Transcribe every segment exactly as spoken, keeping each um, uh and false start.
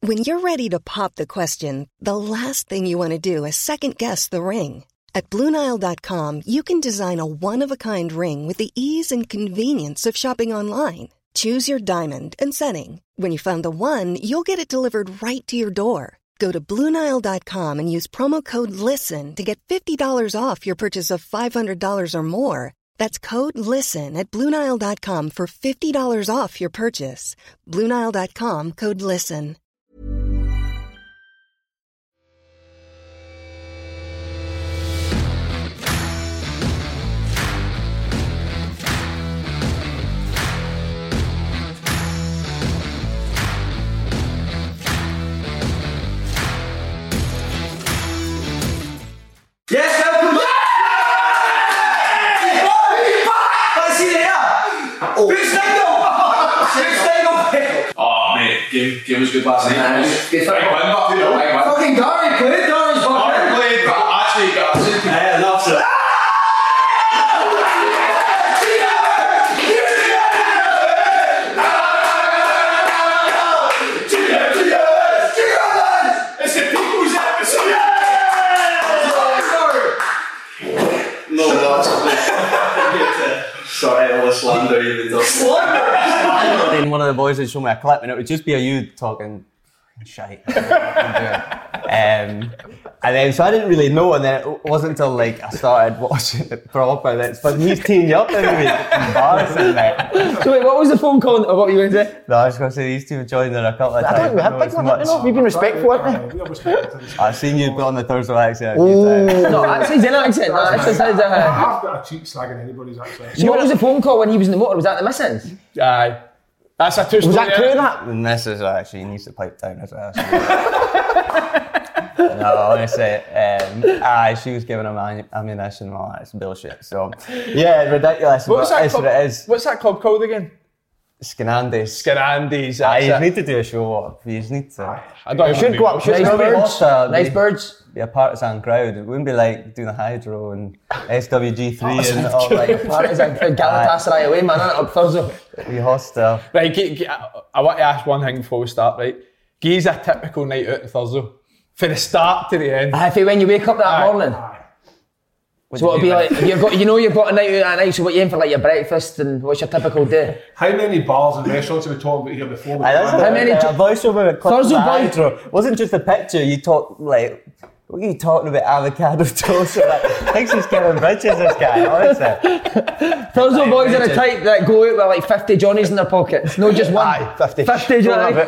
When you're ready to pop the question, the last thing you want to do is second-guess the ring. At Blue Nile dot com, you can design a one-of-a-kind ring with the ease and convenience of shopping online. Choose your diamond and setting. When you find the one, you'll get it delivered right to your door. Go to Blue Nile dot com and use promo code LISTEN to get fifty dollars off your purchase of five hundred dollars or more. That's code LISTEN at Blue Nile dot com for fifty dollars off your purchase. Blue Nile dot com, code LISTEN. Yes, welcome back! Let's see there! Oh. Big Snaggle! Big Snaggle! Oh, mate, game, game was good last night. Big win, but you know, big win. Fucking Gary played, Gary's fucking Gary played, but actually got a super. Yeah, enough so. It's the people's episode! No, that's sorry, I was slander even though. Slander? Then one of the boys would show me a clip and it would just be a you talking shite. um, and then, so I didn't really know, and then it wasn't until like I started watching it proper that it's but he's teeing you up and it was embarrassing, mate. So wait, what was the phone call or what were you going to say? No, I was going to say these two have joined in a couple of I times. don't think we have big one, you know, we've been respectful, haven't we? I've seen you put on the Thursday accent a few times. No, actually, he's in an accent. No, actually, says, uh, I've got a cheek slagging anybody's accent. so what was the phone call when he was in the motor? Was that the missus? Aye. That's a two story. Was that true, that? The missus actually needs to pipe down as well. No, honestly, um, aye, she was giving him ammunition and all that bullshit. So, yeah, ridiculous. What was that it's club? what it is. What's that club called again? Skinandies. Skinandies. Aye, you it. need to do a show up. You just need to. I don't You should go up, should Nice nice birds. birds. Nice birds. Be a partisan crowd. It wouldn't be like doing a hydro and S W G three and all like. Partisan crowd, Galatasaray away, man, innit, up Thursday. Be hostile. Right, g- g- I want to ask one thing before we start, right? Gie's a typical night out on Thursday. From the start to the end. If you, when you wake up that Aye. morning. What So do it'll you be do, like, you've got, you know you've got a night out that night, so what you aim for like your breakfast and what's your typical day? How many bars and restaurants have we talked about here before? Aye, that's How a, many a t- voiceover with clip Thursday from the boy- hydro. It wasn't just a picture. You talk like. What are you talking about? Avocado toast? Or like, I think she's Kevin Bridges, this guy, honestly. Thursday boys are the type that go out with like fifty Johnnies in their pockets. No, just one. Aye, fifty. fifty Johnnies.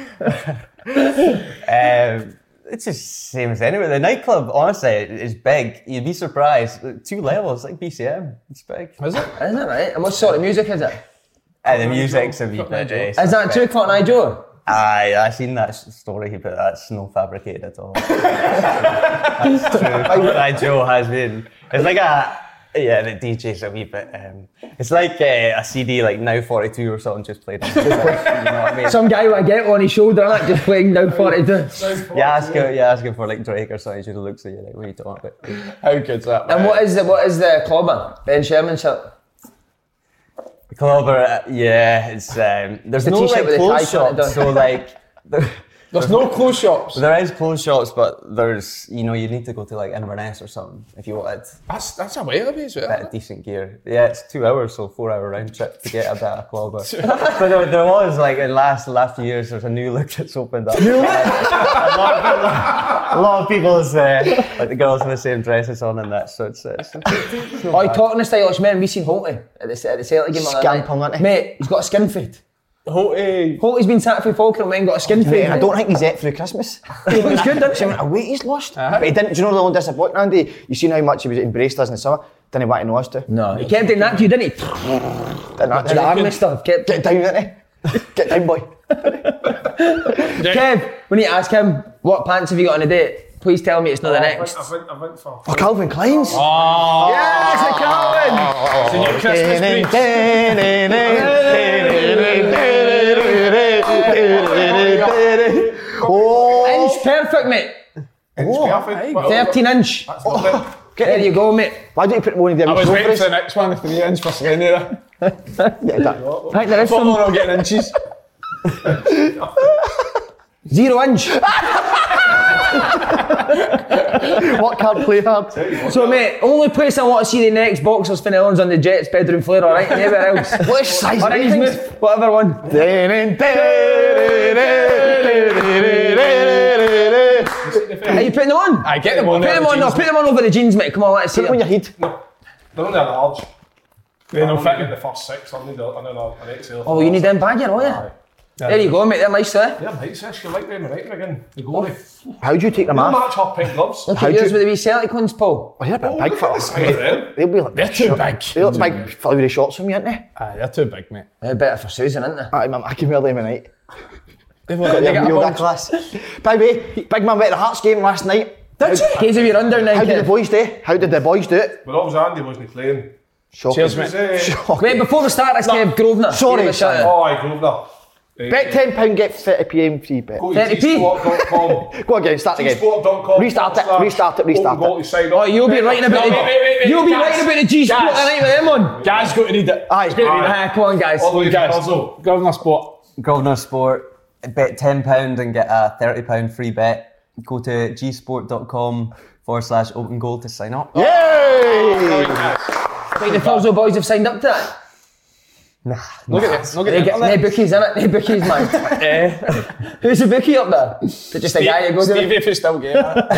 um, it's just same as anywhere. The nightclub, honestly, is big. You'd be surprised. Two levels, like B C M. It's big. Is it? Isn't it right? And what sort of music is it? And the music's a wee bit. uh, Is that two o'clock night, Joe? Aye, I seen that s- story, but that's no fabricated at all. That's true. That Joe has been. It's like a. Yeah, the D J's a wee bit. Um, it's like uh, a C D, like Now forty-two or something, just played on. You know what I mean? Some guy with a ghetto on his shoulder, innit, just playing down forty-two. You ask him, you ask him for like Drake or something, he just looks at you like, what are you talking about? How good's that? And what is the what is the clubber? Ben Sherman shirt. The Clobber, uh, yeah, it's um, there's The no t-shirt like with the clothes tie on it, shops, don't so like there, There's no clothes shops. there is clothes shops, but there's you know you need to go to like Inverness or something if you wanted That's that's a way of it, a bit of isn't it? decent gear. Yeah, it's two hours, so four hour round trip to get a bit of Clobber. But there, there was like in the last last few years, there's a new look that's opened up. New look. a lot of people, a lot of people's uh, like the girls in the same dresses on and that, so it's. it's, it's not Oh, you bad. talking to stylish men, we seen Holty at the, at the Celtic game. Scamp him, ain't he? Mate, he's got a skin fade. Holty. Holty's been sacked for Falkirk, man, got a skin fade. I don't think he's ate through Christmas. He looks good, doesn't See he? how much weight he's lost. But he didn't. Do you know the only disappointment, Andy? You seen how much he was embraced us in the summer. Didn't want to know us to. No, he kept doing that to you, didn't he? Didn't The army stuff. Kept... Get down, didn't he? Get down, boy. Kev, we need to ask him, what pants have you got on a date? Please tell me it's not the I next. went, I went, I went for. For Calvin Klein's. Oh, Yes, the Calvin! it's a new Christmas Oh, Inch perfect, mate. It's perfect. but- thirteen inch. That's lovely. There you go, mate. why don't you put one of them I was waiting sofas? for the next one, the three inch for Slaney there. Yeah, that. I think there is Football some... all getting inches. Zero inch. What can't play hard? So mate, only place I want to see the next boxers for Ellen's on the Jets bedroom floor, alright? Nowhere else. What size Alright, things? Smith, whatever one. How you putting them on? I get them on. Put them on, no, put them on over the jeans, mate. Come on, let's see Put them on them. your head. They're only a large. They I don't only fit get me. the first six. I need a, I need a, an X L. Oh, you need them bagger, oh yeah? There you go, mate, they're nice, eh? Yeah, mate, sis, you like them right again. The goalie. How do you take them They'll off? match her pink gloves. Look How at do yours you- with the wee Celtic ones, Paul. Oh, they're a bit Oh, big look for at the us. size of them. They'll be like They're too big. They look big fluffy shorts from you, aren't they? Aye, they're too big, mate. They're better for Susan, aren't they? Aye, man, I can wear them at night. They've Got got your a yoga bunch. class. By the way, big man went to the Hearts game last night. Did you? Here's a wee rundown now, How did the kid. boys do? How did the boys do it? But obviously Andy wasn't playing. Shocking. Cheers, It mate. was, uh, Shocking. Wait, before we start, let's give Grosvenor. Sorry, Give a shout son. out. Oh, I Grosvenor. Uh, Bet ten pounds, get thirty p m free bet. Go to thirty p. g sport dot com. Go again, start again. g sport dot com. Restart it, restart it, restart Open goal it. to sign up. Oh, you'll be writing about Wait, wait, wait, the wait, You'll be guys. writing about the G Sport Guys. tonight with them on. Gaz got to read it. Aye. Ah, come on, guys. All the way to Guys, puzzle. Governor Sport. Grosvenor Sport, bet ten pounds and get a thirty pounds free bet. Go to g sport dot com forward slash open goal to sign up. Yay! Wait, the Thursday boys have signed up to that. Look at this. Look at They get this. no bookies, innit? No bookies, man. Eh, Who's the bookie up there? Is it just a guy who goes in? Stevie, if he's still game.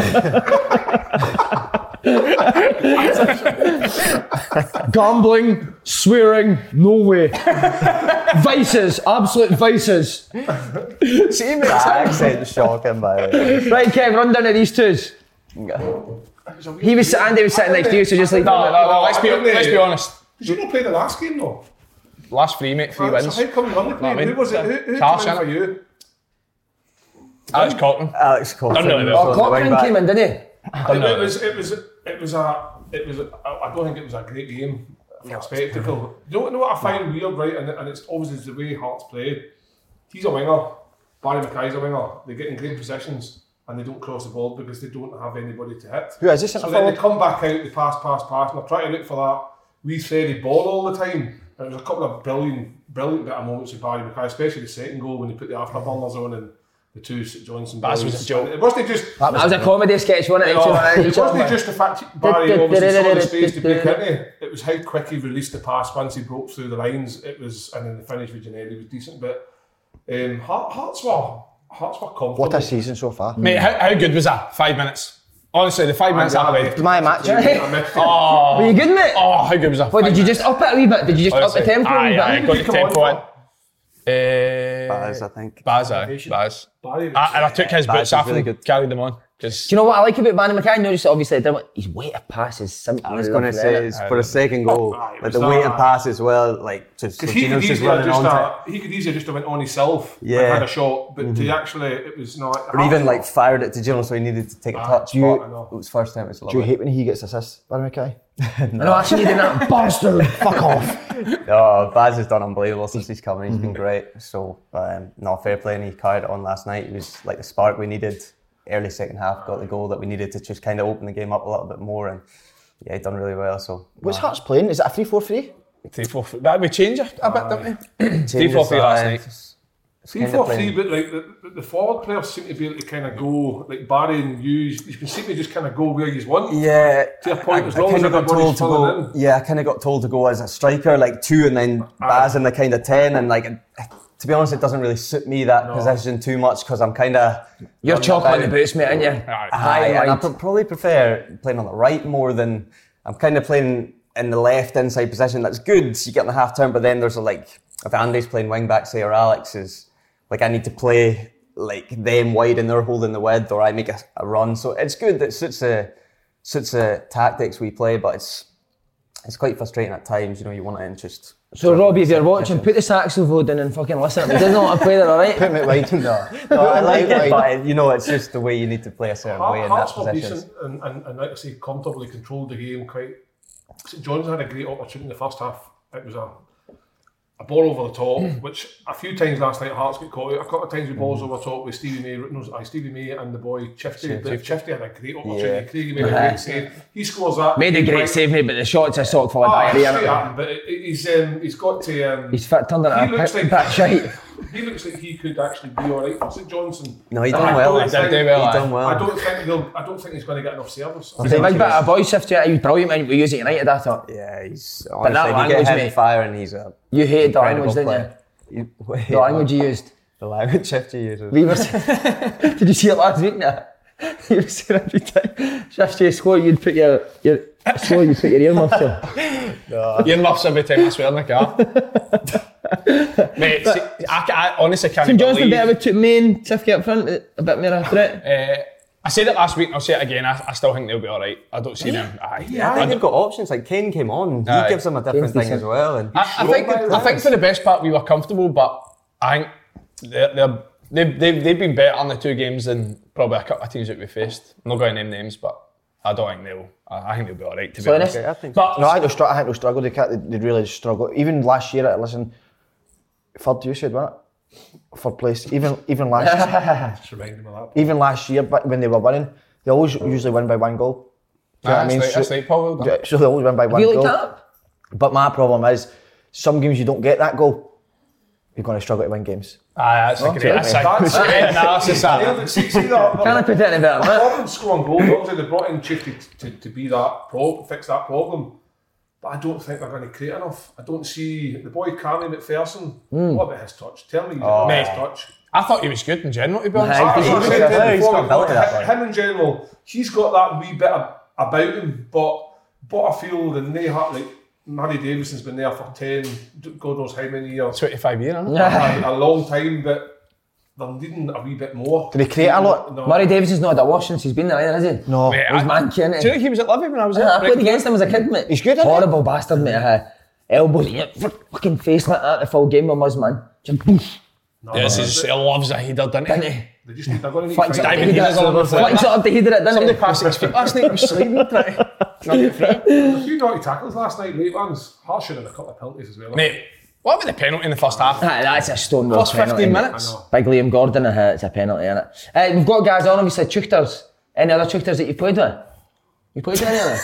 Gambling, swearing, no way. Vices, absolute vices. See, mate. Accent shocking, by the way. Right, Kev, run down to these twos. He was, Andy was sitting next to you, so just like. No, no, no, let's be, I didn't, let's be uh, honest. Did you not play the last game though? Last three, mate, three Right, wins. So how come you only Know what I played? mean? Who was it? Who, who Charles, came in innit? for you? Alex Cochran. Alex Cochran. Done really well. was Oh, the wing Cochrane back. came in, didn't he? It, it was. It was. It was a. It was. A, I don't think it was a great game. For a spectacle. You know, you know what I find weird, right? And, and it's obviously the way Hearts play. He's a winger. Barry Mackay's a winger. They get in great positions and they don't cross the ball because they don't have anybody to hit. Who is this So centre then they forward? come back out, they pass, pass, pass, and they're trying to look for that wee thready ball all the time. And there was a couple of brilliant, brilliant bit of moments with Barry Mackay, especially the second goal when he put the afterburners on and the two St Johnson That boys. was a joke. It wasn't just. That was a comedy sketch, wasn't it? No, it Each other, wasn't man. just the fact that Barry obviously saw the space to break into. It was how quick he released the pass once he broke through the lines. It was, and then the finish with Ginnelly was decent. But um, Heart- Hearts were Hearts were comfortable. What a season so far. Mate, how, how good was that? Five minutes. Honestly, the five minutes out of the way. My match. I missed it. Oh, Were you good, mate? oh, how good was that? What, did Five you minutes. just up it a wee bit? Did you just up the Honestly, tempo a wee Aye, aye, bit? got the Come on, tempo in. for? Uh, Baz, I think. Baz, aye, Baz. Barry was- I, and I took his Baz boots is off really and good. carried them on. Cause Do you know what I like about Barry Mackay? Notice obviously his weight of passes. Simply I was going to lovely, say, innit? is for a second goal, Aye, it like was the weight that- and pass as well, like just Because he could Georgina's just easily have running just onto it. uh, he could easily just have went on himself Yeah. and had a shot, but to actually it was not. Or even like fired it to Gino, so he needed to take a touch. you- but I know. it was first time. It was Do you lovely. hate when he gets assists, Barry Mackay? No, actually, you did that. Bastard. Fuck off. Oh, Baz has done unbelievable since he's come in. He's been great. So, um, no, fair play, and he carried it on last night. He was like the spark we needed. Early second half, got the goal that we needed to just kind of open the game up a little bit more, and yeah, he done really well. So, What's Hearts playing? Is it a three four three? three four three. That we change a, a bit, didn't we? Three four three last night. three four three, but like the, the forward players seem to be able to kind of go like Barry and you. You can seem to just kind of go where you want. Yeah, To your point, I, as I long kind as of got everybody's told to filling go. in. Yeah, I kind of got told to go as a striker, like two, and then Baz in the kind of ten, and like. To be honest, it doesn't really suit me that No. position too much because I'm kind of. You're chocolate in the boots, mate, aren't you? Aye. Aye, and I right. pr- probably prefer playing on the right more than I'm kind of playing in the left inside position. That's good. You get in the half turn, but then there's a like if Andy's playing wing back, say, or Alex is like I need to play like them wide and they're holding the width, or I make a, a run. So it's good. It suits the suits the tactics we play, but it's it's quite frustrating at times. You know, you want to just. So, Robbie, if you're watching, put the saxophone in and fucking listen. He doesn't know how to play that, alright? Put him out wide. No, no, I like it, but you know, it's just the way you need to play a certain way in that Hearts were position. decent and, and, and like I say, comfortably controlled the game quite. St John's had a great opportunity in the first half. It was a a ball over the top, which a few times last night Hearts got caught out. A couple of times with balls over the top with Stevie May, no, uh, Stevie May and the boy Chifty. But Chifty had a great opportunity. Yeah. Craigie made a great save. He scores that. Made a great save, mate, but the shot's a sock full of Ah, diarrhea. straight innit? at him, but it- he's um, he's got to. Um, He's fit, turned into He a looks pit, like- that shite. he looks like he could actually be all right for St Johnson. No, he I done don't well. think- He did well, He aye. done well. I don't think he'll. I don't think he's going to get enough service. He's a big bit of boy shift to it. He was brilliant when we used at United, I thought. Yeah, he's that honestly, if you language, get him mate. firing, he's a You hated the incredible language, didn't player. you? You- The language you used. The language shift you use. We were, did you see it last week now? You were saying every time Shifty score, you'd put your, your score, you'd put your earmuffs on. Earmuffs every time I swear in the car. Mate, see, I, I honestly can't St Johnson believe... a bit of a two main certificate up front, a bit more of a threat. Uh, I said it last week and I'll say it again, I, I still think they'll be alright. I don't see them. Aye. Yeah, I think they've got options. Like Kane came on, he Aye. gives them a different Kane's thing as well. And I, I think I think for the best part we were comfortable, but I think they're, they're, they've, they've, they've been better in the two games than probably a couple of teams that we faced. I'm not going to name names, but I don't think they'll. I, I think they'll be alright to be So honest. I think But No, I think they'll struggle. I think they'll struggle. They can't. They, they really struggle. Even last year, listen, third you said, wasn't it? Third place. Even even last Just remind him of that. even last year, but when they were winning, they always usually win by one goal. Do you know what I that's mean? right, that's So- right, Paul. Well done. Yeah, so they always win by one Have you goal. looked that up? But my problem is, some games you don't get that goal, you're going to struggle to win games. Aye, that's a great sorry. that's a That's great analysis. Yeah, that. but see, see that. Can I put it any better? man? Problem scoring goals. Obviously, they brought in Chief to, to, to be that pro, fix that problem. But I don't think they're going to create enough. I don't see the boy Carney McPherson. What about his touch? Tell me about Mate. his touch. I thought he was good in general, to be honest. Aye, That's what I he's said got- to you he's before, got ability, that boy. him in general, he's got that wee bit of, about him. But Butterfield and they have like Murray Davison's been there for ten, God knows how many years. twenty-five years, isn't it? a, a long time, but they're needing a wee bit more. Do they create a lot? No. Murray Davis has not had a wash since he's been there either, has he? No. Mate, He's I- man king, Do you know he was at Livy when I was Yeah, I there? played against him as a kid, mate. He's good, isn't he? Horrible bastard, mate. Uh, elbows in your fucking face like that the full game with us, man. Just boosh, No, Yes, no, he's, they- he loves a header, doesn't he? didn't he? They just need, they're going to need Flicks it five- up the Diving header. headers all over the Flicks it up the header, didn't Somebody he? passed his feet last night, he was sliding, trying to not get free. A few naughty tackles last night, late ones. Harsher than a couple of penalties as well. Mate, what about the penalty in the first half? Aye, that's a stone wall First penalty. fifteen mate. minutes? I know. Big Liam Gordon, uh, it's a penalty, innit? Uh, we've got guys on, obviously, Chuchters. Any other Chuchters that you've played with? You played with any other?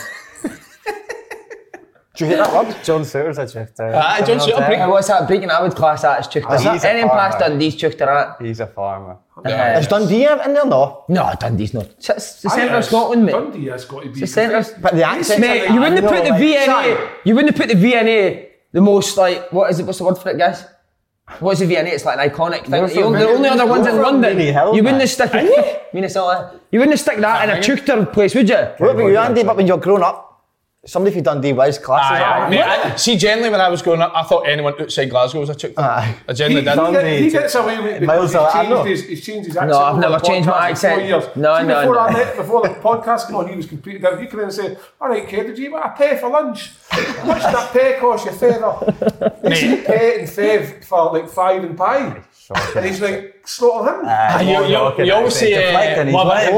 Do you hate that word? John Sears a shifter. Aye, John Sears, Uh, what's that? Breaking, I would class that as Chuchter. He's a Any past farmer. Dundee's Chuchter, that? He's a farmer. Yeah. Is Dundee in there? No. No, Dundee's not. It's, it's the Aye, centre of yes. Scotland, mate. Dundee has got to be. The centre. But the accent. Mate, you wouldn't have put the V N A. You wouldn't have put the V N A. The most like, what is it? What's the word for it, guys? What's the V N A? It's like an iconic thing. You're The from only, the Mini- only other ones in you're from London. Mini Hill, You wouldn't man. have stick it. Minnesota. You wouldn't have stick that in a Chuchter place, would you? What about you, Andy? But when you're grown up, somebody from Dundee was classes. Aye, aye. Mate, I, see, generally when I was growing up, I thought anyone outside Glasgow was a chick. Aye. I generally did. Dundee. He, he gets away with it Miles because of he's Lando. changed, his, he's changed his accent. No, I've over never the changed my podcast in accent. four years. No, See, no, before no. I met, before the podcast came on, he was completely different. You come in and say, "All right, kid, did you eat a pay for lunch? How much did that pay cost you, feather?" They say pay and fave for like five and pie, and he's like, slaughter him. Ah, you, you, you always say, uh, love it.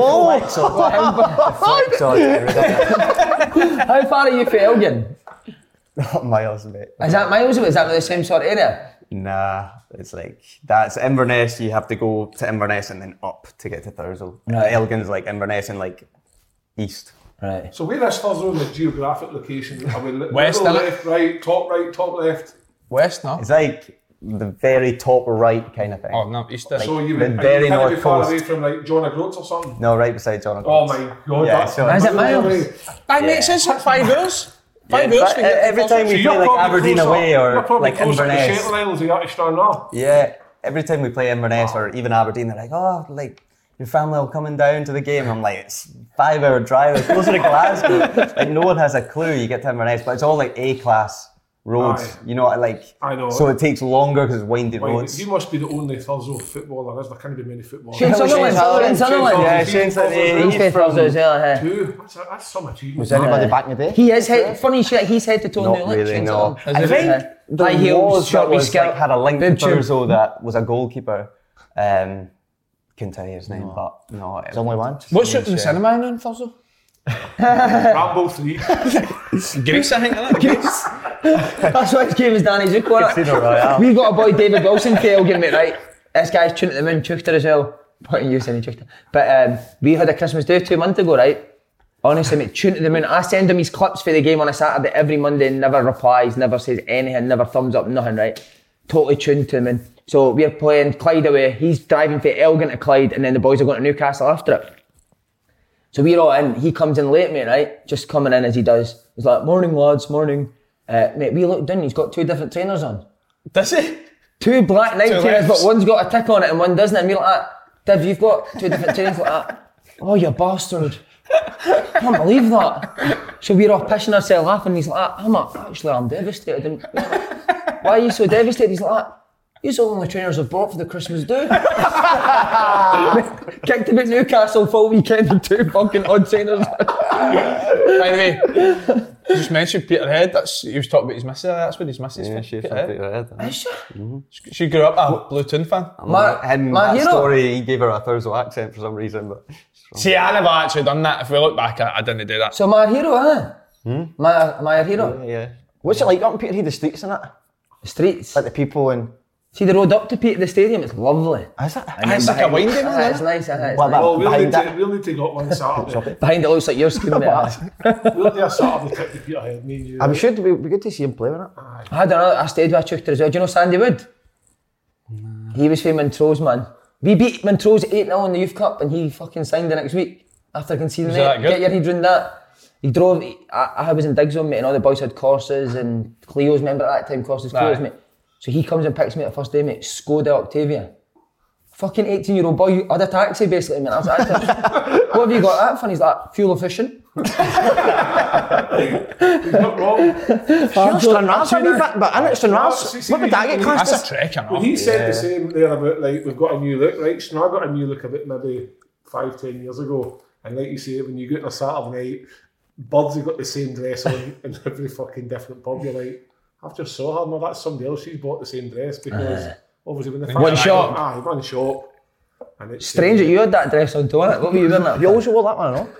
How far are you from Elgin? Not miles, mate. Is that miles away? Is that the same sort of area? Nah, it's like that's Inverness. You have to go to Inverness and then up to get to Thurso. Right. Elgin's like Inverness and like east. Right. So where is Thurso in the geographic location? Are we li- West, middle, innit? left, right, top right, top left? West, no? It's like the very top right kind of thing. Oh, no, East. So you the would very you can't be north far coast. away from like John O'Groats or something. No, right beside John Oh O'Groats. my god! Yeah, that's so- Is it miles miles? away. Aye, mate, it says like five hours. Five Yeah, hours. but, uh, every time So we you're play like probably Aberdeen closer- away you're or probably like closer to the Inverness. Shetland Islands than you are to Stranraer. Yeah, every time we play Inverness or even Aberdeen, they're like, oh, like your family will coming down to the game. I'm like, it's five hour drive. It's closer to Glasgow. Like no one has a clue. You get to Inverness, but it's all like A class roads. Aye. You know, like I know. so it takes longer because it's windy Wait, roads. he must be the only Thurso footballer. There's there can't be many footballers. Shane Sutherland. Shane Sutherland. Yeah, Shane Sutherland. He's He's from from- as well, huh? Two. That's, a, that's some achievement. Was anybody back in the day? He is head, funny shit, he's head to toe Not new like really, Shane no. Sutherland. I Is think it? there High heels, was, short that wee was skirt, like, had a link to bib tube. Thurso that was a goalkeeper. Um, couldn't tell you his name, but no. It There's only one. What's it in the cinema in Thurso? Rambo three. Greece, I think, isn't it? Greece. That's why his game is Danny Zook, wasn't Casino Royale. We got a boy David Wilson for Elgin, mate, right? This guy's tuning at the moon, Chuchter as well. Putting you saying Chuchter. But um, we had a Christmas do two months ago, right? Honestly, mate, tune to the moon. I send him his clips for the game on a Saturday every Monday, never replies, never says anything, never thumbs up, nothing, right? Totally tuned to him. And So we're playing Clyde away. He's driving from Elgin to Clyde, and then the boys are going to Newcastle after it. So we're all in. He comes in late, mate, right? Just coming in as he does. He's like, morning, lads, morning. Uh, mate, we looked down, he's got two different trainers on. Does he? Two black Nike Two trainers, lefts. but one's got a tick on it and one doesn't. And we're like, Div, you've got two different trainers like that. Oh, you bastard. I can't believe that. So we're all pissing ourselves laughing. He's like, I'm not, actually, I'm devastated. And we're like, why are you so devastated? He's like, these are the only trainers I've bought for the Christmas do. Kicked him at Newcastle full weekend with two fucking odd trainers. By the way, you just mentioned Peterhead. That's he was talking about his missus. That's what his missus Yeah, from. she's from Peterhead. Peterhead. Is she? She, she grew up a Blue Toon fan. My, Him, my that hero. story, he gave her a Thurso accent for some reason, but See, I never actually done that. If we look back, I, I didn't do that. So my hero, huh? Hmm? My, my hero. yeah, yeah. What's it like up in Peterhead, the streets and that? The streets. Like the people and... See the road up to Peter, the stadium, it's lovely. Is it? And then It's like a behind- winding, Ah, isn't it? It's nice, ah, it's Well, nice. Well, we'll Behind need, that. to, we'll need to go up one Saturday. Behind it looks like your screen there. We'll do a Saturday trip to Peterhead, me and you. I'm sure it'd be, be good to see him play with it. I had another, I stayed with a chuchter as well. Do you know Sandy Wood? He was from Montrose, man. We beat Montrose eight nil in the Youth Cup and he fucking signed the next week after conceding Was it. that good? Get your head round that. He drove, he, I, I was in Diggs on, mate, and all the boys had Corsas and Clios, remember at that time, Corsas, Clios, Aye. mate. So he comes and picks me up the first day, mate, Skoda Octavia. Fucking eighteen year old boy, you had a taxi basically, man. I was like, what have you got that for? And he's like, fuel efficient. He's not wrong. Sure, Stranraer's a wee bit, but in it, Stranraer's, what would that get classed That's as? a trek, I know. When he said the same there about, like, we've got a new look, right? Stranraer got a new look about maybe five, ten years ago. And like you say, when you go to a Saturday night, Birds have got the same dress on in every fucking different pub. You're like, I've just saw her, no, that's somebody else. She's bought the same dress because obviously when the One shop. Aye, one shop. And it's Strange that you had that dress on, Tony. What were you wearing that You for? always wore that one, no?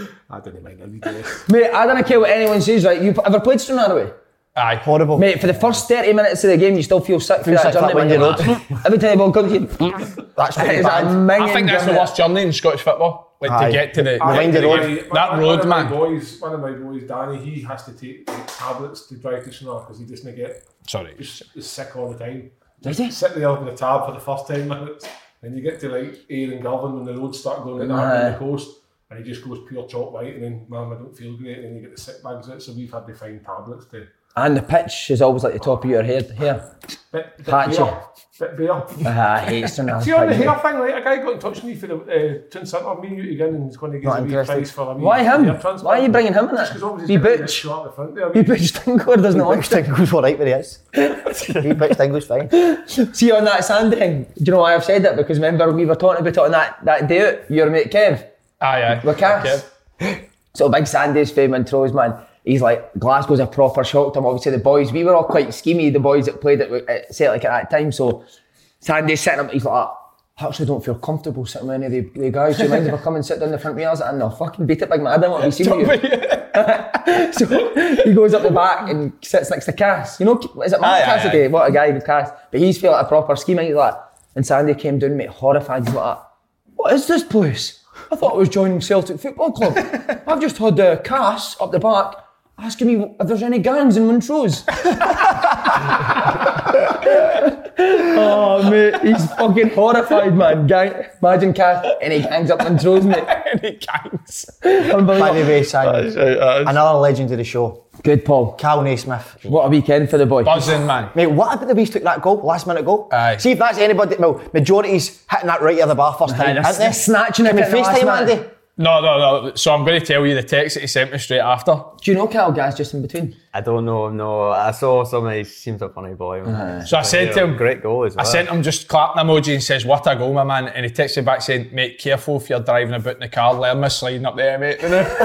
I didn't mind any dress. Mate, I don't care what anyone says, right? You ever played Stranraer away? Aye. Horrible. Mate, for the first thirty minutes of the game, you still feel sick for Feel that sick for journey that when windy you're road. like, every time the ball comes to you, That's what it's you a banned. minging I think that's the journey. worst journey in Scottish football. Like Aye. to get to the, The windy road. that one, road, one of my man. boys, one of my boys, Danny, he has to take like, tablets to drive to Stranraer because he doesn't get Sorry. he's, he's sick all the time. Does he? Sit there with the tab for the first ten minutes, and you get to like Ayr and Girvan when the roads start going like that Aye. on the coast, and he just goes pure chalk white, and then man, I don't feel great, and then you get the sick bags out. So we've had to find tablets to. And the pitch is always like the top of your head here. Bit, bit Patchy. bare, bit bare. Ah, I hate Stranraer. See on the hair thing, like a guy got in touch with me for the uh, Twin Centre, me and you again, and he's going to give Not us a wee interested. price for a wee Why him? hair transplant. Why are you bringing him in Just it? 'cause obviously Be he's got a Butch. shot at the front there. Be Butch Stingler doesn't want Pitch Tingle's alright where he is. He pitch Tingle's fine. See on that sand thing, do you know why I've said that? Because remember we were talking about it on that, that day out, your mate Kev, Aye, aye. with Cass. So big Sandy's from Montrose, man. He's like, Glasgow's a proper shock to him. Obviously the boys, we were all quite schemy, the boys that played at, at Celtic at that time. So Sandy's sitting up, he's like, I actually don't feel comfortable sitting with any of the, the guys. Do you mind if I come and sit down the front of me? I was like, no, fucking beat it, big man. I don't want to be seen with you. So he goes up the back and sits next to Cass. You know, is it Mark Aye, aye, Cassidy? aye. What a guy with Cass. But he's feeling like a proper scheme. He's like, and Sandy came down, mate, horrified. He's like, what is this place? I thought I was joining Celtic Football Club. I've just had uh, Cass up the back asking me if there's any gangs in Montrose. Oh, mate, he's fucking horrified, man. Gang, imagine Cass, any gangs up Montrose, mate. Any gangs. By the Unbelievable. way, Simon, another legend of the show, Good, Paul. Cal Naismith. What a weekend for the boy. Buzzing, man. Mate, what about the way he took that goal, last minute goal? Aye. See if that's anybody, well, majority's hitting that right at the bar first time, they're aren't they? s- snatching it Can we in the last FaceTime minute. Andy? No, no, no. So I'm going to tell you the text that he sent me straight after. Do you know Cal Gas just in between? I don't know, no. I saw somebody, he seems a funny boy. Man. So I said to him, Great goal as well. I sent him just clapping emoji and says, what a goal, my man. And he texted me back saying, mate, careful if you're driving about in the car, learn me sliding up there, mate.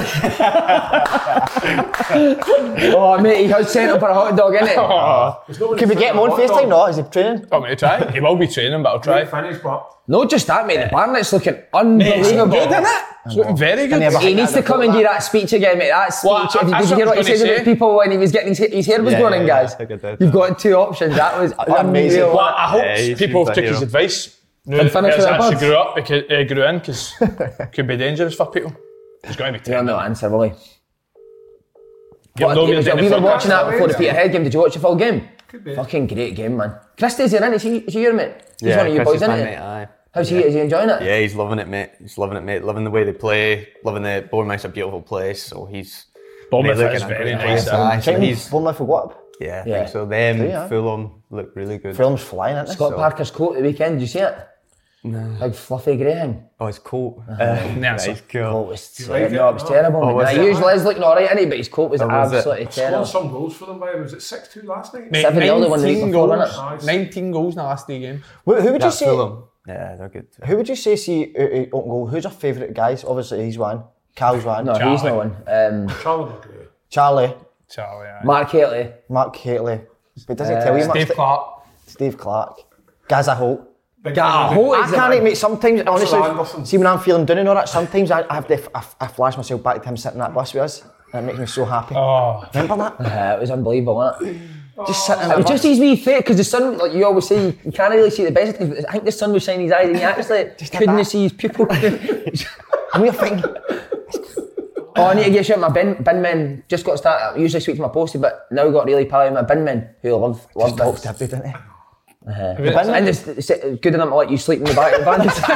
Oh, mate, he has sent him for a hot dog, innit? Oh, Can we get him on FaceTime? No, is he training? I'm going to try. He will be training, but I'll try. Finish, but Not just that, mate, the Barnett's looking Mate, it's unbelievable. good, isn't it? It's looking very good. Can you He needs to come and do that speech again, mate. That speech. Well, Did that's you hear what I what he was said gonna about say. people when he was getting his, his hair was Yeah, growing yeah, in, yeah, guys? I think I did. You've got two options. That was Amazing. unreal. Well, I hope Yeah, he people seems took a his hero. advice. Knew And that finish Pez with a actually buzz. grew up because uh, grew in because could be dangerous for people. There's going to be You're ten. no answer, will he? You'll What, know we me were doing the we were podcast watching that that before the way. Peterhead game. Did you watch the full game? Fucking great game, man. Christie's here, isn't he? Is he, is he your mate? He's Yeah, one of you Chris boys, is my isn't he? mate, aye. How's he? Is he enjoying it? Yeah, he's loving it, mate. He's loving it, mate. Loving the way they play, loving the Bournemouth's a beautiful place, so he's Bournemouth looking is at very great nice. place, aye, so He's he's Bournemouth for what? yeah, I Yeah. think so. Them, Yeah. Fulham look really good. Film's flying, isn't it? Scott So- Parker's coat at the weekend, did you see it? No. Big fluffy greyhound. Oh, his coat. Nah, Uh, sir. he's cool. Oh, it was, You like no, it? it was terrible. Oh, man. was Nah, it? usually is looking alright, innit? But his coat was Oh, was it? absolutely Scored terrible. some goals for them, by was it six two last night? Mate, Seven nil, they won the week nineteen before, goals, wasn't it? nineteen goals in the last three games. Who, who would you That's say? Fulham. Yeah, they're good. Who would you say see uh, uh, open goal? Who's your favourite guys? Obviously, he's one. Cal's one. No, he's Charlie. no one. Um, Charlie McGrew. Charlie, Charlie, aye. Mark Haley. Mark Haley. But does it tell you much? Steve Clark. Steve Clark. Gaza Holt. Big Gah, big- Holt I is the can't man. mate. Sometimes, honestly, Anderson. see when I'm feeling down and all that, sometimes I, I have to, I, I flash myself back to him sitting in that bus with us, and it makes me so happy. Oh, Remember that? Uh, it was unbelievable, wasn't it? Just sitting in It that was bus. just his wee face, because the sun, like you always say, you can't really see the best of things, but I think the sun was shining his eyes and you actually did couldn't that. see his pupil. And we're thinking, Oh, I need to get shit. My bin, bin men just got started. I usually speak to my postie, but now got really pally with my bin men who love love just talked bits. to everybody, didn't he? Uh, bin men? and it's, it's good enough to let you sleep in the back of the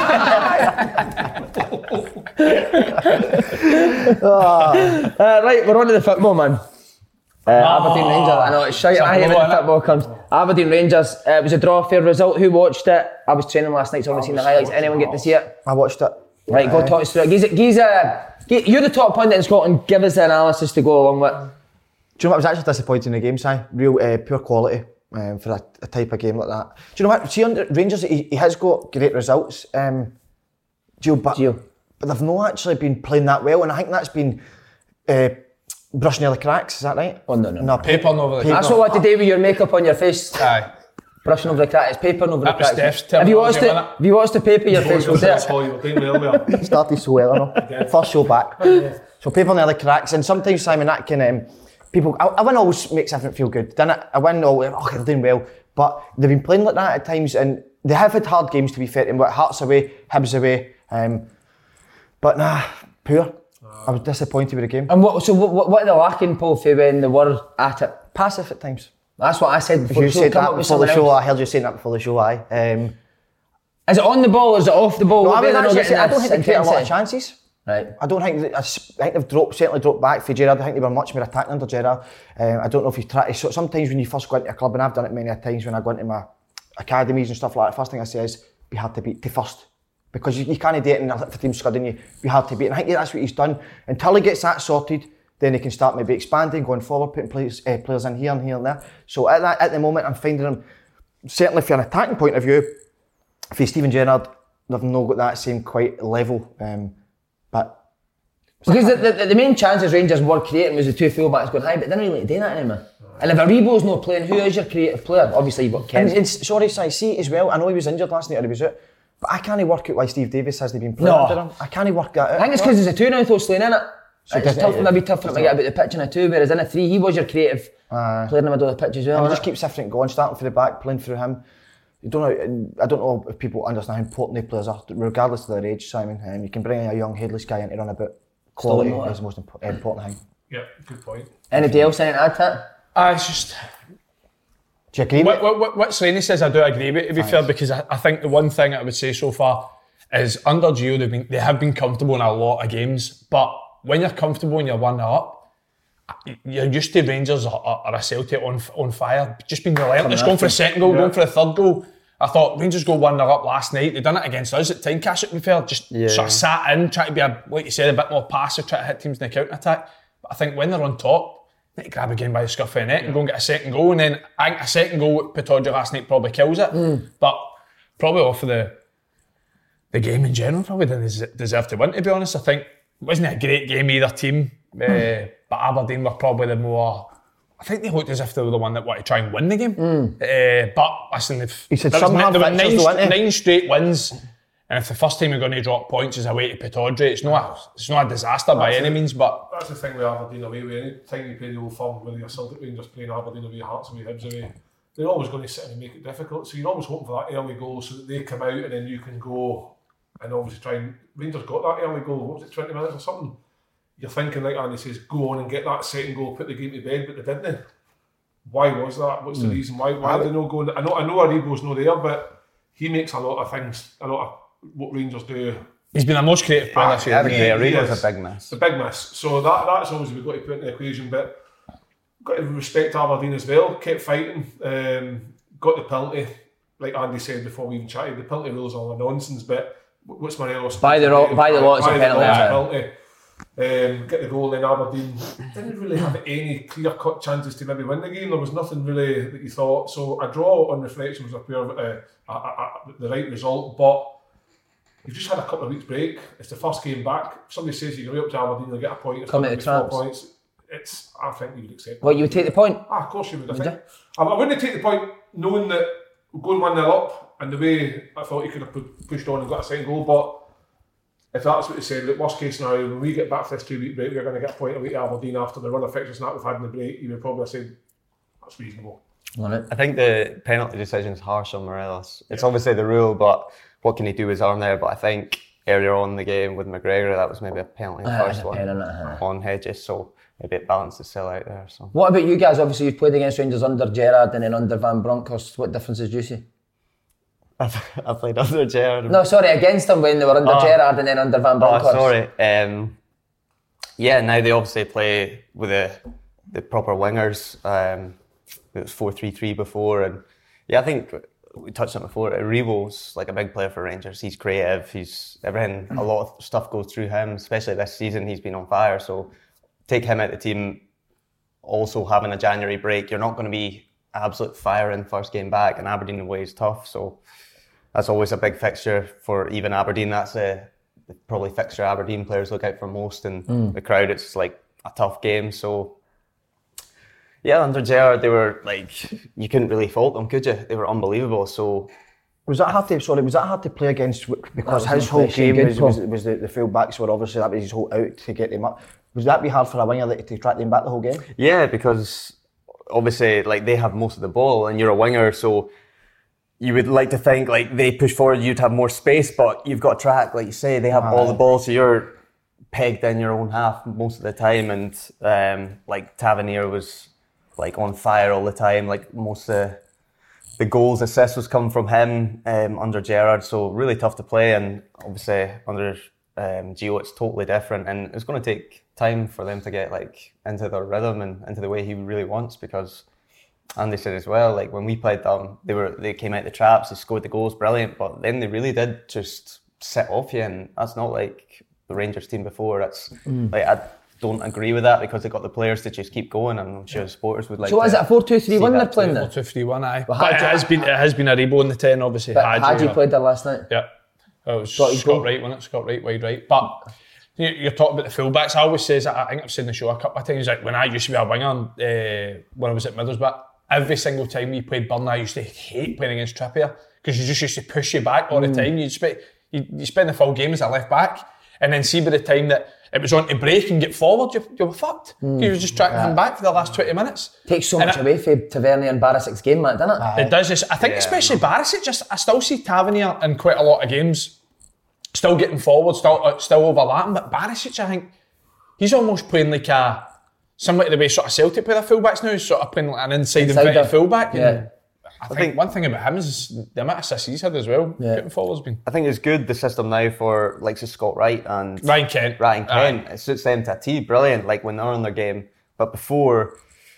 van. uh, right, we're on to the football, man. Uh, Aberdeen Rangers. I know it's shite. It's a I hate when blow, the innit? football comes. Aberdeen Rangers. Uh, it was a draw, fair result. Who watched it? I was training last night, so I haven't seen the highlights. Anyone get to see it? I watched it. Right, go talk us through it. Giza, Giza, you're the top pundit in Scotland. Give us the analysis to go along with. Do you know what? I was actually disappointed in the game, Si. Real uh, poor quality um, for a, a type of game like that. Do you know what? See, under Rangers, he, he has got great results. Um, Gio, but, Gio. but they've not actually been playing that well, and I think that's been uh, brushing the cracks. Is that right? Oh, no, no. No, Papering over the paper. That's what I had to do with your makeup on your face. aye. Brushing over the cracks. It's papering over That the was cracks. Steph's Have you watched it? terminology, wasn't Have you watched the paper your face was That's there? all you were doing well there. Started so well, I know. First show back. So people nearly cracks, and sometimes Simon, that can um, people. A, a win always makes everyone feel good, doesn't it? A win, oh, oh, they're doing well, but they've been playing like that at times, and they have had hard games to be fair. And what Hearts away, Hibs away, um, but nah, poor. I was disappointed with the game. And what? So what? What are they lacking, Paul, for when they were at it? Passive at times. That's what I said before You the show. said Come that up with before the something show. else. I heard you saying that before the show. Aye. Um, Is it on the ball or is it off the ball? no, What I, way mean, they're not actually, getting I don't this think they create a lot of intensity? chances. Right. I don't think they, I s- I think they've dropped certainly dropped back for Gerrard. I think they were much more attacking under Gerrard. Um, I don't know if you try to. So sometimes when you first go into a club, and I've done it many a times when I go into my academies and stuff like that. First thing I say is be hard to beat to first, because you, you can't do it in a team squad, and you be hard to beat. And I think that's what he's done. Until he gets that sorted, then he can start maybe expanding, going forward, putting players uh, players in here and here and there. So at that at the moment, I'm finding him certainly from an attacking point of view. For Steven Gerrard, they've not got that same quite level. Um, but Because the, the, the main chances Rangers were creating was the two fullbacks going high, but they didn't really do that anymore. And if Aribo's not playing, who is your creative player? Obviously you've got Ken. And, and sorry, Si, see as well, I know he was injured last night or he was out, but I can't work out why Steve Davis hasn't been playing No. under him. I can't work that out. I think it's because there's a two now, though, Slane, innit? So It's does it- tough, maybe tough for him to get about the pitch in a two, whereas in a three, he was your creative Aye. player in the middle of the pitch as well. And he innit? just keeps everything going, starting for the back, playing through him. You don't know. I don't know if people understand how important the players are, regardless of their age. Simon, um, you can bring a young headless guy in to run about. Quality Still is the most impo- important thing. Yeah, good point. Anybody else anything to add to that? Aye, it's just Do you agree? what, what, what, what Slaney says, I do agree with, to be fair, because I, I think the one thing I would say so far is under Gio, they've been, they have been comfortable in a lot of games, but when you're comfortable and you're one up, you're used to Rangers or, or a Celtic on on fire, just being relentless, going for the second goal, Yeah. going for the third goal. I thought Rangers go one nil up last night. They done it against us at Tynecastle, to be fair. Just sort of sat in, trying to be, a, like you said, a bit more passive, try to hit teams in the counter attack. But I think when they're on top, they need to grab a game by the scruff of the neck and go and get a second goal. And then I think a second goal at Pittodrie last night probably kills it. But probably off of the the game in general, probably didn't deserve to win, to be honest. I think it wasn't a great game either team. Uh, but Aberdeen were probably the more. I think they looked as if they were the one that wanted to try and win the game. Uh, but listen, if He said there was some ni- have there were fixtures nine, though, weren't they? nine straight wins, and if the first time you're going to drop points is away to Pittodrie, it's not a, it's not a disaster by any means. But That's the thing with Aberdeen away. With any time you play the Old Firm, whether you're Celtic Rangers playing Aberdeen away, Hearts away, Hibs away, they're always going to sit in and make it difficult. So you're always hoping for that early goal so that they come out and then you can go and obviously try and. Rangers got that early goal. What was it, twenty minutes or something? You're thinking, like Andy says, go on and get that second goal, put the game to bed, but they didn't. why was that? What's the mm. reason? Why why are they not going? I know I know Aribo's not there, but he makes a lot of things, a lot of what Rangers do. He's been the most creative player this year. Aribo's a big miss. A big miss. So that that's always we've got to put in the equation, but got to respect Aberdeen as well. Kept fighting, um, got the penalty. Like Andy said before we even chatted, the penalty rules are all nonsense, but what's Morelos? By the ro- by the law, it's a penalty. Um, get the goal, then Aberdeen didn't really have any clear-cut chances to maybe win the game. There was nothing really that you thought. So a draw on reflection was a pure, uh, a, a, a, the right result, but you've just had a couple of weeks break. It's the first game back. If somebody says you go up to Aberdeen, you'll get a point. Come at the tramps. Points. It's, I think you would accept. Well, you would take the point? Ah, of course you would. I, think. I, I wouldn't take the point knowing that we're going one nil up and the way I thought he could have pu- pushed on and got a second goal, but if that's what he said, look, worst case now, when we get back for this two-week break, we're going to get a point away to Aberdeen after the run of fixtures that we've had in the break, you would probably have said, that's reasonable. I think the penalty decision is harsh on Morelos. It's yeah. obviously the rule, but what can he do with his arm there? But I think earlier on in the game with McGregor, that was maybe a penalty, the uh, first one on, on Hedges, so maybe it balanced the still out there. So. What about you guys? Obviously, you've played against Rangers under Gerrard and then under Van Bronckhorst. What differences do you see? I played under Gerrard. No, sorry, against them when they were under oh. Gerrard and then under Van Bronckhorst. Oh, sorry. Um, yeah, now they obviously play with the the proper wingers. Um, it was four three three before, and yeah, I think we touched on it before. Aribo's like a big player for Rangers. He's creative. He's everything. A lot of stuff goes through him, especially this season. He's been on fire. So take him out of the team. Also having a January break, you're not going to be absolute fire in first game back, and Aberdeen away is tough. So. That's always a big fixture for even Aberdeen. That's a probably fixture Aberdeen players look out for most, and mm. the crowd. It's like a tough game. So yeah, under Gerrard, they were like you couldn't really fault them, could you? They were unbelievable. So was that hard to sorry? Was that hard to play against because his whole game was, was, was the, the full backs were obviously that was his whole out to get them up. Was that be hard for a winger that, to track them back the whole game? Yeah, because obviously like they have most of the ball, and you're a winger, so. You would like to think like they push forward, you'd have more space, but you've got a track, like you say, they have Aye. all the ball, so you're pegged in your own half most of the time. And um, like Tavernier was like on fire all the time. Like most of the, the goals, assists was coming from him um, under Gerrard, so really tough to play. And obviously under um, Gio, it's totally different, and it's going to take time for them to get like into their rhythm and into the way he really wants, because. And they said as well, like when we played them, they were they came out the traps, they scored the goals, brilliant. But then they really did just sit off you, and that's not like the Rangers team before. That's mm. like I don't agree with that, because they got the players to just keep going, and I'm sure supporters would like. So, what is it, a four two three one they're playing there? four two three one, aye. But, but it has been it has been Aribo in the ten, obviously. But Hadji played there last night. Yeah, oh, it was Scott, Scott Wright, wasn't it? Scott Wright, wide right, but. You're talking about the fullbacks. I always say, I think I've seen the show a couple of times. Like when I used to be a winger, uh, when I was at Middlesbrough. Every single time we played Burn, I used to hate playing against Trippier, because you just used to push you back all the time. You'd spend, you, you spend the full game as a left back, and then see by the time that it was on to break and get forward, you, you were fucked. Mm. You were just tracking yeah. him back for the last twenty minutes. Takes so and much it, away from Tavernier and Barisic's game, doesn't it? Aye. It does. Just, I think yeah. especially Barisic, just I still see Tavernier in quite a lot of games, still getting forward, still uh, still overlapping, but Barisic, I think, he's almost playing like a similar to the way sort of Celtic play their fullbacks now, sort of playing like an inside, inside inverted fullback. Yeah. And I think, I think one thing about him is the amount of assists he's had as well. Yeah. Getting forward's been. I think it's good, the system now for like so Scott Wright and Ryan Kent. Ryan Kent. Aye. It suits them to a T. Brilliant, like when they're on their game. But before,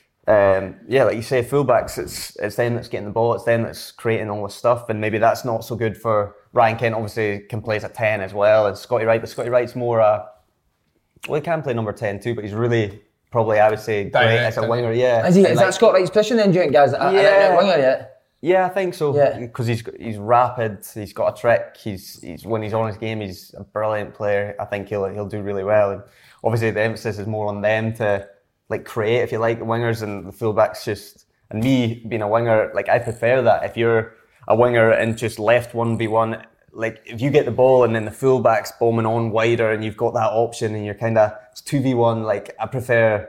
um, yeah, like you say, fullbacks, it's it's them that's getting the ball, it's them that's creating all this stuff, and maybe that's not so good for Ryan Kent. Obviously, can play as a ten as well, and Scotty Wright. But Scotty Wright's more a well, he can play number ten too, but he's really. Probably, I would say, great as a winger, yeah. Is, he, is like, that Scott Wright's position then, do you think, guys? Yeah. A, a winger yet? Yeah, I think so. Yeah. Because he's he's rapid, he's got a trick, he's he's when he's on his game, he's a brilliant player. I think he'll he'll do really well. And obviously, the emphasis is more on them to like create, if you like, the wingers, and the fullbacks just. And me being a winger, like I prefer that. If you're a winger and just left one v one. Like if you get the ball and then the fullback's bombing on wider and you've got that option and you're kind of it's two v one. Like I prefer,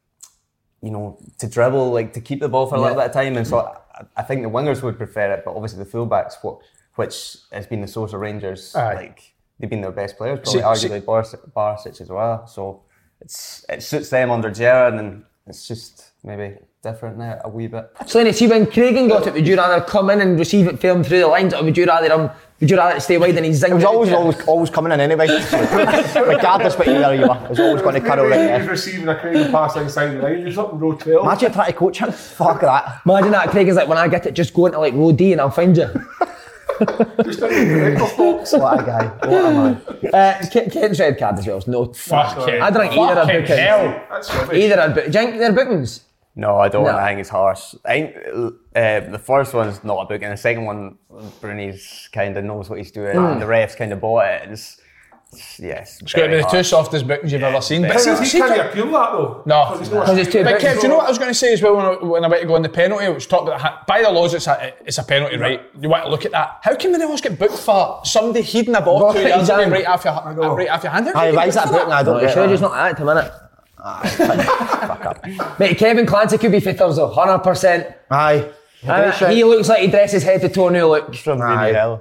you know, to dribble, like to keep the ball for a yeah. little bit of time. And so I, I think the wingers would prefer it, but obviously the fullbacks, what which has been the source of Rangers, Aye. like they've been their best players, probably see, arguably see, Barisic as well. So it's it suits them under Gerrard, and it's just maybe different there a wee bit. So then, see when Craig got it, would you rather come in and receive it firm through the lines, or would you rather um, would you rather stay wide and he's zinged? It was it always, to- always, always coming in anyway. Regardless what either you were, it was always going to curl right He there. was receiving a Craig pass inside the line. You're something row twelve. Imagine trying to coach him. Fuck that. Imagine that Craig is like, when I get it, just go into like row D and I'll find you. Just in the director's box. What a guy. What a man. Uh, Ken- Ken's red card as well. is No, Fucking I don't think either are fucking bookings. hell. That's rubbish. Either are bookings. Do you think they're bookings? No, I don't. No. I think it's harsh. I think uh, the first one's not a book, and the second one, Bruni's kind of knows what he's doing, and the refs kind of bought it. It's, it's yes, It's going to be the two softest bookings you've ever seen. But But see, he see, can't appeal that though. No. Because he's not Because it's too But big. Kev, do you know what I was going to say as well when I, when I went to go on the penalty? Which talked about the ha- by the laws, it's a it's a penalty, right? You want to look at that. How can they always get booked for somebody heading a ball Ball two hit yards his away hand. right off your right off your hand? How can Aye, you why get is that booked for booking? I don't No, get should have that. just not act a minute. Fuck up. Mate, Kevin Clancy could be for Thursday, one hundred percent. Aye. Uh, he looks like he dresses head to toe new look. from Aye. Hell.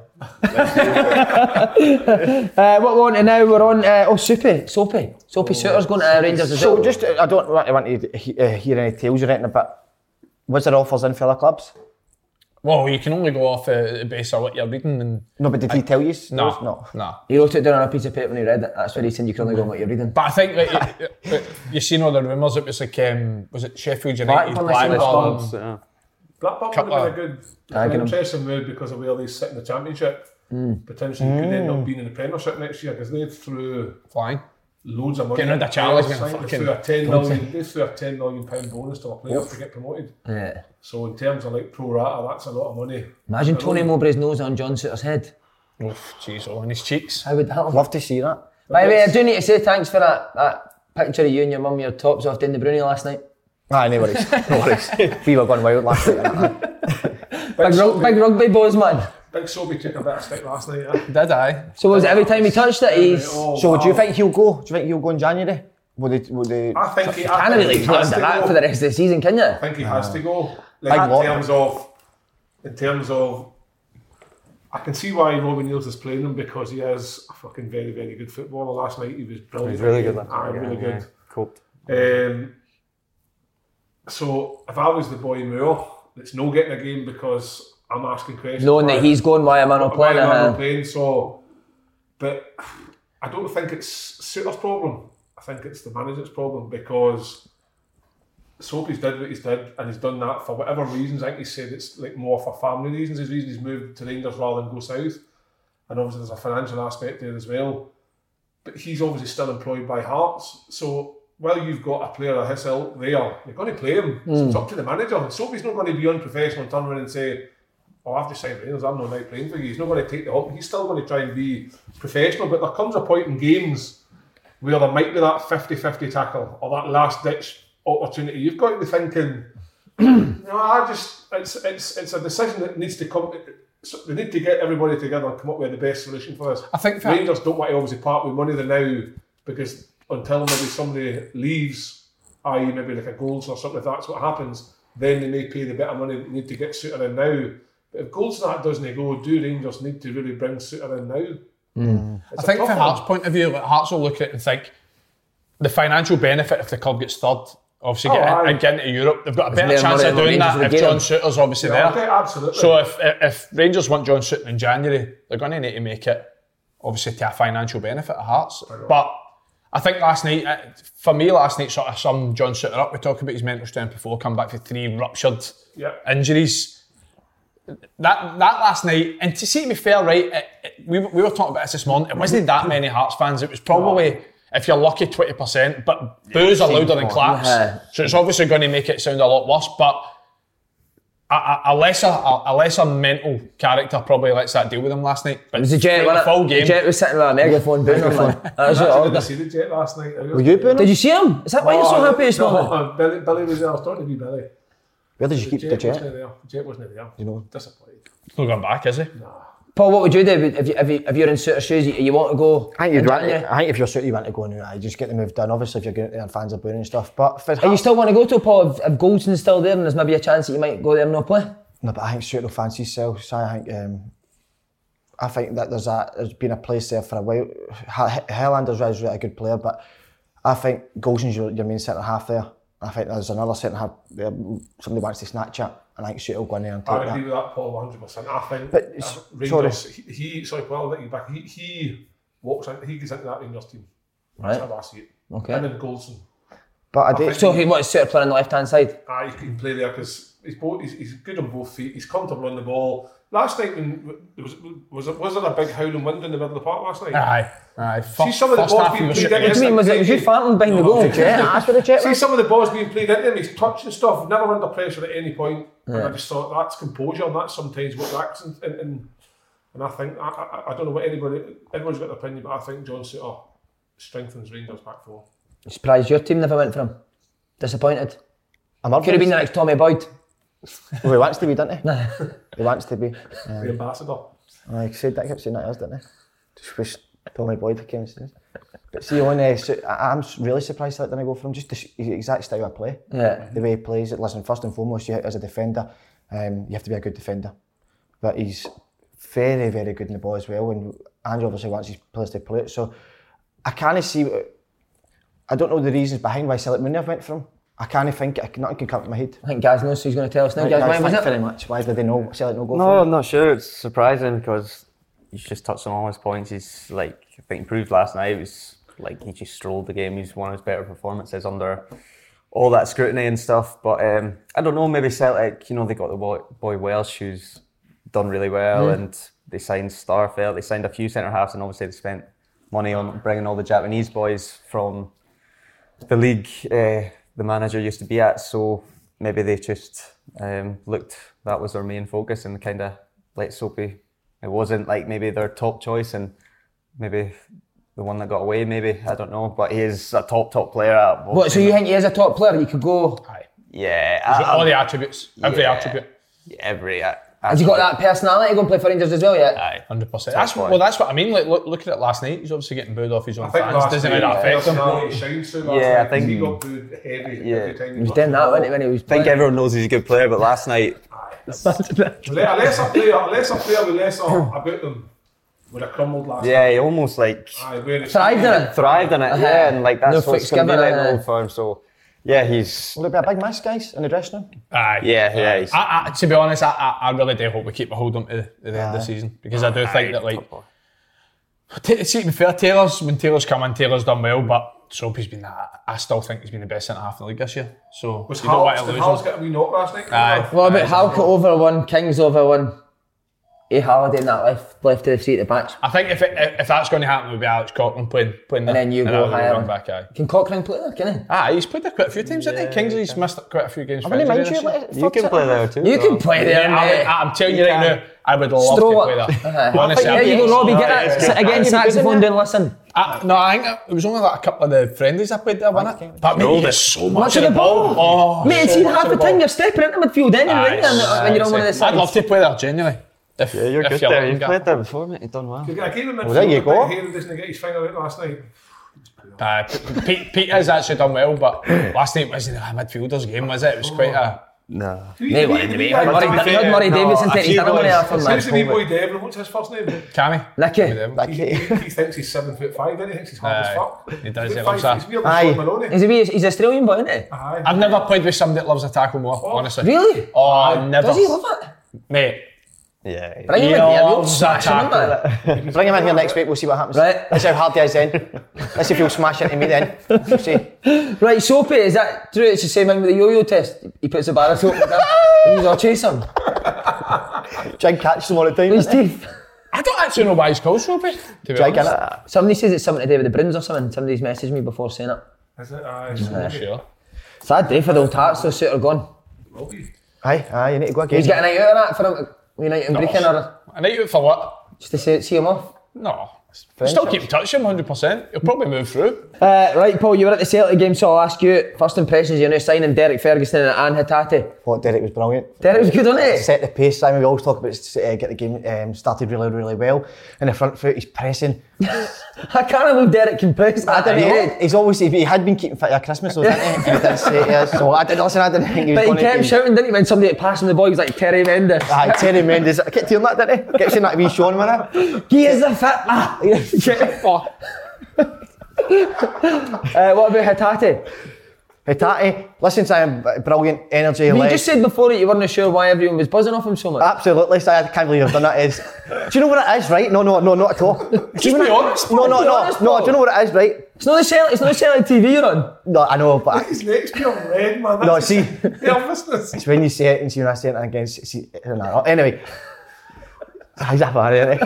Uh, what we're on to now, we're on, uh, oh, Soapy, Soapy. Soapy Suitor's going to Rangers as So well. just, uh, I don't want want to he- uh, hear any tales or anything, but was there offers in for other clubs? Well, you can only go off uh, the base of what you're reading. And No, but did he tell you? no, Those? No. no. He wrote it down on a piece of paper when he read it. That's where he said you can only go on what you're reading. But I think like, you, you, you seen all the rumours. It was like um, was it Sheffield United, Blackburn, I seen Blackburn. response. Yeah. Blackburn would Couple have been a good, Aye, an get him. interesting move because of where they sit in the Championship. Potentially could end up being in the Premiership next year because they threw Flying. loads of money. Getting rid of Charles, They fucking- threw a ten million. They threw a ten million pound bonus to a player to get promoted. Yeah. So in terms of like pro rata, that's a lot of money. Imagine Tony Mowbray's nose on John Suter's head. Oof, jeez, all on his cheeks. How would that look? Love to see that. By the way, I do need to say thanks for that, that picture of you and your mum, your tops off down the Brunei last night. Aye, no worries. No worries. We were going wild last night. innit? Big, rug, big rugby boys, man. Big Sobey took a bit of stick last night. Yeah. Did I? So was it every time he touched it, he's... Oh, So wow. do you think he'll go? Do you think he'll go in January? Will they? Will they? I think he, I Can't think really he put has under to that go. for the rest of the season, can you? I think he has to go. Like Big in what? terms of, in terms of, I can see why Robbie Neals is playing him because he is a fucking very, very good footballer. Last night he was brilliant. He's really good. Aye, really Yeah, good. Coped. Um, so if I was the boy Moore, it's no getting a game because I'm asking questions. Knowing why- that he's going, why am I not why playing? am I not Uh, playing? So, but I don't think it's Suter's problem. I think it's the manager's problem because Soapy's did what he's did and he's done that for whatever reasons. I think he said it's like more for family reasons. His reason he's moved to Rangers rather than go south. And obviously there's a financial aspect there as well. But he's obviously still employed by Hearts. So while you've got a player of his ilk there, you're going to play him. So it's up to the manager. And Soapy's not going to be unprofessional and turn around and say, oh, I've just signed Rangers, I'm not now playing for you. He's not going to take the hump. He's still going to try and be professional. But there comes a point in games where there might be that fifty-fifty tackle or that last-ditch opportunity. You've got to be thinking, no, I just, it's it's it's a decision that needs to come. So they need to get everybody together and come up with the best solution for this. I think for- Rangers don't want to obviously part with money there now because until maybe somebody leaves, that is maybe like a Golds or something, if that's what happens, then they may pay the bit of money they need to get Suter in now. But if Goldsnat doesn't go, do Rangers need to really bring Suter in now? I It's a think tough from one. Hearts' point of view, like, Hearts will look at it and think the financial benefit if the club gets third, obviously Oh, get, aye. in, get into Europe, they've got a better more chance money of than doing Rangers that would if get John them. Suter's obviously Yeah, there. okay, absolutely. So if if Rangers want John Suter in January, they're going to need to make it obviously to a financial benefit of Hearts. But I think last night, uh, for me, last night sort of summed John Suter up. We talked about his mental strength before, come back for three ruptured Yeah. injuries. That that last night, and to see to be fair, right, it, it, we, we were talking about this this morning, it wasn't that many Hearts fans. It was probably, if you're lucky, twenty percent, but boos are louder than claps. Yeah. So it's obviously going to make it sound a lot worse, but a, a, a lesser a, a lesser mental character probably lets that deal with him last night. But it was a Jet, the wasn't it? full The game. Jet was sitting with a megaphone booing him, man. That was I it, actually order. didn't see the Jet last night. Were you booing Did him? you see him? Is that why you're so happy this morning? No, Billy, Billy was there. I was talking to you, Billy. Where did you keep the Jet jet? wasn't there. The Jet wasn't there. You know. Disappointed. He's not going back, is he? Paul, what would you do if, you, if, you, if you're in Suter's shoes? You, you want to go? I think, you'd in want, January? I think if you're suited, you want to go now. I just get the move done. Obviously, if you're going out there and fans are booing and stuff. But if it's And you Hearts- still want to go to Paul if, if Goldson's still there and there's maybe a chance that you might go there and not play? No, but I think Suter will fancy himself. So I think um, I think that there's a there's been a place there for a while. H- Hellander's is really a good player, but I think Golson's your, your main centre half there. I think there's another centre half where somebody wants to snatch it, and I think Soot will go in there and take I that. agree with that, Paul, one hundred percent. I think But, uh, sorry. Rangers, he, he, sorry, Paul, I'll let you back. He, he walks in, he gets into that Rangers team. That's Right. how I see it. Okay. Him and Goldson. But I do. think- So he wants Soot playing on the left hand side. Ah, he can play there because he's, both, he's, he's good on both feet. He's comfortable on the ball. Last night, when, was, was, it, was there a big howling wind in the middle of the park last night? Aye, aye. See some of the First balls half he being was played shit. in. What do you mean, was it was you farting behind the No, goal? it's- Jet, ask for the jet. See some of the balls being played into him, he's touching stuff, never under pressure at any point. And I just thought that's composure, and that's sometimes what lacks. And, and, and, and I think, I, I, I don't know what anybody, everyone's got an opinion, but I think John Suter strengthens Rangers back four. Surprised your team never went for him. Disappointed. I'm Could have been the next Tommy Boyd. Well, he wants to be, doesn't he? He wants to be. The ambassador. I said that, I kept saying that, didn't I? Just wish Tommy Boyd came and said. But see, on uh, so I- I'm really surprised that didn't go for him. Just the sh- his exact style of play, Yeah. the way he plays it. Listen, first and foremost, you, as a defender, um, you have to be a good defender. But he's very, very good in the ball as well. And Andrew obviously wants his players to play it. So I can't see. I don't know the reasons behind why Celtic Munoz went for him. I can't think. I, nothing can come to my head. I think Gaz knows, so he's going to tell us now. Right, Gaz, guys, why was thanks it? very much. Why did they know Celtic no go No, for I'm him? not sure. It's surprising because he's just touched on all his points. He's like, I think improved last night. It was like he just strolled the game. He's one of his better performances under all that scrutiny and stuff. But um, I don't know, maybe Celtic, you know, they got the boy, boy Welsh who's done really well, Mm. and they signed Starfelt. They signed a few centre halves, and obviously they spent money on bringing all the Japanese boys from the league uh, the manager used to be at. So maybe they just um, looked, that was their main focus, and kind of let Soapy. It wasn't like maybe their top choice, and maybe the one that got away, maybe, I don't know, but he is a top, top player at both. What, so you think he is a top player? You could go. Aye. Yeah. He's got I- all the attributes, every yeah, attribute. Every. Uh, Has he got that personality to go and play for Rangers as well yet? Aye. Hundred percent. That's That's why. well. That's what I mean. Like look, looking at it last night, he's obviously getting booed off his own I think fans. last Doesn't night, really affect him. personality shines through last Yeah, I night, 'cause think- he got booed heavy Yeah. every time He was got doing the that ball. wasn't he, when he was I think playing? everyone knows he's a good player, but last night, A lesser player, a lesser player with lesser about them would have crumbled last yeah, night. he almost like Aye, where it's- Thrived in it. thrived in it, yeah, and like that's No what's fix going to be given, like uh, the old firm. So, yeah, he's Will there be a big miss, guys, in the dressing room? Aye. yeah, yeah, he's, I, I, to be honest, I, I, I really do hope we keep a hold on to the, the end of the Aye. season, because I do think that, like, top boy. t- see, to be fair, Taylor's, when Taylor's come in, Taylor's done well, but Soapy's been, I, I still think he's been the best centre half in the league this year. So, Was you don't want Hals, to did lose Hals him. get a wee knock last night? Aye. What about Aye. Halkett over one, Kings over one? A Halliday in that left, left to the seat at the bench. I think if it, if that's going to happen, it would be Alex Cochran playing, playing And then you go I would higher run on. back, aye. Can Cochrane play there, can he? Ah, he's played there quite a few times, hasn't he? Kingsley's missed quite a few games. I for wouldn't mind injury you. this year. like, You third can centre play half. there too. You can play there, Yeah, I mate. would, I'm telling you right now, I would love Stroll to play it. there. Honestly, There I'd you be- go, Robbie, get Yeah, that. it's Sit good. again, Aye, saxophone you down, listen. I, no, I think it was only like a couple of the friendlies I played there, wasn't it? But mate, Rolled you it. get so Much much of of the the ball. Oh, Mate, so see, much half of the ball. time you're stepping into midfield anyway, Aye, and when you're on one of the I'd sides. love to play there, genuinely. If, Yeah, you're if good you're there. letting You've go. played there before, mate. You've done well. I gave him Well, there you midfield, go. but Haley doesn't get his finger out last night. Uh, Pete, Pete has actually done well, but last night wasn't a midfielder's game, was it? It was quite a. No. Mate, what did Who- mate? who- Had Murray, who- had Murray no, Davidson a taking few his money boys- off him, Who's the wee man. boy Devlin? What's his first name? Cammy. Nicky. He, he, he thinks he's seven foot five, doesn't he? He thinks he's hard as Aye, fuck. he does, he Foot loves five, that. He's weird Aye. as Sean Maloney. He's a wee, he's Australian boy, isn't he? Aye. I've never played with somebody that loves a tackle more, honestly. Really? Oh, never. Does he love it? Mate, Yeah. Bring him he in here, we'll loves that smash him, tackle. man. Bring him in here next week, we'll see what happens. Right. Let's see how hard he is then. Let's see if he'll smash into me then. We'll see. Right, Soapy, is that true? It's the same thing with the yo-yo test. He puts a bar of soap in there. He's all chase him. Try and catch them all the time. His isn't he? teeth. I don't actually know why he's called Soapy, to be Try and honest. get it. Somebody says it's something to do with the Bruins or something. Somebody's messaged me before saying it. Is it? Aye. I'm not sure. Sad day for the old tarts, though, Suter gone. Will be. Aye, aye, you need to go again. He's getting a night out of that for him. We night in breaking or A night out for what? just to see, see him off. No. Still keep in touch with him, one hundred percent. He'll probably move through. Uh, right, Paul, you were at the Celtic game, so I'll ask you, first impressions, you're now signing Derek Ferguson and Anne Hatate. Thought Derek was brilliant. Derek was good, wasn't he? Set the pace, Simon. We always talk about uh, get the game um, started really, really well. In the front foot, he's pressing. I can't believe Derek can press I that. didn't I know. He's always he had been keeping fit at Christmas, so didn't he? And he did say it is. So I didn't listen. I didn't think he was But he going kept to. shouting, didn't he, when somebody passed him the ball, he was like Terry Mendes. Aye, Terry Mendes. I kept hearing that, didn't he? Kept saying that to me, Sean, man. He is the fit man. uh, what about Hatate? Hatate, listen to him, brilliant energy. You leg. just said before that you weren't sure why everyone was buzzing off him so much. Absolutely, so I can't believe you've done that. Is, do you know what it is, right? No, no, no, not at all. Just be honest. No, no, no, honest, no. Paul. Do you know what it is, right? It's not the Celtic, it's not the Celtic T V you're on. No, I know, but His neck's pure red, man. no. That's See, nervousness. it's when you say it and see when I say it again. See, no, anyway. Exactly.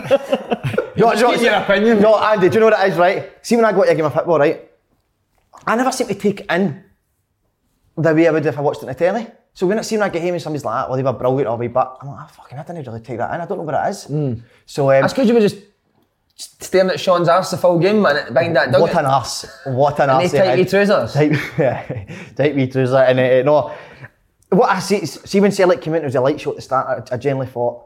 No, Just no, give your opinion. No, Andy, do you know what it is, right? See, when I go to a game of football, right? I never seem to take it in the way I would if I watched it on the telly. So when I see when I get home and somebody's like, oh, they were brilliant, or we but I'm like, oh, fucking, I didn't really take that in. I don't know what it is. Mm. So um, That's because you were just staring at Sean's arse the full game, man, behind that dug. what an arse! What an And arse! they tight wee trousers. Tight, yeah, tight wee trouser. And uh, no, what I see, see when Celtic came in, it was a light show at the start. I, I generally thought.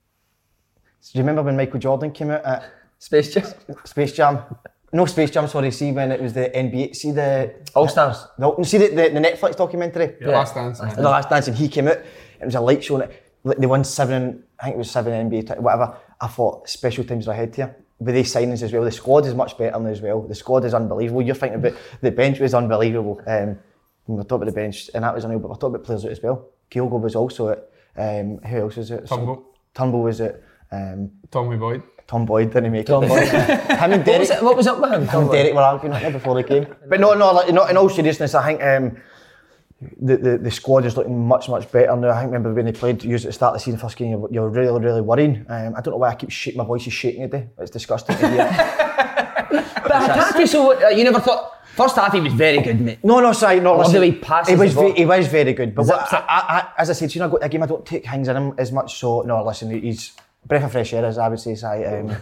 Do you remember when Michael Jordan came out at Space Jam. Space Jam? No, Space Jam, sorry, see when it was the N B A, see the... All Stars. No, see the, the, the Netflix documentary? The Last Dance. The Last Dance, and he came out, it was a light show, and it, like, they won seven, I think it was seven N B A, t- whatever. I thought, special times are ahead here. With these signings as well, the squad is much better as well. The squad is unbelievable. You're thinking about, the bench was unbelievable. Um, we're talking about the bench, and that was unreal, but we're talking about players out as well. Kyogo was also at, um, who else was it? Turnbull. Turnbull was it. Um, Tommy Boyd. Tom Boyd didn't make Tom it. Boyd. Him and What Derek, was, it, what was up with him? him and Derek were arguing it before they came. But no, no, like, no, in all seriousness, I think um, the, the the squad is looking much, much better now. I think remember when they played, used at the start of the season, first game, you're, you're really, really worrying. Um, I don't know why I keep shaking, my voice is shaking today. It's disgusting to hear. But Hatate, so uh, you never thought... First half he was very good, mate. No, no, sorry, no. Love Listen, the way he passes he was, the ball. ve- he was very good. But Zip, what, zip. I, I, I, as I said, you know, I go to a game, I don't take things in him as much. So no, listen, he's breath of fresh air, as I would say. Si, um,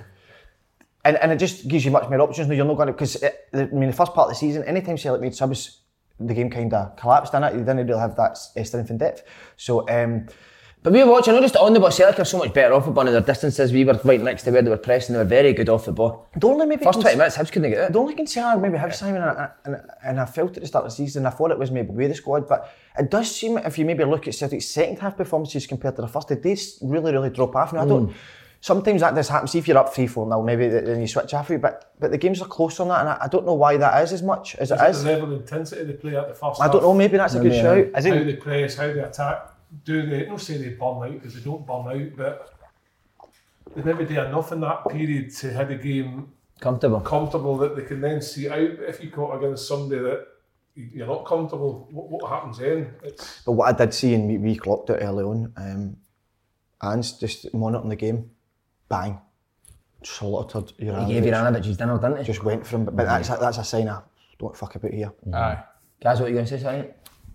and and it just gives you much more options. No, you're not going to because I mean, the first part of the season, anytime Celtic made subs, the game kind of collapsed in it. You didn't really have that uh, strength and depth. So. Um, But we were watching, I noticed on the ball, Celtic are so much better off the ball in their distances. We were right next to where they were pressing, they were very good off the ball. The only maybe First twenty minutes, Hibs couldn't get it. The only concern I maybe have, Simon, and, and, and I felt at the start of the season, I thought it was maybe with the squad, but it does seem, if you maybe look at Celtic's second half performances compared to the first, they did really, really drop off. Now, I don't, sometimes that does happen. See if you're up three four now, maybe then you switch off a bit, but, but the games are close on that, and I, I don't know why that is as much as it Is is. it the level of intensity they play at the first I half? don't know, maybe that's a good shout. I How think they press, how they attack. Do they, not say they burn out, because they don't burn out, but they maybe do enough in that period to have the game Comfortable. comfortable that they can then see out. But if you caught against somebody that you're not comfortable, what, what happens then? It's But what I did see, and we, we clocked it early on, um, Anne's just monitoring the game, bang, slaughtered Juranovic. He gave Juranovic dinner, didn't he? Just went for him, but, but that's, a, that's a sign of, don't fuck about here. Aye. Guys, what are you going to say, sorry?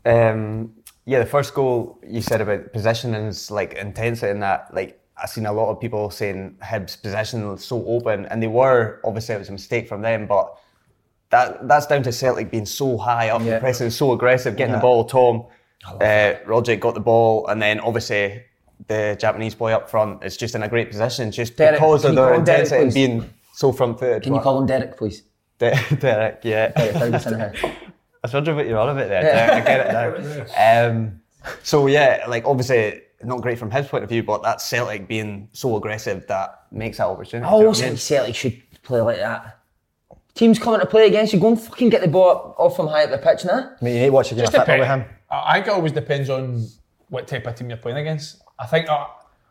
Um, yeah, the first goal you said about possession and it's like intensity and that, like I've seen a lot of people saying Hibs' possession was so open, and they were, obviously it was a mistake from them, but that that's down to Celtic being so high up, Yeah. the pressing so aggressive, getting Yeah. the ball. Tom, uh, Rogic got the ball, and then obviously the Japanese boy up front is just in a great position, just Derek, because can of you their call him Derek, intensity and please? being so front footed. Can you call him Derek, please? Derek, yeah. Derek Ferguson, uh, I was wondering what you're on about there. Derek. I get it now. Um, so yeah, like obviously not great from his point of view, but that's Celtic being so aggressive that makes that opportunity. I Do you know always what I mean? think Celtic should play like that. Teams coming to play against you, go and fucking get the ball off from high up the pitch now. I mean, you need to watch a game of Just football with depend. him. I I think it always depends on what type of team you're playing against. I think uh,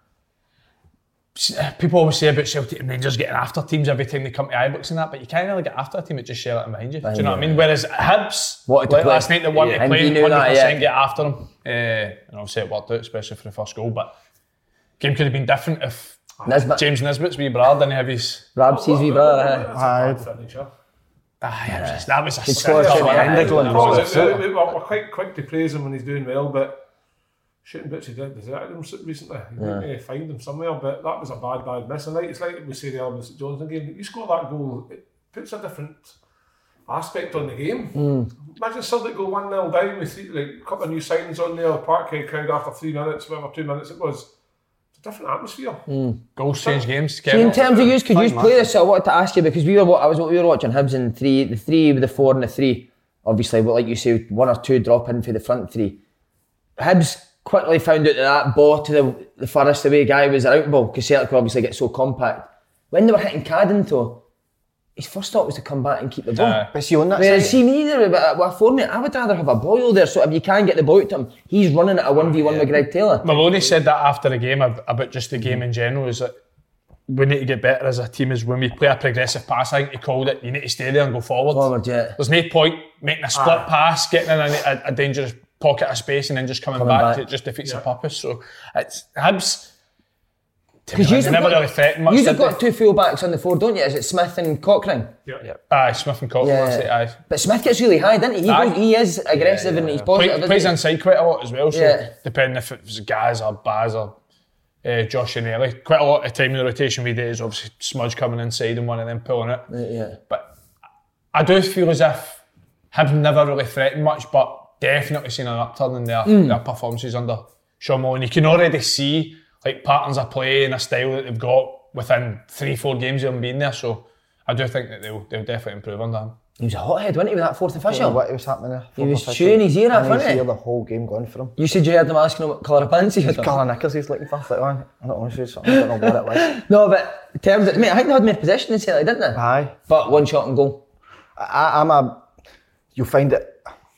s- people always say about Celtic and Rangers getting after teams every time they come to Ibrox and that, but you can't really get after a team that just shell it in behind you. Do you know what I mean? Whereas Hibs, Wanted to like play. last night, they wanted Yeah. to And play you and knew one hundred percent that, yeah. get after them. Uh, and obviously it worked out, especially for the first goal, but game could have been different if Nisbet. James Nisbet's wee brother didn't have his... Rabsy's wee brother. uh, That's a bad finisher. Ah, yeah, it was just- that was a Good sick score, goal. Jimmy. Yeah. Indigo The and problem Ross. is that we- We're we're quite quick to praise him when he's doing well, but shooting bits he did deserted him recently. You Yeah. need to find him somewhere, but that was a bad, bad miss. And like, it's like we say the earlier St Johnstone game, you score that goal, it puts a different aspect on the game. Imagine Celtic go one nil down with three, like, a couple of new signings on there, Parkhead crowd after three minutes, whatever, two minutes it was. It's a different atmosphere. Goals change games. See, in terms of you, could you Fine, play man. this? I wanted to ask you because we were, wa- I was, we were watching Hibs in three, the three with the four and the three. Obviously, but like you say, one or two drop in for the front three. Hibs quickly found out that that ball to the, the furthest away guy was an out ball because Celtic would obviously get so compact. When they were hitting Cadden though, his first thought was to come back and keep the ball. Uh, But see, on that Whereas side, see me either, but with a format, I would rather have a Boyle there. So if you can get the ball to him, he's running at a one v one with Greg Taylor. Maloney said that after the game about just the game in general, is that we need to get better as a team. Is when we play a progressive pass, I think he called it, you need to stay there and go forward. Forward, yeah. There's no point making a split ah. pass, getting in a, a, a dangerous pocket of space and then just coming, coming back. back. It just defeats yeah. the purpose. So it's Hibs. Because you never really threatened much. You've got two full-backs on the floor, don't you? Is it Smith and Cochrane? Yeah. yeah. Aye, Smith and Cochrane, yeah. that's it, aye. But Smith gets really high, doesn't he? He, goes, he is aggressive yeah, yeah, and he's positive. Play, plays he? inside quite a lot as well, so yeah. depending if it's Gaz or Baz or uh, Josh and Ellie. Quite a lot of time in the rotation we do is obviously Smudge coming inside and one of them pulling it. Yeah. yeah. But I do feel as if Hibs never really threatened much, but definitely seen an upturn in their, mm. their performances under Sean Mullin. You can already see like patterns of play and a style that they've got within three, four games of them being there. So I do think that they'll they'll definitely improve under him. He was a hothead, wasn't he, with that fourth official? What was happening there? He was chewing his ear off, wasn't he? The whole game going for him. You said you heard him asking him what colour of pants he had. Colour knickers he's looking for. Like, man, I don't know, I don't know what it was. No, but in terms of, mate, I think they had more possession than Celtic, didn't they? Aye. But one shot and goal. I, I'm a, you'll find it,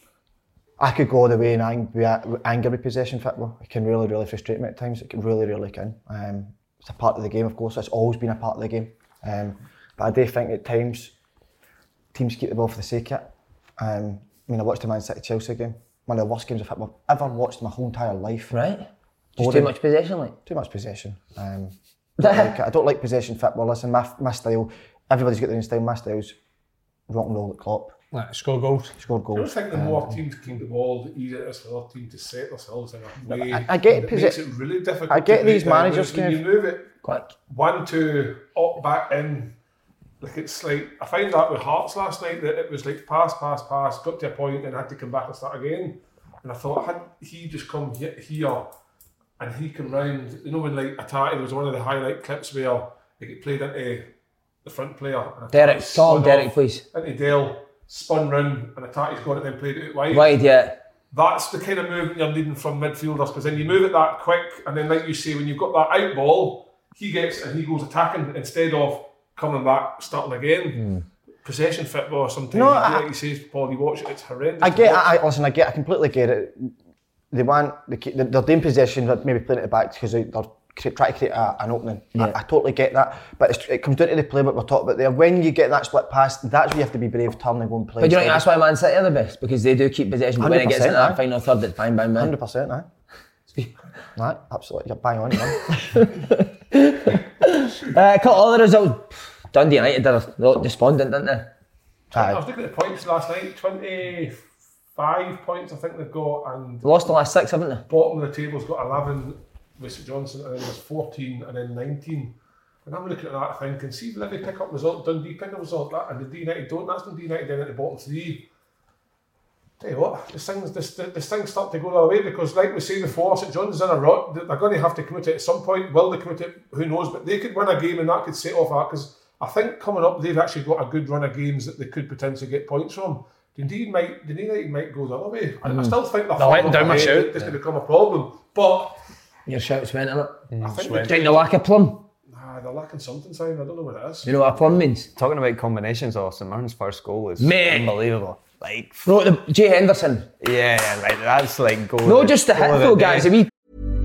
I could go all the way in ang- anger with possession football. It can really, really frustrate me at times. It can really, really can. Um, it's a part of the game, of course. It's always been a part of the game. Um, but I do think at times teams keep the ball for the sake of it. Um, I mean, I watched the Man City Chelsea game. One of the worst games of football I've ever watched in my whole entire life. Right. Just too much possession, like? Too much possession. Um, I, don't like I don't like possession football. Listen, my, my style, everybody's got their own style. My style's rock and roll at Klopp. Like, score goals. Score goals. I don't think the more um, teams keep the ball, the easier it is for other teams to set themselves in a way. I, I get it posi- makes it really difficult. I get these managers when you move it quick, one, two, up, back in. Like it's like I find that with Hearts last night that it was like pass, pass, pass, got to a point and had to come back and start again. And I thought had he just come here and he come round, you know when like Atati, there was one of the highlight clips where they get played into the front player. And Derek, Tom, Derek, please. Into Dale. Spun round and Atati's gone and then played it out wide. Wide, yeah. That's the kind of movement you're needing from midfielders because then you move it that quick and then like you say, when you've got that out ball, he gets and he goes attacking instead of coming back, starting again. Mm. Possession football sometimes, no, I, like you say, Paul, you watch it, it's horrendous. I get I, listen, I get I completely get it. They want, they, they're doing possession, but maybe playing it back because they're trying to create a, an opening. Yeah. I, I totally get that, but it's, it comes down to the play what we're talking about there. When you get that split pass, that's where you have to be brave, turn and go and play. But do you think that's why Man City are the best? Because they do keep possession, but when it gets into that final third, it's bang, bang, bang. one hundred percent, aye. Aye, absolutely, you're bang on, man. uh, a couple other results. Dundee United are a lot despondent, didn't they? Aye. I was looking at the points last night, twenty-five points I think they've got, and lost the last six, haven't they? Bottom of the table's got eleven with St Johnstone, and then there's fourteen and then nineteen. And I'm looking at that thinking, see if Livy pick up result, Dundee pick up result, that, and the D United don't, that's Dundee United down at the bottom three. Tell you what, this thing's this, this thing's start to go the other way because, like we say before, St John's in a rut. They're going to have to commit it at some point. Will they commit it? Who knows? But they could win a game and that could set off that because I think coming up they've actually got a good run of games that they could potentially get points from. Dundee might, Dundee United might go the other way. Mm. I still think they're letting down my shout. This could become a problem, but your shout's went in it. Mm, I think they think the lack of plum. Nah, they're lacking something, Simon. I don't know what it is. You know what a plum means? Talking about combinations, though, St Mirren's first goal is Mate. unbelievable. Like, no, the Jay Henderson. Yeah, yeah, like that's like goal. No, just the hit though, guys. If, we...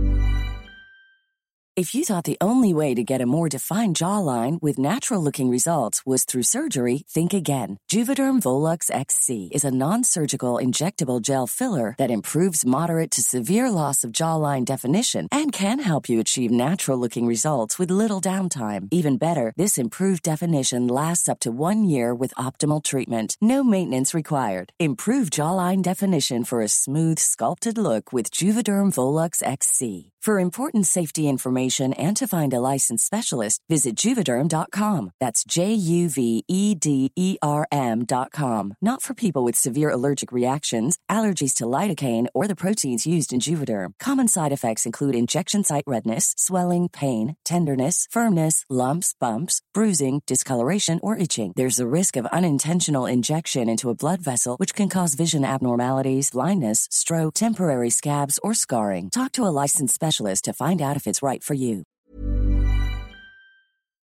if you thought the only way to get a more defined jawline with natural-looking results was through surgery, think again. Juvederm Volux X C is a non-surgical injectable gel filler that improves moderate to severe loss of jawline definition and can help you achieve natural-looking results with little downtime. Even better, this improved definition lasts up to one year with optimal treatment. No maintenance required. Improve jawline definition for a smooth, sculpted look with Juvederm Volux X C. For important safety information and to find a licensed specialist, visit Juvederm dot com. That's J U V E D E R M dot com. Not for people with severe allergic reactions, allergies to lidocaine, or the proteins used in Juvederm. Common side effects include injection site redness, swelling, pain, tenderness, firmness, lumps, bumps, bruising, discoloration, or itching. There's a risk of unintentional injection into a blood vessel, which can cause vision abnormalities, blindness, stroke, temporary scabs, or scarring. Talk to a licensed specialist to find out if it's right for you.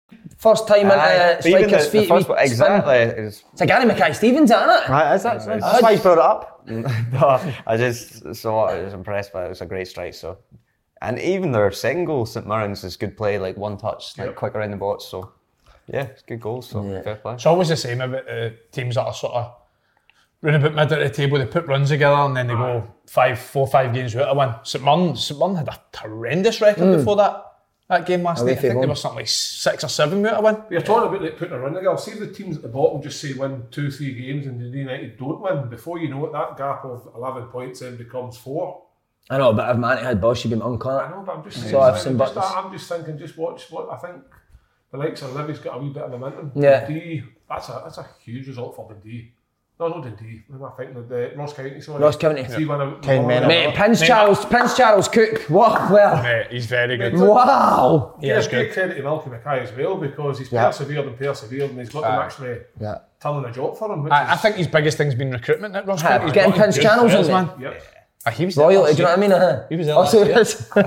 First time into Aye, but even striker's the- the feet. first wee one- exactly. spin. It's, It's a Gary Mackay-Stevens, isn't it? Right, is that? That's why you brought it up. no, I just saw it, I was impressed by it. It was a great strike. So, and even their second goal, St Mirren's, is good play, like one touch, like quick around the box. So, yeah, it's good goals. So Yeah. fair play. It's always the same about uh, teams that are sort of round about mid at the table. They put runs together and then they go five, four, five games without a win. St Mirren, St Mirren had a horrendous record before that that game last Away night. I from think home. they were something like six or seven without a win. You're talking about like putting a run together. See if the teams at the bottom just say win two, three games and the United don't win. Before you know it, that gap of eleven points then becomes four. I know, but if Manny had Bosch, you'd be on I corner. know, but I'm just saying. So I've like, seen just, buttons. I'm just thinking, just watch what I think. The likes of Livy's got a wee bit of momentum. Yeah. Dundee, that's a that's a huge result for Dundee. No, not Dundee. What am I thinking of the Ross County? Sorry. Ross County. Three one out. Ten men. Mate, Prince Charles, Prince Charles Cook. What? Well, Mate, he's very good. wow. He Yeah, is great good. credit to Malky Mackay as well because he's Yeah. persevered and persevered and he's got them Aye. actually Yeah. turning a job for him. Which I, I is, think his biggest thing's been recruitment at Ross Aye, County. getting He's Prince good Charles players, in man. Yep. Uh, He was there Royalty, last do you know what I mean? Uh-huh. He was there Oh, last so year.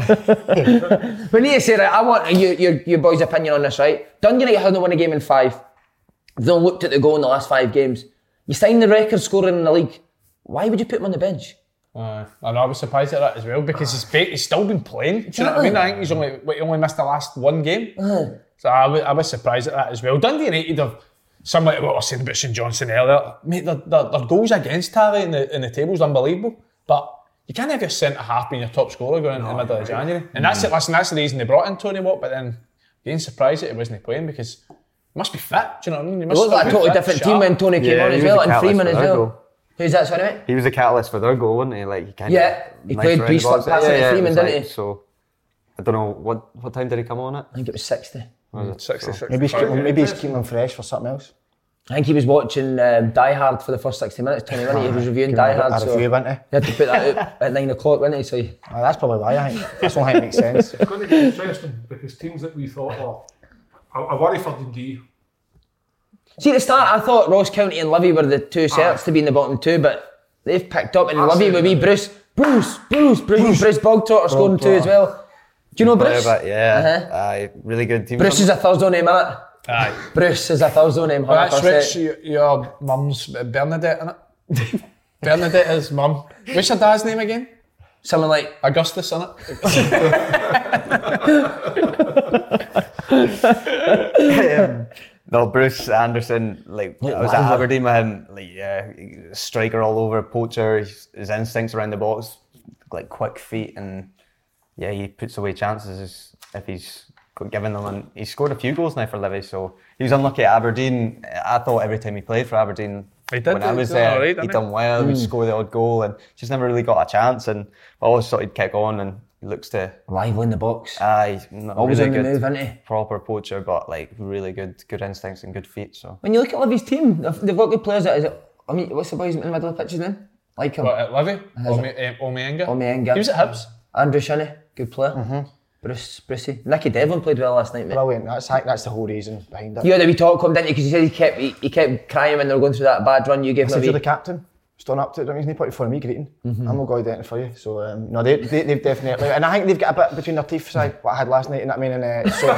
it is. We need to say that. I want your, your, your boys' opinion on this, right? Dundee United hasn't won a game in five. They've not looked at the goal in the last five games. You signed the record scorer in the league. Why would you put him on the bench? Uh, I know, I was surprised at that as well because he's ba- he's still been playing. Do you know what I mean? I think he's only he only missed the last one game, so I was, I was surprised at that as well. Dundee United have similar to what I was saying about St Johnstone earlier. Mate, their, their, their goals against tally in the in the table is unbelievable, but you can't have your centre half being your top scorer going into the middle of January, and that's it. Listen, that's the reason they brought in Tony Watt, but then again, surprised that he wasn't playing because he must be fit. Do you know what I mean? He It must looked like a still be totally fit, different sharp. team when Tony came Yeah, on he as was well, the and catalyst Freeman for as their well. goal. Who's that, sorry, mate? He was the catalyst for their goal, wasn't he? Like he kind Yeah, of he played around Priest the box. like passing to Freeman, it was didn't like- he? So I don't know what what time did he come on at? I think it was sixty. sixty-six. Maybe he's keeping, maybe he's keeping them fresh for something else. I think he was watching um, Die Hard for the first sixty minutes, twenty minutes. He was reviewing Give Die him a- Hard, a so review, he wasn't he? had to put that out at nine o'clock, wasn't he? So he, Oh, that's probably why I think. That's why it makes sense. it's going to be interesting because teams that we thought, oh, I, I worry for Dundee. see, at the start, I thought Ross County and Livy were the two certs to be in the bottom two, but they've picked up. And I Livy said with wee that. Bruce, Bruce, Bruce, Bruce, Bruce Bogtrotter scoring two as well. Do you know Bruce? But yeah, Uh-huh. aye, really good team. Bruce is a Thursday name, innit? Aye. Bruce is a Thursday name, Well, one that's hundred Rich, percent. your, your mum's Bernadette, innit? Bernadette is mum. What's your dad's name again? Something like, Augustus, innit? um, no, Bruce Anderson, like I was at Aberdeen with him, like yeah, striker all over, poacher, his, his instincts around the box, like quick feet, and yeah, he puts away chances if he's given them. And he's scored a few goals now for Livy, so he was unlucky at Aberdeen. I thought every time he played for Aberdeen, He did, when I he was did there, alright, he didn't he? done well. He'd score the odd goal, and just never really got a chance. And I always thought he'd kick on, and he looks to. lively in the box. Aye, not Always really on the good, move, isn't he? proper poacher, but like really good, good instincts and good feet. So When you look at Livy's team, they've they've got good players. That is it. I mean, what's the boys in the middle of the pitch's name? Like him. What, at Livy? Omi- um, Omienga? Omienga. He was at Hibs. Andrew Shinney, good player. Bruce, Brucey. Nicky Devlin played well last night, mate. Brilliant. That's I think that's the whole reason behind it. You had a wee talk to him, didn't you? Because he said he kept he, he kept crying when they were going through that bad run. You gave I him said a you're wee. the captain. Stone up to it. That means they put it for me greeting. I'm not going to do anything for you. So um, no, they, they they've definitely, and I think they've got a bit between their teeth. So what I had last night, and I mean, and uh, so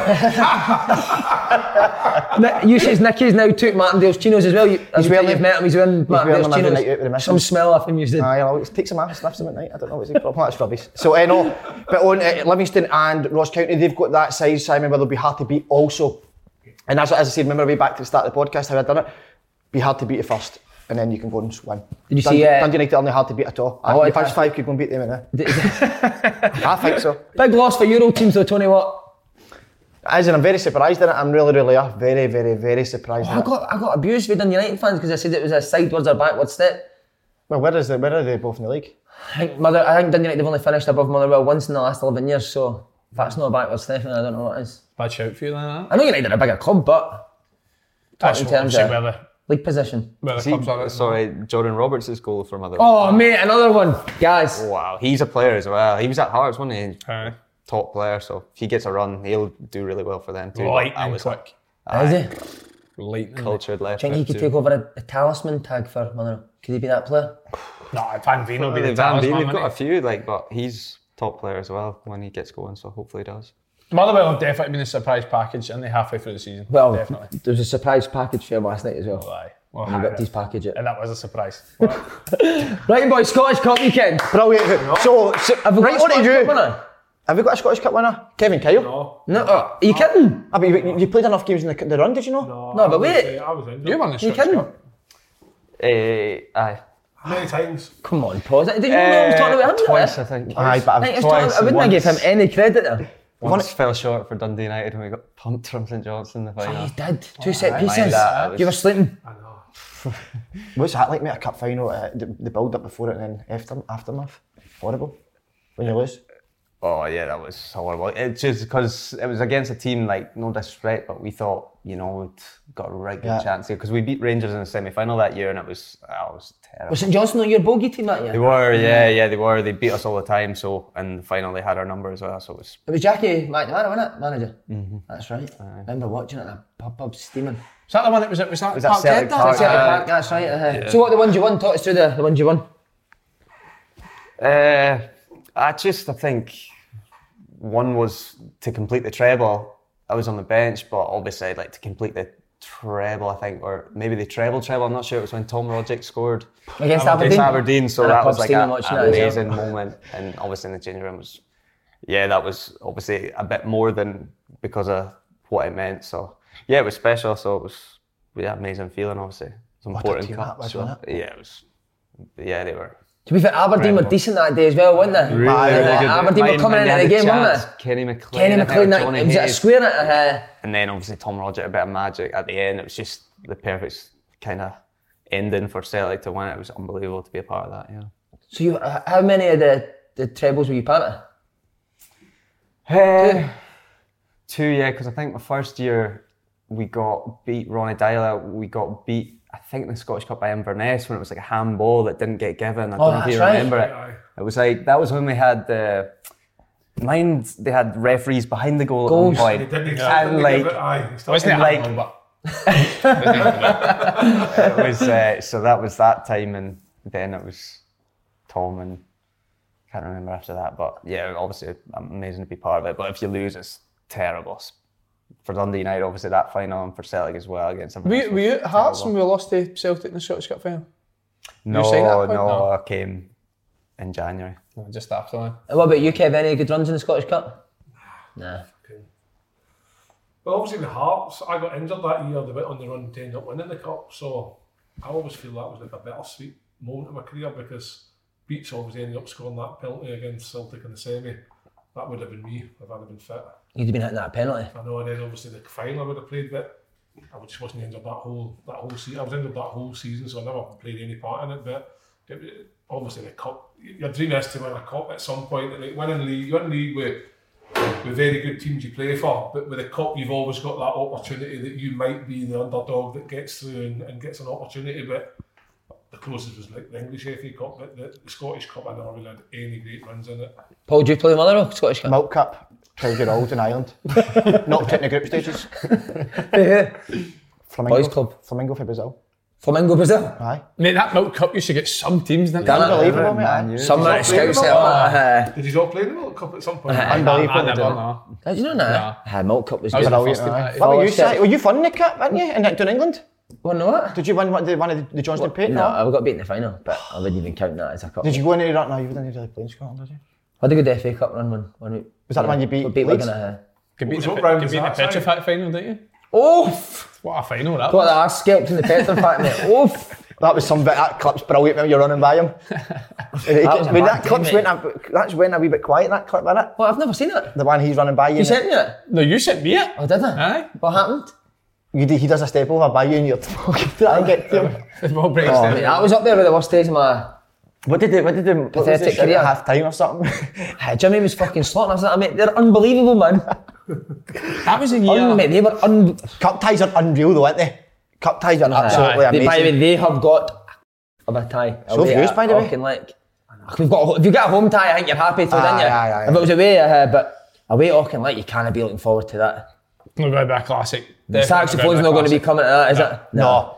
Ni- You says Nicky's now took Martindale's chinos as well. You, he's wearing you've them- met him. He's wearing wearing Martindale's them every chinos. night out with the missus. Some smell off him. You said. Aye, I'll take some off, sniffs them at night. I don't know what's the problem. That's rubbish. So, uh, no, but on uh, Livingston and Ross County, they've got that size, Simon, where they'll be hard to beat also. And that's what, as I said, remember way back to the start of the podcast, how I'd done it? Be hard to beat at first, and then you can go and win. Did you Dundee, see, uh, Dundee United aren't hard to beat at all. Oh, I, I- the first five could go and beat them, innit? I think so. Big loss for Euro teams though, Tony Watt. As in, I'm very surprised in it. I'm really, really are. Very, very, very surprised Oh, in I it. got I got abused with Dundee United fans because I said it was a sideways or backwards step. Well, where, is the, where are they both in the league? I think Mother, I think Dundee United have only finished above Motherwell once in the last eleven years. So if that's not a backwards step, then I don't know what is. Bad shout for you then, that. I know United are a bigger club, but That's in what I'm terms saying, of where the, league position. where the See, clubs are. sorry, Jordan Roberts' goal for Motherwell. Oh mate, another one, guys. Wow, he's a player as well. He was at Hearts, wasn't he? Aye. Top player, so if he gets a run, he'll do really well for them too. But Lightning that was quick. Is he? Lightning. cultured left. Do you think he foot could too. take over a, a talisman tag for Motherwell? Could he be that player? No, Van Veen will be the Van Veen, talisman, we've got a won't few, like, but he's top player as well when he gets going, so hopefully he does. Motherwell have definitely been a surprise package, and they halfway through the season. Well, definitely. there was a surprise package for him last night as well. Oh, aye. Well, and you got his package it. And that was a surprise. Right, boys, Scottish Cup weekend. Brilliant. So, so Have we right got a on to Scottish you. Cup winner? Have we got a Scottish Cup winner? Kevin Kyle? No. No, oh, are you kidding? Ah, but you, you played enough games in the, the run, did you know? No, No, I but was, wait. uh, I was injured. You won the Are you Scottish kidding? Cup. Uh, aye. Many times. Come on, pause it. Did you know I was talking about him? Twice, there? I think. Aye, but I, I've think I, was Twice talking, I wouldn't and have give him once. any credit there. Once fell short for Dundee United when we got pumped from St Johnstone in the Oh, final. you did. Two set I mind pieces. that, it You were was- sleeping. I know. What's that like, mate? A cup final, uh, the, the build up before it and then after, aftermath? Horrible. When you lose. Oh yeah, that was horrible. It's just because it was against a team, like, no disrespect, but we thought, you know, we'd got a right good Yeah. chance here because we beat Rangers in the semi-final that year, and it was, oh, it was terrible. Was St Johnstone not your bogey team that They year? were, yeah, yeah, they were. They beat us all the time. So, and the final they had our number as well. So it was. It was Jackie McNamara, wasn't it? Manager. Mm-hmm. That's right. I remember watching it. The pub pub steaming. Was that the one that was at, was that, Was that Park Celtic Dead? Park? Celtic Aye. Park, that's right. Uh, So what the ones you won? Talk us through the, the ones you won. Uh, I just, I think one was to complete the treble. I was on the bench, but obviously I'd like to complete the treble, I think, or maybe the treble treble. I'm not sure. It was when Tom Rodgick scored Against against Aberdeen? Aberdeen. So And a that pub was like steaming a- watching an that as well. amazing moment. And obviously in the changing room was, yeah, that was obviously a bit more than because of what it meant. So yeah, it was special. So it was, yeah, amazing feeling. Obviously, it's an What a important team cup. that was, so, wasn't yeah, it was. Yeah, they were. To be fair, Aberdeen were Incredible. decent that day as well, weren't they? Really, Uh, really good. Aberdeen were Ryan coming Mann into had the game, chance, weren't they? Kenny McLean, Kenny I think, McLean, that, Johnny was it a Hayes. square? Uh, And then obviously Tom Rodgick, a bit of magic at the end. It was just the perfect kind of ending for Celtic to win it. It was unbelievable to be a part of that, yeah. so you, uh, how many of the, the trebles were you part of? Uh, two, yeah, because I think my first year we got beat, Ronnie Dyla, we got beat, I think in the Scottish Cup by Inverness when it was like a handball that didn't get given. I Oh, don't know if that's you right. remember it. Aye. It was like, that was when we had the, mind, they had referees behind the goal Goals. at one They point. didn't And exactly like, give it. Aye. Still- Wasn't it like- handball, it was, uh, so that was that time, and then it was Tom, and can't remember after that, but yeah, obviously amazing to be part of it. But if you lose, it's terrible. For Dundee United, obviously that final, and for Celtic as well against them. Were you, were you at Hearts when we lost to Celtic in the Scottish Cup final? No, signed that point? no, No. I came in January. No, just after that. And what about you, Kev? Any good runs in the Scottish Cup? Nah. Well, obviously with Hearts, I got injured that year. They went on the run to end up winning the cup. So I always feel that was like a bittersweet moment in my career because Beats obviously ended up scoring that penalty against Celtic in the semi. That would have been me if I'd have been fit. You'd have been hitting that penalty. I know, and then obviously the final I would have played, but I just wasn't injured that whole that whole season. I was injured that whole season, so I never played any part in it. But it, it, obviously the cup, your dream is to win a cup at some point. And like winning league, you win league with with very good teams you play for, but with a cup you've always got that opportunity that you might be the underdog that gets through and, and gets an opportunity. But the closest was like the English F A Cup, but the, the Scottish Cup I never really had any great runs in it. Paul, do you play the Motherwell Scottish Cup? Milk Cup, Tiger Old in Ireland. Knocked it in the group stages. Flamingo. Boys Club. Flamingo for Brazil. Flamengo Brazil. Aye. Mate, that Milk Cup used to get some teams, didn't it? Unbelievable, mate. Aye. Some man scouts Unbelievable. there. Uh, Did you all play in the World Cup at some point? Unbelievable. I never know. did you know that? Uh, Milk Cup was I was good. at the Brilliant, first team, aye. aye. What were you, Follow Si? Were you fun in the cup, weren't you? In, in England? Won what? Did you win one, the, one of the, the Johnston Payton? No, I got beat in the final, but I wouldn't even count that as a cup. Did you go into that? No, you didn't really play in Scotland, did you? I had a good F A Cup run one. one week. Was that the one you beat beat Leeds? Wigan, uh, Could beat What the, round could was beat the that, sorry? Petrofac final, didn't you? Oof! What a final that Got the was. arse scalped in the Petrofac, mate. Oof! That was some bit. That clip's brilliant when you're running by him. was a I mean, bad that clip's game, went a, that's went a wee bit quiet. That clip, wasn't it? Well, I've never seen it. The one he's running by you. You and sent me it? No, you sent me it. Oh, did I? Aye. What happened? you do, he does a step over by you, and you're fucking trying to get to him. The ball breaks Oh, down. mate, that was up there with the worst days of my... What did they? What did they? What was Pathetic the shit career. at half time or something? Hey, Jimmy was fucking slaughtering us. I mean, they're unbelievable, man. That was a year. Un- mate, they were un... Cup ties are unreal, though, aren't they? Cup ties are absolutely They, amazing. by the way, they have got a big tie. So have away yous, at by the way. Auchin Lake. We've got a, if you get a home tie, I think you're happy to, Aye, didn't you? aye, aye, if it was away, uh, but away at Auchin Lake, you can't be looking forward to that. Not going to be a classic. The saxophone's not going to be coming to that, is it? No.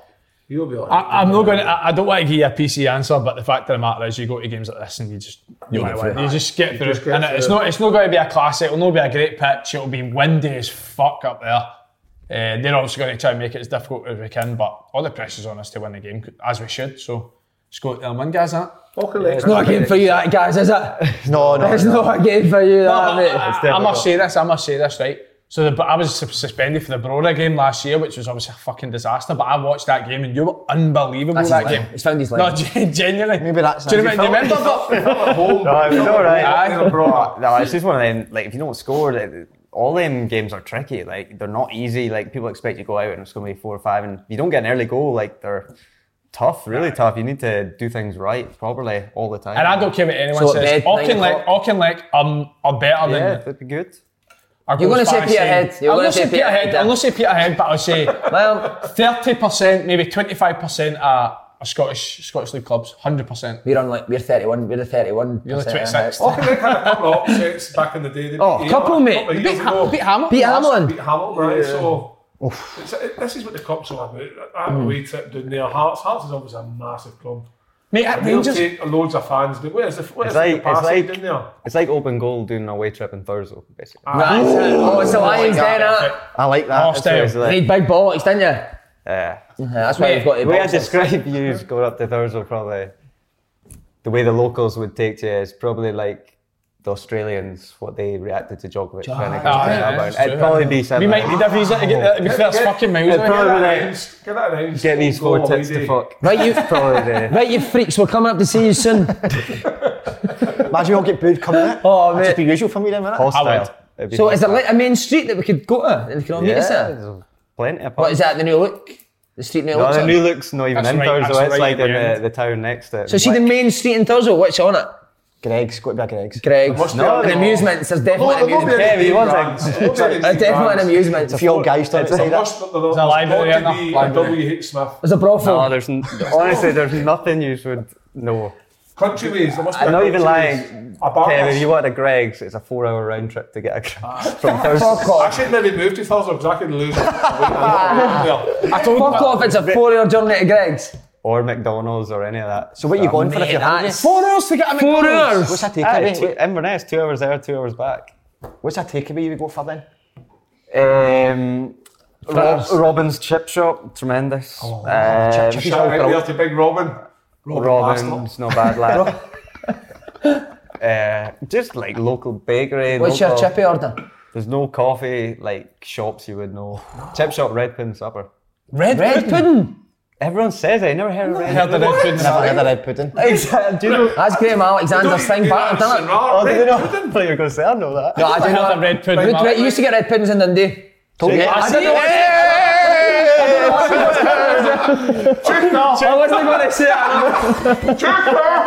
He'll be like, I, I'm not going to, I, I don't want to give you a P C answer, but the fact of the matter is you go to games like this and you just, you, get you, through. you just get through. just get and through. it's not, it's not going to be a classic, it'll not be a great pitch, it'll be windy as fuck up there. Uh, they're obviously going to try and make it as difficult as we can, but all the pressure's on us to win the game, as we should, so let's go to them win, guys, that. It's not a game for you, that, guys, is it? No, no, It's no. not a game for you, that, No, mate. I, I, I must say this, I must say this, right? So the, I was suspended for the Brora game last year, which was obviously a fucking disaster, but I watched that game and you were unbelievable That's that his game. line. It's found his line. No, gen- genuinely. Maybe that's Do you remember? Do you remember? No, it was alright. Aye. No, it's just one of them, like, if you don't score, like, all them games are tricky. Like, they're not easy. Like, people expect you to go out and it's going to be four or five, and if you don't get an early goal, like, they're tough, really tough. You need to do things right, properly, all the time. And I don't care what anyone So, says. bed, nine Auchinleck, o'clock. Auchinleck um, are better Yeah, than... that'd be good. I'll You're go gonna as say far as Peterhead. saying- You're I'll gonna not say say Peterhead. Peterhead. I'll not say Peterhead, but I'll say Well, thirty percent, maybe twenty-five percent are, are Scottish Scottish League clubs. one hundred percent. we're on like, we're thirty-one, we're the thirty-one. You're the twenty-six. Auchinleck had a couple of upsets back in the day. Didn't Oh, they? couple, A mate. couple of Beat, years ha- ago. beat Hamilton. Beat last- Hamilton. Beat Hamilton, right? So it's, it, this is what the cup's all about. That Mm. away trip down there. Hearts, Hearts is obviously a massive club. Mate, at And they'll Rangers... take loads of fans. But where's the where's It's the like, it's capacity like, down there? it's like open goal doing an away trip in Thursday, basically. Right, oh, it's the Lions then, huh? I like that. Oh, That's style. what It's You like, need big bollocks, didn't you? yeah. Yeah, that's why you've got the The way I boxes. describe you going up to Thursday, probably the way the locals would take to you is probably like the Australians, what they reacted to Djokovic trying to get Ah, to yeah, about. that's It'd true. probably be We similar. might need a visa to get that because that's fucking miles It'd away. probably be like, Announced- Get that announced. get these Go four tits away to day. fuck. Right, you, Probably the right, you freaks, we're coming up to see you soon. Imagine we all get booed coming out. Oh, That'd just mate. be usual for me then, wouldn't it? hostile. I would. It'd be So is there hostile. like a main street that we could go to and we can all meet Yeah, us there? there's plenty of What pubs. is that, the new look? The street new No, look? the new look's not even That's in right, Thursday. that's It's right like at in the the, end. the town next to it. So see the main street in Thursday, what's on it? Greg's, got to be a Greg's. Greg's. Must be No, a- And amusements, there's Oh, definitely there won't be amusements. any Yeah, you want brands. to- There won't be any There's definitely brands. amusements. A few old guys stood There outside that. must- there- there's a library got in to there. be a Library. W H Smith. There's a brothel. No, there's n- honestly there's nothing you would know. Countryways, there must be I'm a not even Countryways. lying. A bar. Kev, if you want a Greg's, it's a four-hour round trip to get a Greg's from Thursday. Fuck off. I should maybe move to Thursday because I could lose it. I I told Fuck off, it's a four hour journey to Greg's. Or McDonald's or any of that. So what are you going for if you're hungry? Four hours to get a Four McDonald's. hours? What's that Aye, takeaway? two, Inverness, two hours there, two hours back. What's that takeaway you would go for then? Um, Rob, Fritters. Robin's Chip Shop, tremendous. Oh, um, chip- chip Shout out there to Big Robin. Robin Robin's not bad lad. uh, just like local bakery. What's your local- chippy order? There's no coffee like shops you would know. Chip Shop, Red Pudding Supper. Red, Red pudding. Everyone says it. I never heard of Red Heard the red pudding. Never had a red pudding. Exactly. Do you know? That's Graham Alexander's thing back, done it? Oh, did you know? I thought you were going to say I know that. No, I do I know heard the red pudding. Red, red, you used to get red puddings in Dundee. Told you. I didn't know I wasn't going to say that.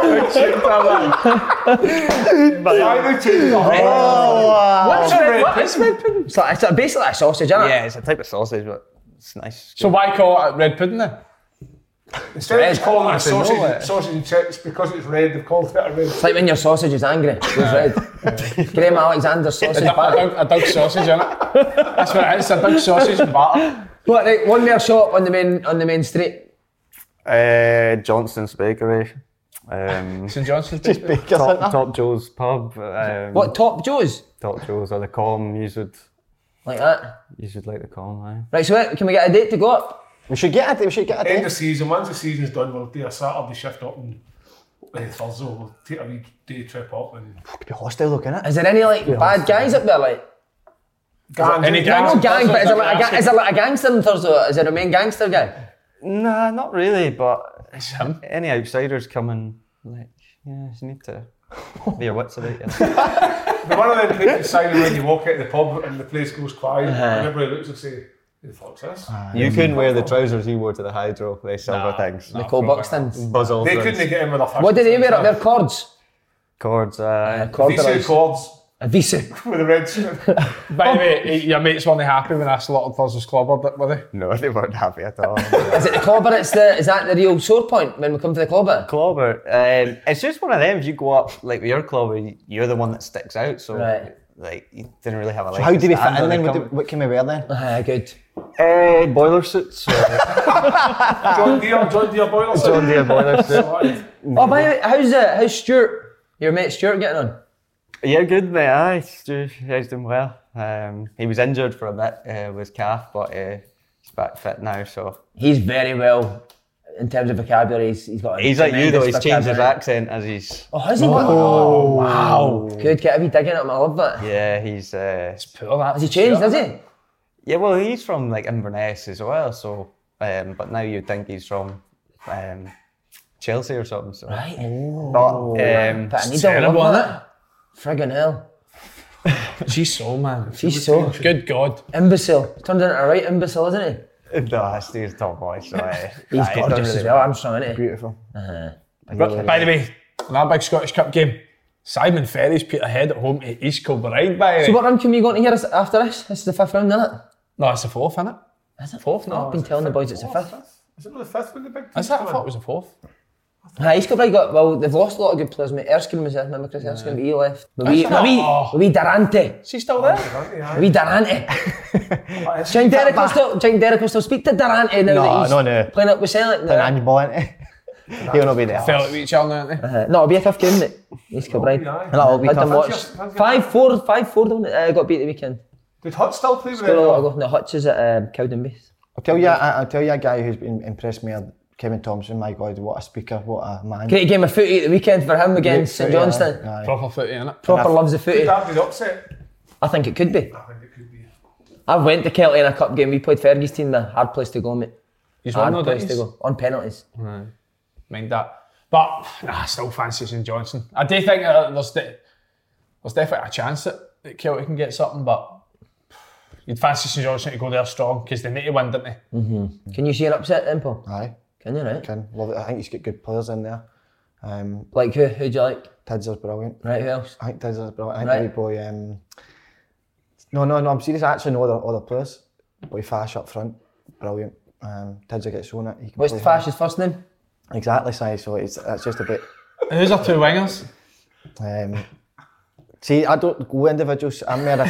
What's red, what is red pudding? It's, like, it's like basically a sausage, isn't it? Yeah, it's a type of sausage, but it's nice. So why call it red pudding then? Instead of just calling it a I know sausage, it. sausage and chips because it's red, they've called it a red. It's like when your sausage is angry, it goes red. Graham Alexander's A, sausage dug- a, batter. dug- a dug sausage in it. That's what it is. A dug sausage and batter. But right, one more shop on the main on the main street. Uh, Johnston's Bakery. Um, St Johnson's. Top, Top Joe's Pub. Um, What, Top Joe's? Top Joe's or the Column. You should, Like that. you should like the Column, aye. Right, so what, can we get a date to go up? We should get a we should get a End day. of season, once the season's done, we'll do a Saturday shift up and uh, Thursday we'll take a wee day trip up and Could be hostile looking at it. Is there any like bad guys up there? Like, gang. Any I gangs? know gang, but is there, like a, ga- is there like a gangster in Thursday? Is there a main gangster guy? Nah, not really, but It's him. any outsiders coming, like, yeah, you need to be your wits about you. The one of them things decided when you walk out of the pub and the place goes quiet Uh-huh. and everybody looks and say, who the fuck's this? You couldn't wear the trousers he wore to the Hydro, they silver Nah, things. nah. Nicole probably Buxton. Buzz They Aldrin. couldn't get in with a fashion. What did they wear up sense. there? Cords? Cords, uh, V C Corduroys. cords A V C. with the red strip. By the way, your mates weren't happy when I slaughtered Thursday's clobber, were they? no, they weren't happy at all. Is it the clobber? It's the, is that the real sore point when we come to the clobber? Clobber, um, it's just one of them. If you go up like with your clobber, you're the one that sticks out. So, Right. like, you didn't really have a. So how do we fit in then? What, do, what can we wear then? Ah, good. Uh, boiler suits. Uh, John Deere, John Deere boiler suit. John Deere boiler suit. Oh, by the way, how's uh, how's Stuart, your mate Stuart, getting on? Yeah, good mate. Aye, Stu, he's doing well. Um, he was injured for a bit uh, with his calf, but uh, he's back fit now. So He's very well in terms of vocabulary. He's, he's got. A he's like you though. He's tremendous changed his vocabulary. accent as he's. Oh, has he? Oh, wow. Good. Get a wee dig in it. I love that. Yeah, he's. Uh, Poor that. Has he changed? Has he? yeah, well, he's from like Inverness as well. So, um, but now you'd think he's from um, Chelsea or something. So. Right. But um, But I need terrible, to love isn't that. Friggin' hell. She's so, man. She's so Good God. imbecile. Turned into a right imbecile, isn't he? no, Steve's top boy. So uh, He's aye, done gorgeous really as well. Armstrong, isn't he? Beautiful. But, by the way, in that big Scottish Cup game, Simon Ferry's put ahead at home to East Kilbride, by the way. So what round can we go to here after this? This is the fifth round, isn't it? No, it's the fourth, isn't it? Is it? Fourth, no. I've been telling the boys it's the fifth. Is it not the fifth with the big team? Is that? I thought it was the fourth. Aye, East Kilbride got, well, they've lost a lot of good players, mate. Erskine was there, remember Chris Erskine, but he left. The wee, the wee, Oh. the wee Durante. Is he still there? The wee Durante. Giant Derek will still, Giant Derek will still speak to Durante now No, that he's no, no. playing up with Celtic. Playing Andy Ball, isn't he? He'll not be there. Fell at each other now, aren't they? Uh, no, it'll be a tough game, mate. East Kilbride. aye. That'll be Had them tough. watch. five four, five four, don't it? Uh, got beat the weekend. Did Hutch still play with Scored a lot of it? goals. No, Hutch is at um, Cowdenbeath. I'll tell you, I, I'll tell you a guy who's been impressed me. Kevin Thompson. My God, what a speaker! What a man. Great game of footy at the weekend for him against St Johnstone. Aye. Proper footy, innit? Proper loves the Could footy. that be the upset? I think it could be. I think it could be. I went to Kelty in a cup game. We played Fergie's team there. Hard place to go, mate. He's won Hard though, place to didn't he? go. On penalties. Mind that. But nah, I still fancy St Johnstone. I do think uh, there's, de- there's definitely a chance that, that Celtic can get something, but you'd fancy St Johnstone to go there strong because they need to win, don't they? Can you see an upset then, Paul? Aye. Can you, right? Can love it. I think he's got good players in there. Um, Like who? Who'd you like? Tids is brilliant. Right, who else? I think Tids is brilliant. I think Right. the wee boy. Um, no, no, no. I'm serious. I actually know other other players. Boy Fash up front, brilliant. Um, Tids will get shown it. He can What's play Fash's first name? Exactly, Si. So it's it's just a bit. Who's our two wingers? Um, see, I don't go individuals. I'm more a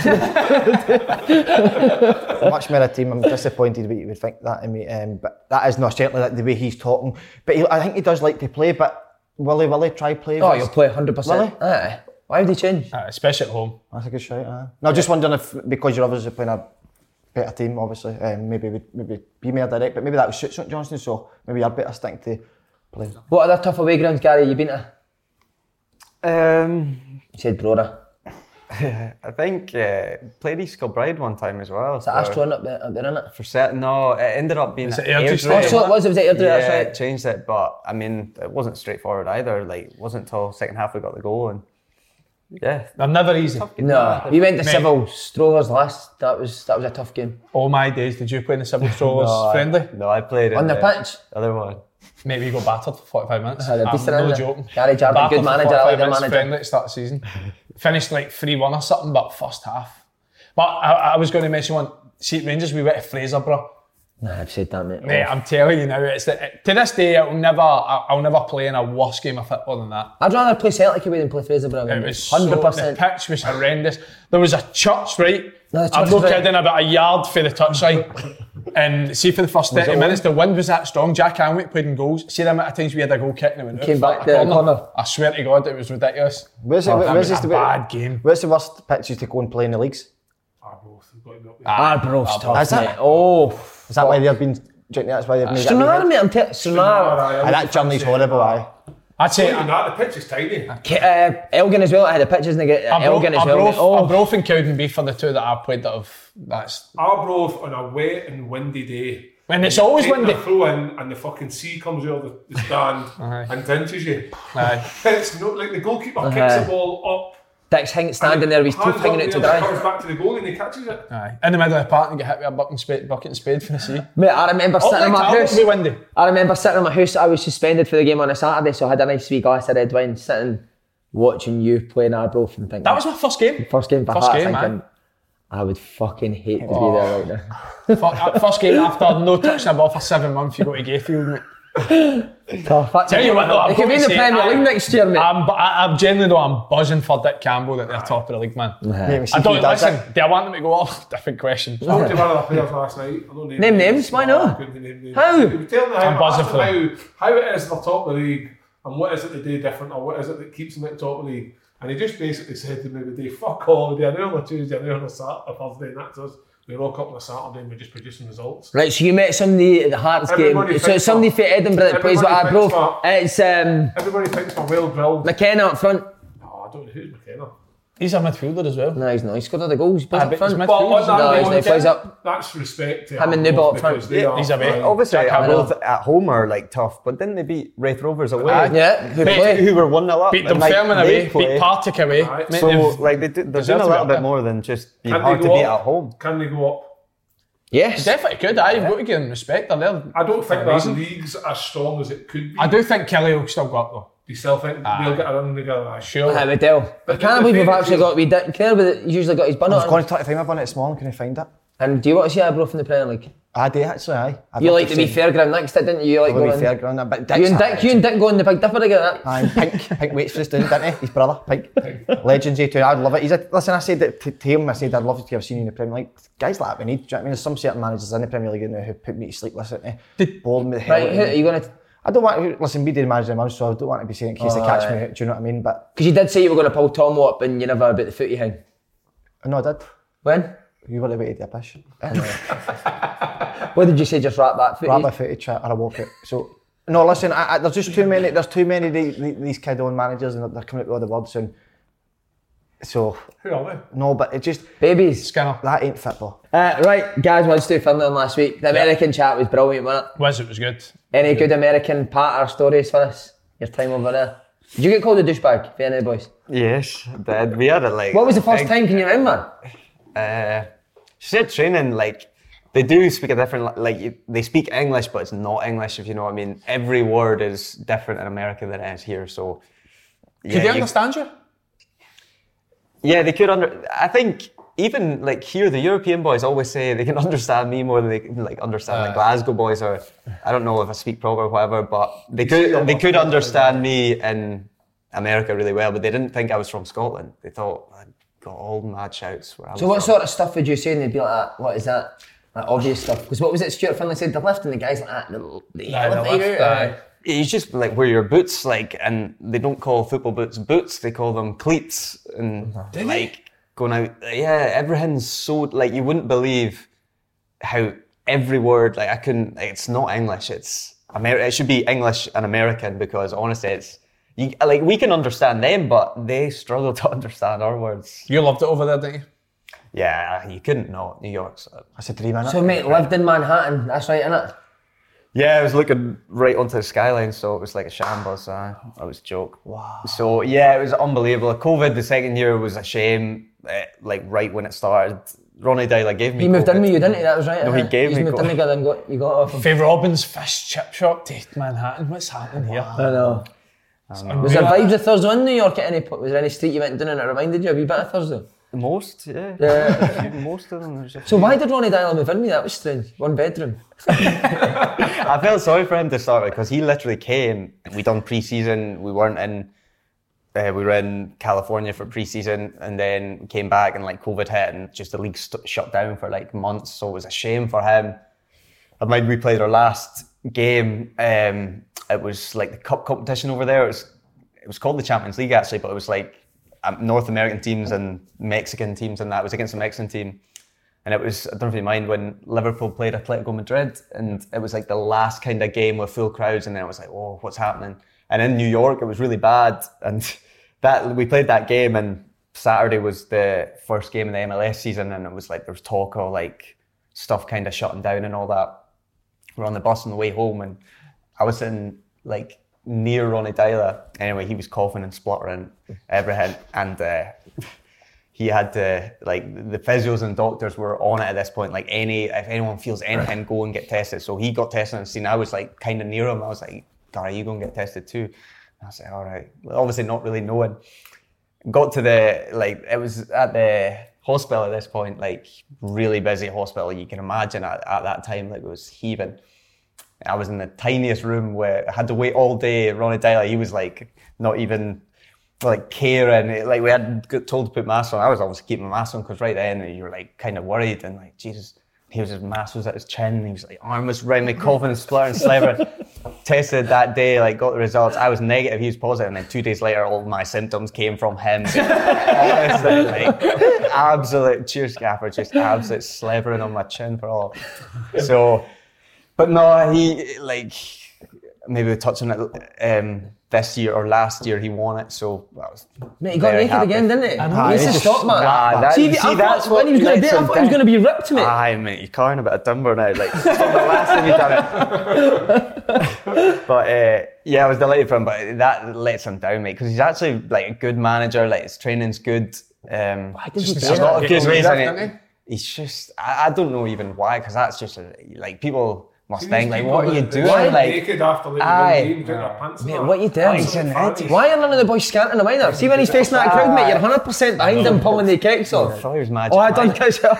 team. Much more a team. I'm disappointed that you would think that in me. Um, but that is not certainly like the way he's talking. But he, I think he does like to play. But will he, will he try play? Oh, with you'll us? play one hundred percent. Will he? Aye. Why would he change? Uh, especially at home. That's a good shout. Aye. No, just wondering if because you're obviously playing a better team, obviously, um, maybe would maybe be more direct. But maybe that would suit St Johnstone. So maybe you're better sticking to play. What other tough away grounds, Gary, you been to? um, You said Brora. I think uh, played East Kilbride one time as well. Is that for- Astron up there, up there, innit? For certain, no, it ended up being Is it at Airdrie Airdrie. Stadium? Oh, so it was, it was at Airdrie, Yeah, that's it right. changed it, but I mean, it wasn't straightforward either. Like, it wasn't until second half we got the goal, and yeah, They're never easy. No, we went to Mate. Civil Strollers last. That was that was a tough game. All my days, did you play in the Civil Strollers No, I- friendly? No, I played On in the pitch? Other one. Maybe you got battered for forty-five minutes. Had a I'm decent no end. joking. Gary Jarman, Battered good for manager, I forty-five like the minutes manager. friendly to start the season. Finished like three one or something, but first half. But I, I was going to mention one. See, at Rangers, we went to Fraserburgh. Nah, I've said that, mate. Mate, I'm telling you now, it's the, to this day, I'll never, I'll never play in a worse game of football than that. I'd rather play Celtic away than play Fraserburgh. It was one hundred so, percent. the pitch was horrendous. There was a church, right? No, the I'm church not was right. kidding, about a yard for the touchline. And see, for the first thirty minutes, the wind was that strong. Jack Hanwick played in goals. See the amount of times we had a goal kick and it went Came out back for to a the corner. I swear to God, it was ridiculous. Where's, Oh, the, that where's, was the, a bad game. where's the worst pitches to go and play in the leagues? Arbroath, we've got to be up there. Arbroath's tough, Is that- mate. Oh, Is that why they've been drinking? That's why they've made Stranraer, mate. I'm telling you, Stranraer. Aye, that journey's horrible. Aye. I'd say Even that, the pitch is tiny. Uh, Elgin as well. I had the pictures and get uh, Arbroath, Elgin as well. Arbroath, mate. Oh, Arbroath and Cowdenbeath are the two that I've played that have. That's Arbroath on a wet and windy day. when it's always Taking windy. a throw in and the fucking sea comes out of the, the stand Aye. and pinches you. Aye. It's not like the goalkeeper Uh-huh. kicks the ball up. Dick's hang, standing there with his hands tooth hanging up out to there, dry. comes back to the goal and he catches it. Aye. In the middle of the park and get hit with a bucket and spade, bucket and spade for the sea. Mate, I remember Oh, sitting in my house. be windy. I remember sitting in my house. I was suspended for the game on a Saturday, so I had a nice wee glass of red wine, sitting watching you playing Arbroath and thinking. That was my first game. first game for First Heart, game, thinking, man. I would fucking hate to Oh. be there right now. Fuck, uh, first game after no touching a ball for seven months, you go to Gayfield, mate. Tough. Tell you what, though, It could be in the Premier League next year, mate. I'm, I, I'm genuinely though, I'm buzzing for Dick Campbell that they're top of the league, man. Yeah, I don't listen. Do I want them to go off? Different question. I spoke to one of the players last night. I don't name, Name names, why not? I couldn't name names. How? He was telling me how, I'm buzzing for how, how it is they're top of the league and what is it they do different or what is it that keeps them at the top of the league. And he just basically said to me the day, fuck all, we do an on a Tuesday, an on a Saturday, a Thursday, and that's us. We rock up on a Saturday and we're just producing results. Right, so you met somebody at the Hearts Everybody game. So thinks it's somebody that. from Edinburgh that plays with Everybody Arbroath. thinks It's um, Everybody thinks we're well drilled. McKenna up front. Oh, I don't know who's McKenna. He's a midfielder as well. No, he's not. He scored all the goals. He plays Ah, up but front. he's midfield. But on that No, he's note, not. He plays up. That's respect to Him and Arbroath Newbold up front. because they Yeah, are, he's away. right. Obviously, Jack Arbroath at home are like tough, but didn't they beat Wraith Rovers away? Aye. Yeah, who Mate, play? Who were one nil up? Beat and, like, Dunfermline they away, play. beat Partick away. Right. Mate, So they've- like they do, they're deserve doing a to be little up bit there. more than just being Can hard they to go beat up? at home. Can they go up? Yes. definitely could. Aye, you've got to give them respect. They're there. I don't think that Amazing. league's as strong as it could be. I do think Kelly will still go up though. Do you still think Aye. they'll get a run together? Aye. Sure. I would tell. I But can't the believe we've thing actually is- got. We didn't care, but he's usually got his bun I was on. going to try to find my bonnet this morning, can I find it? And do you want to see Arbroath in the Premier League? I do actually, aye. I'd You love like to the wee see- fairground next to it, didn't you? You like the wee going. fairground, but You Dick's and that Dick, you and Dick going the Big Dipper together. Aye, Pink, Pink waits for us doing, didn't he? His brother, Pink. Legends, he too. I'd love it. He's a, listen, I said that to, to him, I said I'd love to have seen you in the Premier League. Guys like that we need, do you know what I mean? There's some certain managers in the Premier League now who put me to sleep, listen to me. Bored me the hell Right, out of who, are me. you going to? I don't want to, listen, we did manage them, so I don't want to be saying in case they Oh, catch aye. me out, do you know what I mean? But, Because you did say you were going to pull Tom up, and you never about the footy thing. no, I did. When? You were about to do a pish. What did you say? Just wrap that footy. Grab my footy chat or I walk it. So, no, listen, I, I, there's just too many, there's too many of these, these kid-owned managers and they're coming out with all the words and so, Who are they? no, but it just, Babies. Skinner. that ain't football. Uh, right, guys, wants to do Finland last week. The American chat was brilliant, wasn't it? Was it was good. Any good American patter stories for us? Your time over there. Did you get called a douchebag for any of the boys? Yes, did. We had it like. What was the first big- time? Can you remember? Uh, she said training, like, they do speak a different, like, you- they speak English, but it's not English, if you know what I mean. Every word is different in America than it is here, so. Yeah, Could they you- understand you? Yeah, they could under. I think even like here, the European boys always say they can understand me more than they can like understand the Glasgow boys. Or I don't know if I speak proper or whatever, but they could they could understand me in America really well. But they didn't think I was from Scotland. They thought I got all mad shouts. Where I So was what from. sort of stuff would you say and they'd be like that? What is that? Like obvious stuff. Because what was it Stuart Finlay said? The lift and the guys like that. The, the Aye, the elevator. lift, uh, aye. It's just like wear your boots, like, and they don't call football boots boots. They call them cleats, and like. Going out, yeah, everything's so, like, you wouldn't believe how every word, like, I couldn't, like, it's not English, it's, Amer- it should be English and American, because honestly, it's, you, like, we can understand them, but they struggle to understand our words. You loved it over there, didn't you? Yeah, you couldn't not, New York's. That's a three minute. So mate, lived in Manhattan. That's right, innit? Yeah, I was looking right onto the skyline, so it was like a shambles. Uh, that was a joke. Wow. So yeah, it was unbelievable. COVID, the second year was a shame. Uh, like right when it started, Ronnie Dyla gave me. He moved COVID. in with you, didn't he? That was right. No, he innit? gave He's me moved co- in together and got you got off him. Faye Robin's Fish Chip Shop to Manhattan. What's happening here? I know. Was there vibes of Thursday in New York at any point? Was there any street you went down and it reminded you a wee bit of Thursday? Most, yeah. Yeah. Most of them. There's a So why did Ronnie Dyla move in with you? That was strange. One bedroom. I felt sorry for him to start with because he literally came. We done pre-season. We weren't in. Uh, we were in California for pre-season, and then came back, and like COVID hit, and just the league st- shut down for like months. So it was a shame for him. I mind we played our last game. Um, it was like the cup competition over there. It was it was called the Champions League actually, but it was like um, North American teams and Mexican teams, and that it was against the Mexican team. And it was, I don't know if you mind, when Liverpool played Atletico Madrid, and it was like the last kind of game with full crowds, and then it was like, oh, what's happening? And in New York, it was really bad, and that we played that game, and Saturday was the first game of the M L S season, and it was like, there was talk of like stuff kind of shutting down and all that. We're on the bus on the way home, and I was in like near Ronnie Dyla. Anyway, he was coughing and spluttering, everything, and uh, he had to, like, the physios and doctors were on it at this point. Like, any, if anyone feels anything, go and get tested. So he got tested and seen, I was like kind of near him. I was like, Gary, you go and get tested too. And I was like, all right. Obviously not really knowing. Got to the, like, it was at the hospital at this point, like, really busy hospital. You can imagine at, at that time, like, it was heaving. I was in the tiniest room where I had to wait all day. Ronnie Dyler, he was like not even like caring. Like we had got told to put masks on. I was always keeping my mask on because right then you were like kind of worried and like Jesus. He was his mask was at his chin. And he was like arm was around me, coughing and splurting, slavering. Tested that day, like got the results. I was negative. He was positive, and then two days later, all my symptoms came from him. Honestly, like absolute cheers, Gaffer, just absolute slavering on my chin for all. So, but no, he like maybe we touched on it. Um, This year or last year, he won it, so I was Mate, he got naked happy. again, didn't he? I know. He needs to stop, man. Ah, that, see, see, I that's thought, what when he was going to be, I lets thought he was going to be ripped to me. Aye, mate, you're carrying a bit of timber now. Like, it's not the last time you've done it. But uh, yeah, I was delighted for him, but that lets him down, mate, because he's actually like a good manager. Like his training's good. Um, Why did he there's do a lot that? of good ways in Didn't it. he? He's just, I, I don't know even why, because that's just a, like people. Must See think these like, people what are you that- doing? that Like, naked after like aye. the game, doing their pants and Mate, that. what you doing? Oh, he's an idiot. Why are none of the boys scanting the minor? See when he's facing that crowd, mate, you're one hundred percent behind him pulling the kicks I off. thought he was magic. Oh, I done Mike. catch it.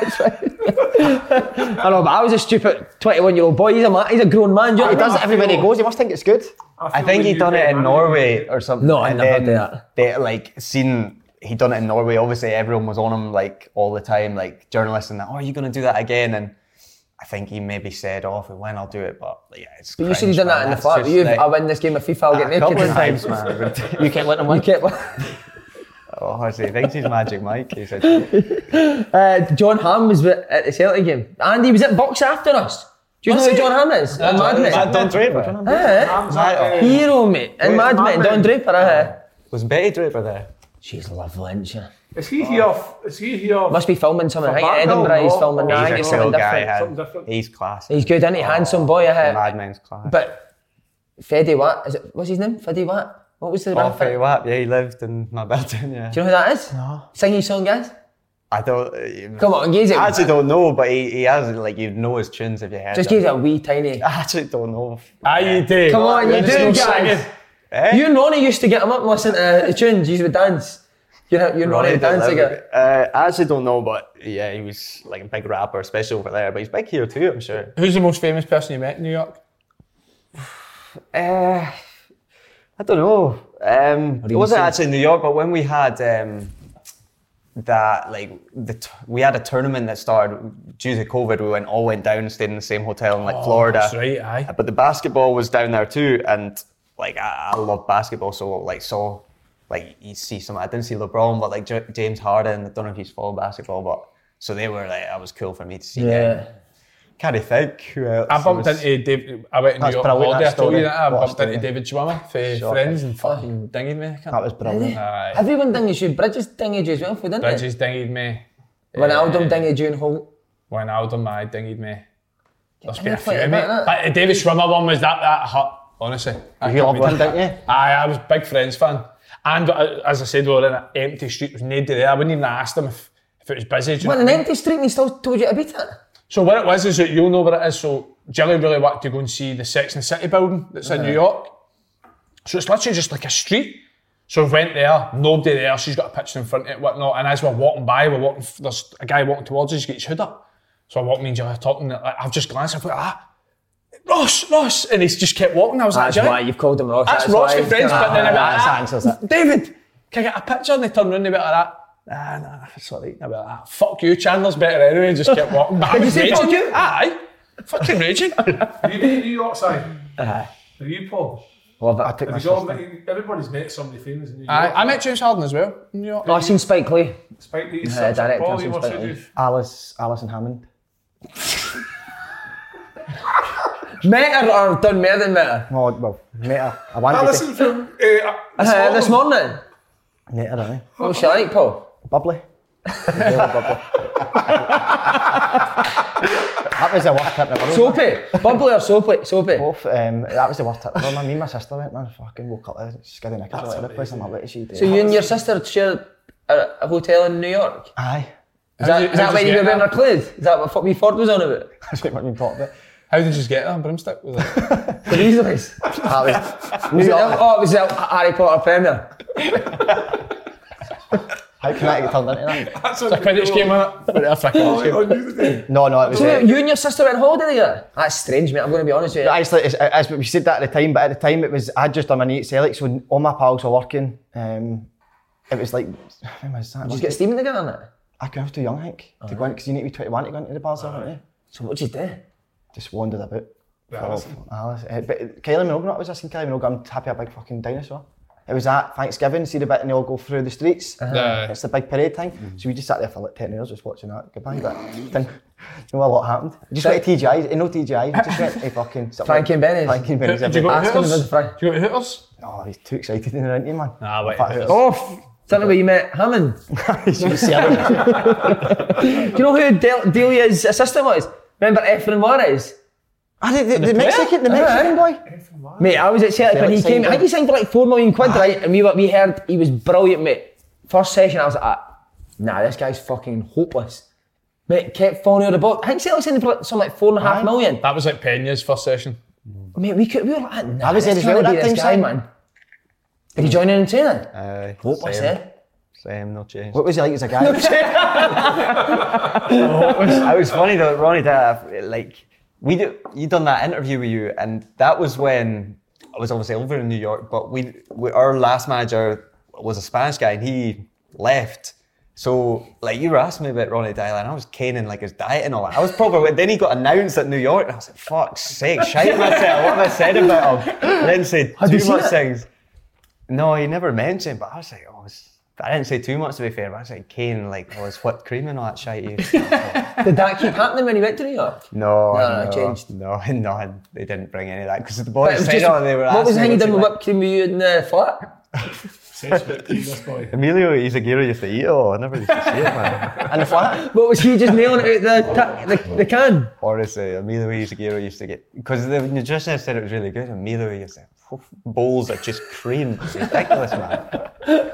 I know, but I was a stupid twenty-one-year-old boy. He's a man, he's a grown man. Do you know He what I does mean? it everywhere he goes. He must think it's good. I think he done it in Norway or something. No, I and never then did that. They like seen he done it in Norway. Obviously, everyone was on him like all the time, like journalists and that. Oh, are you going to do that again? And I think he maybe said, "Oh, if we win, I'll do it." But yeah, it's. But you said he cringe, done that man. in the That's flat. just, You, like, I win this game of FIFA, I'll get a naked. couple of times, man. You can't let him You win. kept Oh, I see. He thinks he's Magic Mike. He said, uh, John Hamm was at the Celtic game. Andy was at Bucks after us. Do you know who John Hamm is? In Mad Men. Mad Don Draper. Eh? Hero, mate. In Mad Men, Don Draper. eh? Was Betty Draper there? She's lovely, isn't she? Is he here? Is he here? Must be filming something. I For think Barnhill, Edinburgh he's no. filming. He's I think He's it's a something cool guy. different. Something Had. different. He's class. He's good, isn't he? Handsome boy, eh? Mad Men's class. But Fede Watt, is it, what's his name? Fede Watt? What was the Oh, rapper? Fetty Wap. Yeah, he lived in my building. Yeah. Do you know who that is? No. Sing his song, guys. I don't. Uh, Come on, give it. I actually don't know, but he, he has like you know his tunes if you heard. Just them. give it a wee tiny. I actually don't know. Aye, you do. Come on, you There's do, no guys. singing. Eh? You and Ronnie used to get him up and listen to the tunes. You would dance. You know, you and Ronnie would dance together. Uh, I actually don't know, but yeah, he was like a big rapper, especially over there. But he's big here too, I'm sure. Who's the most famous person you met in New York? Uh, I don't know. Um, do it you wasn't say? actually in New York, but when we had um, that, like, the t- we had a tournament that started due to COVID. We went all went down and stayed in the same hotel in like Florida. That's right, aye. But the basketball was down there too, and like I, I love basketball, so like saw like you see some. I didn't see LeBron, but like J- James Harden. I don't know if he's followed basketball, but so they were like, that was cool for me to see. Yeah. them. Can't think who else. I bumped was- into Dave. I went to New That's York brilliant, holiday. I that told you story. that. I What a bumped into story. David Schwimmer for Shocking. Friends and fucking dinged me. That was brilliant. Aye. Everyone dinged you. Bridges dinged you as well, didn't Bridges dinged me. they? Ronaldo Uh, dinged you and Holt. Wijnaldum, aye, dinged me. There's been a quite few, a mate. bit, innit? But the David Schwimmer one was that, that hurt, honestly. I You can't loved him, be- didn't you? Aye, I was a big Friends fan. And uh, as I said, we were in an empty street, there was nobody there. I wouldn't even ask them if, if it was busy. do you What, know an what I mean? empty street and he still told you to beat it? So what it was is that you'll know what it is. So Jilly really wanted to go and see the Sex and the City building that's in New York. So it's literally just like a street. So we went there, nobody there, she's got a picture in front of it, whatnot. And as we're walking by, we're walking, there's a guy walking towards us, he gets hood up. So I walk, me and Jilly are talking, like, I've just glanced, I've like, ah, Ross, Ross. And he's just kept walking. I was That's like, why Jilly, you've called him Ross. that's Ross why. for friends. But then I went, That's ah, answers it. David, can I get a picture? And they turned around and they went like that. Nah, nah, sorry. I went like that. Fuck you, Chandler's better anyway. And just kept walking. But I Did you was say raging. fuck you? Aye. Fucking raging. Have you been to New York side? Aye. Have you, Paul? Love it. I took my Have you all sister. met, everybody's met somebody famous in New York. Aye, I met James Harden as well in New York. No, I seen Spike Lee. Spike Lee, Yeah, director, Paul, I've you seen must Spike have Lee. do. Alice, Alison Hammond. Met her or done more than met her? Oh, well, met her. I wanted Alison from uh, this Uh, this morning. morning. to. Met her, aye. What was she like, Paul? Bubbly. Very bubbly. That was the worst trip ever. Soapy. Bubbly or soapy? Soapy. Both. Um, that was the worst trip ever. Man, me and my sister went, man, fucking woke up there, skiddy knickers all over the place. I'm like, what is she doing? So you and your sister shared a, a hotel in New York? Aye. Is that, did you- is that how why did you you were get wearing her that? clothes? Is that what fuck me Ford was on about? That's what we talked about. How did you just get there on broomstick? Was it? The Weasleys. That was Was it, oh, it was the Harry Potter premiere. How can that get turned into that? That's It's a Quidditch game, isn't it? No, no, it was... So Uh, you and your sister went on holiday together? That's strange, mate. I'm going to be honest with you. Actually, it's, as we said that at the time, but at the time it was, I had just done my knee at Celtic, so when all my pals were working, um, it was like, when was that? Did you get Stephen together on it? I was too young, I think, to go in, because you need to be twenty-one to go into the bars, don't you? So what did you do? Just wandered about. Yeah, Alice. Uh, but Kylie Minogue, what was I saying? Kylie Minogue, I'm happy a big fucking dinosaur. It was at Thanksgiving, see the bit and they all go through the streets. Uh-huh. Yeah. It's the big parade thing. Mm-hmm. So we just sat there for like ten hours just watching that. Goodbye, but didn't know a lot happened. We just went to T G I, no T G I, we just went to fucking... Frankie and Benny's? Frankie and Benny's. Did you go to Ask him Hooters? if there's a Did you go to Hooters? Oh, he's too excited in there, isn't he, man? Nah, wait. Fat Hooters. Oh, is that the way you met Hammond? You should see him. Do you know who Del- Delia's assistant was? Remember Efren Juarez? Ah, the, the, the Mexican, the Mexican boy. Mate, I was at Celtic when he Celtic came. I think he signed for like four million quid, right? And we were, we heard he was brilliant, mate. First session, I was like, ah, nah, this guy's fucking hopeless. Mate, kept falling out of the boat. I think Celtic signed for something like four and a half million. That was like Peña's first session. Mate, we could, we were like, nah, I was this there as well can't be that this time, guy, son. man. Did he join in and training? Uh, Hopeless, same, eh? Same, no change. What was he like as a guy? I was funny though, Ronnie, that like we do, you done that interview with you, and that was when I was obviously over in New York. But we, we our last manager was a Spanish guy, and he left. So like you were asking me about Ronnie Deila, and I was caning like his diet and all that. I was probably then he got announced at New York, and I was like, "Fuck's sake, shite myself! What have I said about him?" I didn't say Had you too seen much it? things. No, he never mentioned. But I was like, "Oh." It's, I didn't say too much to be fair, but I was like, Kane, like, oh, his whipped cream and all that shit. You Did that keep happening when he went to New York? No, No, no, no, it changed. No, no, they didn't bring any of that because the But it boys was said just- oh, they were what was the asking thing he what's done with like. whipped cream with you in the flat? this boy. Emilio Izaguirre used to eat it all. I never used to see it, man. In the flat? What was he just nailing it out the, ta- the, the can? Honestly, Emilio Izaguirre used to get, because the nutritionist said it was really good, Emilio used to bowls of just cream. It's ridiculous, man.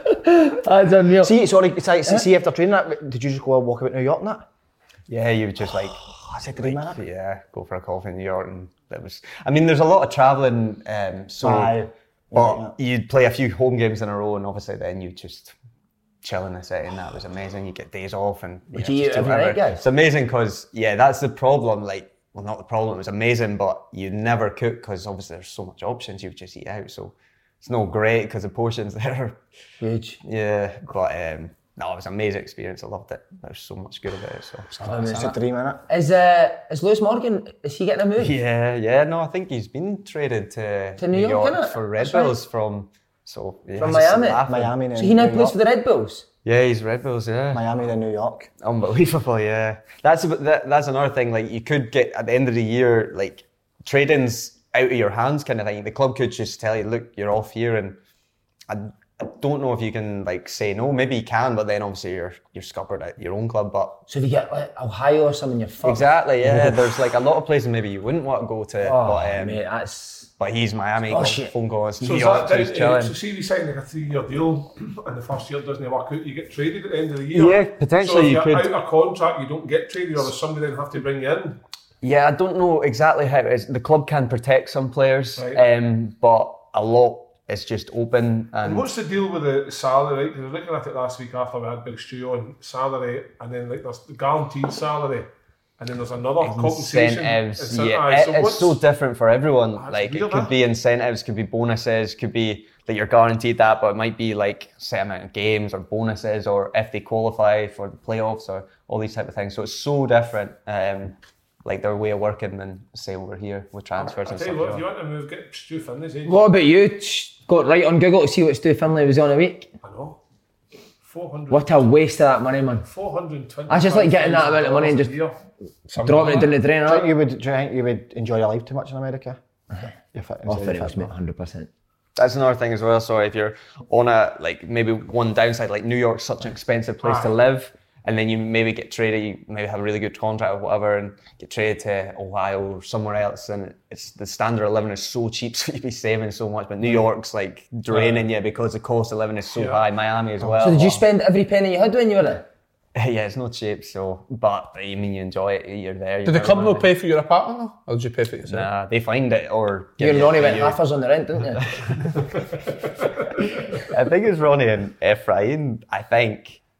That's unreal. See, sorry, it's like, see after training that, did you just go and walk about New York and that? Yeah, you would just like, That's a dream, like, innit? yeah, go for a coffee in New York, and that was. I mean, there's a lot of travelling, um, so. Aye. But you'd play a few home games in a row, and obviously then you just chill in the city, and that was amazing. You get days off, and Would yeah, you eat just do every whatever. night, guys? It's amazing because yeah, that's the problem. Like, well, not the problem. It was amazing, but you never cook because obviously there's so much options. You just eat out, so it's not great because the portions there are Huge. yeah. But um, no, it was an amazing experience. I loved it. There's so much good about it. So It's a dream, innit? Is, uh, is Lewis Morgan, is he getting a move? yeah, yeah. No, I think he's been traded to, To New York, innit? for Red That's right. Bulls from. So yeah, From it's just Miami? laughing. Miami and So he now New plays York. for the Red Bulls? Yeah, he's Red Bulls. Yeah. Miami and New York. Unbelievable, yeah. That's a- that, that's another thing. Like you could get at the end of the year, like trading's out of your hands, kind of thing. The club could just tell you, look, you're off here, and I, I don't know if you can like say no. Maybe you can, but then obviously you're you're scuppered at your own club. But So if you get like Ohio or something, you're fucked. exactly, yeah. There's like a lot of places maybe you wouldn't want to go to, Oh, but um, mate, that's... but he's Miami. Oh, got shit. phone calls. So New is York, that so he's down to, chilling. so see if you sign like a three-year deal and the first year doesn't work out, you get traded at the end of the year? Yeah, potentially So if you you're could. out of contract, you don't get traded, or does somebody then have to bring you in? Yeah, I don't know exactly how it is. The club can protect some players, Right. um, but a lot is just open. And, And what's the deal with the salary, right? Because I was looking at it last week after we had Big Stu on salary, and then like there's the guaranteed salary, and then there's another compensation. incentives, Incent- yeah, aye, it- so it's what's- so different for everyone. That's Like weird, it could huh? be incentives, could be bonuses, could be that you're guaranteed that, but it might be like set amount of games or bonuses, or if they qualify for the playoffs or all these type of things. So it's so different, um, like their way of working than say over here with transfers I and tell stuff. you what, like if you that. want to move, get Stu Finley's age. What about you? Sh- Got right on Google to see what Stu Finlay was on a week. I know. four hundred. What a waste of that money, man. four hundred twenty. I just like getting that amount of money and just dropping it down the drain. Do you, think Right? you would, do you think you would enjoy your life too much in America? You're fit Oh, inside, very fit much, mate, out. one hundred percent. That's another thing as well. So if you're on a, like maybe one downside, like New York's such an expensive place to live, and then you maybe get traded, you maybe have a really good contract or whatever, and get traded to Ohio or somewhere else, and it's the standard of living is so cheap, so you'd be saving so much. But New York's like draining you because the cost of living is so Yeah. high. Miami as well. So did you spend every penny you had when you were there? Yeah, it's not cheap. So, but I mean, you enjoy it. You're there. Did the club not pay for your apartment though? Or did you pay for it yourself? Nah, they find it or. You give and Ronnie it went to you. halfers on the rent, didn't you? I think it's Ronnie and Ephraim. I think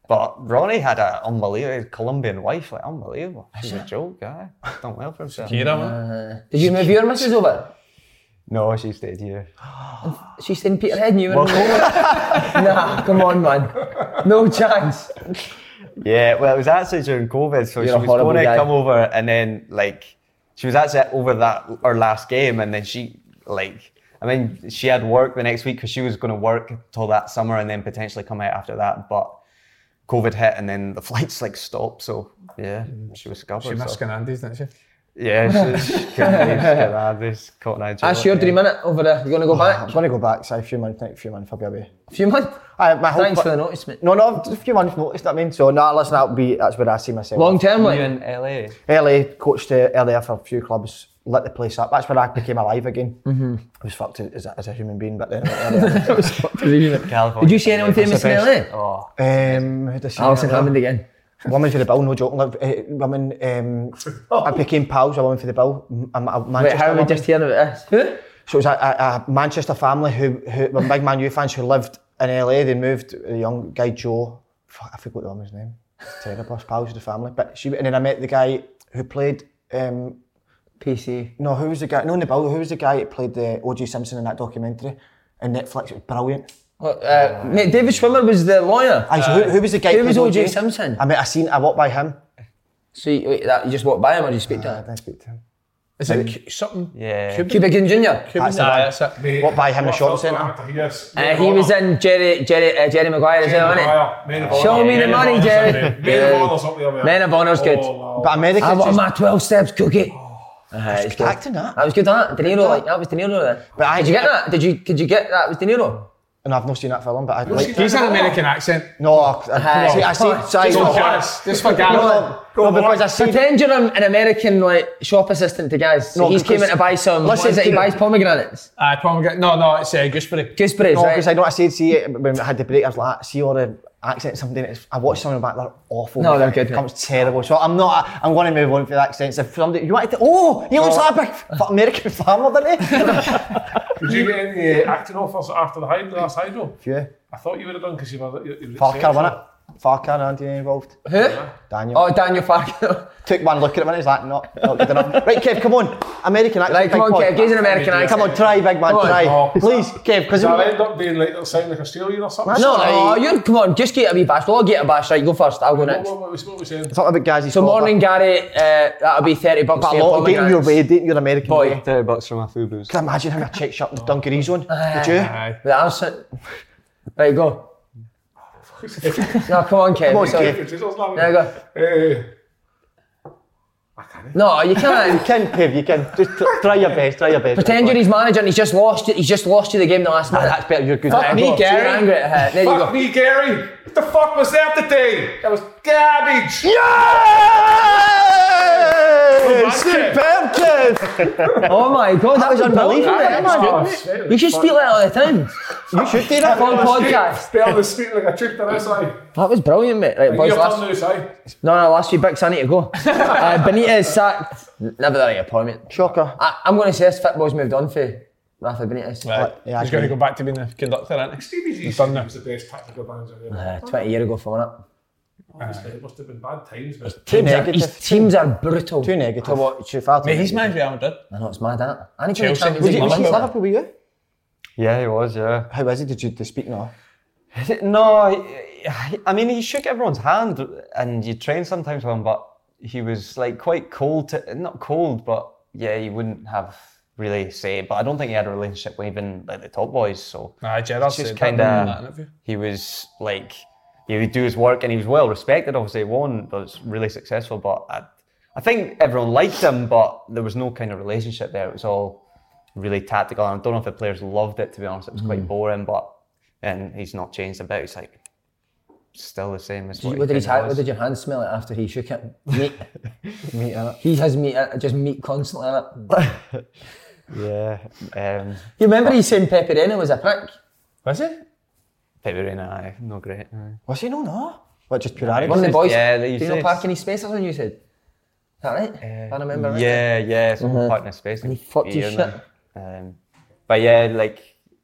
But Ronnie had an unbelievable Colombian wife, like unbelievable. She's a joke, guy. Done well for himself. Shakira, man. Uh, did you move your missus over? No, she stayed here. She stayed in Peterhead and you were in Nah, come on, man. No chance. Yeah, well, it was actually during COVID, so You're she a was horrible going to guy. come over, and then like she was actually over that our last game, and then she like I mean she had work the next week because she was going to work till that summer and then potentially come out after that, but COVID hit and then the flights like stopped, so yeah, she was scuppered. She missed so. Canandes, didn't she? Yeah, she, she couldn't leave Canandes, Cotton Eye Joe. That's your dream, innit, over there. You going to go back? I'm going to go back, so a few months, next few months I'll be away. A few months? Aye, my whole Thanks pl- for the notice, mate. No, no, just a few months notice, I mean, so no, listen, that'll be, that's where I see myself. Long term, You like? in L A? L A, coached uh, L A for a few clubs, lit the place up. That's where I became alive again. Mm-hmm. I was fucked as a, as a human being, but then I was fucked as a human. California. Did you see anyone famous in L A? Oh, Um, who'd I see Alison in L A? Hammond again. Woman for the Bill, no joking. Like, uh, woman, um, I became pals with a woman for the Bill. A, a Manchester Wait, how are we woman. just hearing about this? Who? So it was a, a, a Manchester family who, who were big Man U fans who lived in L A. They moved, a young guy, Joe, fuck, I forgot the woman's name. It's terrible, I was pals with the family. But she, and then I met the guy who played, um, P C. no, who was the guy, no, in the Bill, who was the guy that played the O J Simpson in that documentary in Netflix? It was brilliant. Uh, mate, David Schwimmer was the lawyer. Aye, so who, who was the guy Who that was played O J Simpson? I met, I seen, I walked by him. So you, wait, that, you just walked by him or did you speak to I him? didn't speak to him. Is it Cu- something? yeah. Cubican Junior That's the Aye, one. that's it. Mate, Walked by him in the what shopping film do I centre. have to hear this? Uh, he was in Jerry Jerry uh, Jerry Maguire as well, wasn't he? Show me the money, Jerry. Men of Honour's up there, mate. Men of Honour's good. Oh, But Americans I want just, my twelve steps cookie. Uh, it's good. acting that. That was good, that. De Niro, like, that was De Niro then. But I- Did you get that? Did you, could you get that was De Niro? And I've not seen that film, but I like. He's an American accent. No, I, I, see, I see. Sorry, Just no, for gas. Just for gas. no, no, because I see. Pretend you're an, an American like shop assistant to guys. So No, he's came in because- to buy some, what listen is it, he to- buys pomegranates? Uh, pomegranate. No, no, it's uh, gooseberry. Gooseberries, No, right? because I know I said, see it when I had the break, I was like, see all the accents, something. It's, I watched some of them back, they're awful. No, they're It good, becomes terrible. So I'm not, I'm going to move on for the accents. If somebody, you want to, oh, he looks like a big f- American farmer, doesn't he? Did you get any uh, acting offers after the hydro, last hydro? Yeah. I thought you would have done because you were. You, you were Farker, exceptional. wasn't it? Farker, Andy involved. Who? Daniel. Oh, Daniel Farker. Took one look at him and he's like, no, not good enough. Right, Kev, come on. American accent. Right, come big on, boy. Kev, give us an American accent. Come on, try, big man, Come on. try. Oh. Please, Kev, because Does that end up being like, sound like Australian or something? No, Sorry. no, you're, come on, just get a wee bash. We'll all get a bash, right, go first, I'll go What, next. what, what, was- what was we saying? something about Gazzy So morning, Gary, uh, that'll be thirty bucks But for a your lot, dating your pomegranates. way, dating your American Boy. way. thirty bucks for my Fubu's. Can you imagine having a check shirt in Dunkery's on? Would you? Aye. With the accent. Right, go. No, come on, Kev. Come on, sorry. Kev. There you go. Uh, I can't. No, you You can't. can, Kev, you can. Just tr- try your best, try your best. Pretend you're his manager and he's just lost it. He's just lost you the game the last Ah, minute. that's better, you're good. Fuck me, Go. Gary. You're angry at her. There you Fuck go. me, Gary. What the fuck was that today? That was garbage. Yes! Superb, Kev! Oh my god, that was unbelievable. That was Oh, good. shit. You should speak like that all the time. You should do that. On podcast. Better than speaking like a chick to this, aye. That was brilliant, mate. Right, boys, Your last. turn now, Si. No, no, last few bits, I need to go. uh, Benitez sacked. Never the right appointment. Shocker. I, I'm going to say this football's moved on for Rafa Benitez. Right. Yeah, I He's going to agree. go back to being the conductor, isn't he? Stevie G He's done now. was the best tactical manager ever. Uh, twenty years ago, for it. Obviously, it must have been bad times, but Too Teams are, negative. his teams are brutal. Too negative. To watch. Too far too Mate, he's negative. managed Real Madrid. I know, it's mad, isn't it? I need to Chelsea. Champions Was League. he, was he Remember? Liverpool with you? Yeah, he was, yeah. How is he? Did you, did you speak now? No, he- I mean, he shook everyone's hand and you train sometimes with him, but he was like quite cold, to, not cold, but yeah, he wouldn't have really say. But I don't think he had a relationship with even like the top boys, so Aye, Gerrard it's just said kind that in that of, interview. he was like, he would do his work and he was well respected, obviously he won, was really successful, but I, I think everyone liked him, but there was no kind of relationship there. It was all really tactical, and I don't know if the players loved it, to be honest. It was quite boring, but and he's not changed a bit. He's like still the same as Did you- what, What did, he his, kinda hand- was. what did your hand smell like after he shook it? Meat. Meat in it. He has meat, in it, just meat constantly in it. Yeah, um, You remember he saying Peperina was a prick? Was it? Pepe Reina, aye, no great. Aye. Was he? No, no. What, just pure arrogance? One of the boys, yeah, did he you know says- park in his space or something you said? Is that right? if I remember right. Yeah, yeah, some partner space. And he fucked his here shit. now. Um, but yeah, like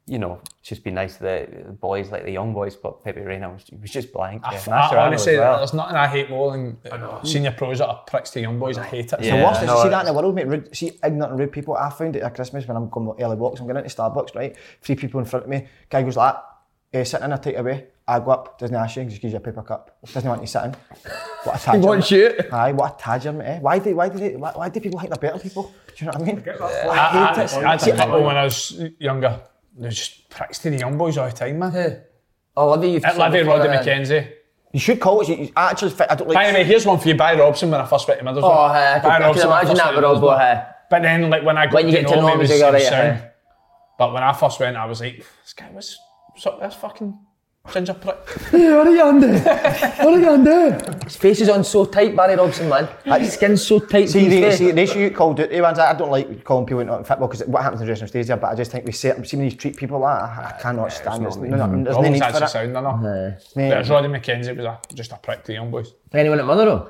you know, just be nice to the boys, like the young boys, but Pepe Reina was, was just blank. I, Yeah. I, honestly, well. there's nothing I hate more than senior pros that are pricks to young boys. I hate it. It's Yeah. the worst. no, you see it's- that in the world, mate. Rude, see ignorant and rude people. I found it at Christmas when I'm going early walks. I'm going into Starbucks, right? Three people in front of me. Guy goes like that, eh, sitting in a takeaway. I go up, doesn't ask you, just gives you a paper cup. Doesn't want you sitting. What a tadger. He wants mate. you. Aye, what a tadger, mate. Eh? Why do why do they why, why do people think they're better people? Do you know what I mean? Get that I, flag. I, hate it. I had a couple when I was younger. They were just pricks to the young boys all the time, man. Oh, Livy, you've At Livy, Roddy McKenzie. You should call it. You, you actually, fit- I don't like. By the way, here's one for you, Barry Robson, when I first went to Middlesbrough. Oh, hey, I can, I can imagine that with Robbo, hey. But then, like, when I got When you to get know to know him, him, he was, you he go, was right, sound. hey. But when I first went, I was like, this guy was, what's up, this fucking ginger prick. Hey, what are you on there? What are you on there? His face is on so tight, Barry Robson, man. His skin's so tight. See, to his the, face. see, the issue you called out, ones, I don't like calling people into football because what happens in the dressing room stays there, but I just think we certain, see when you treat people like that, I, I cannot stand it. There's no, no, there's no Robbo's need for actually it. sound, I know. Mate, But Roddy McKenzie was a, just a prick to the young boys. Anyone at Motherwell?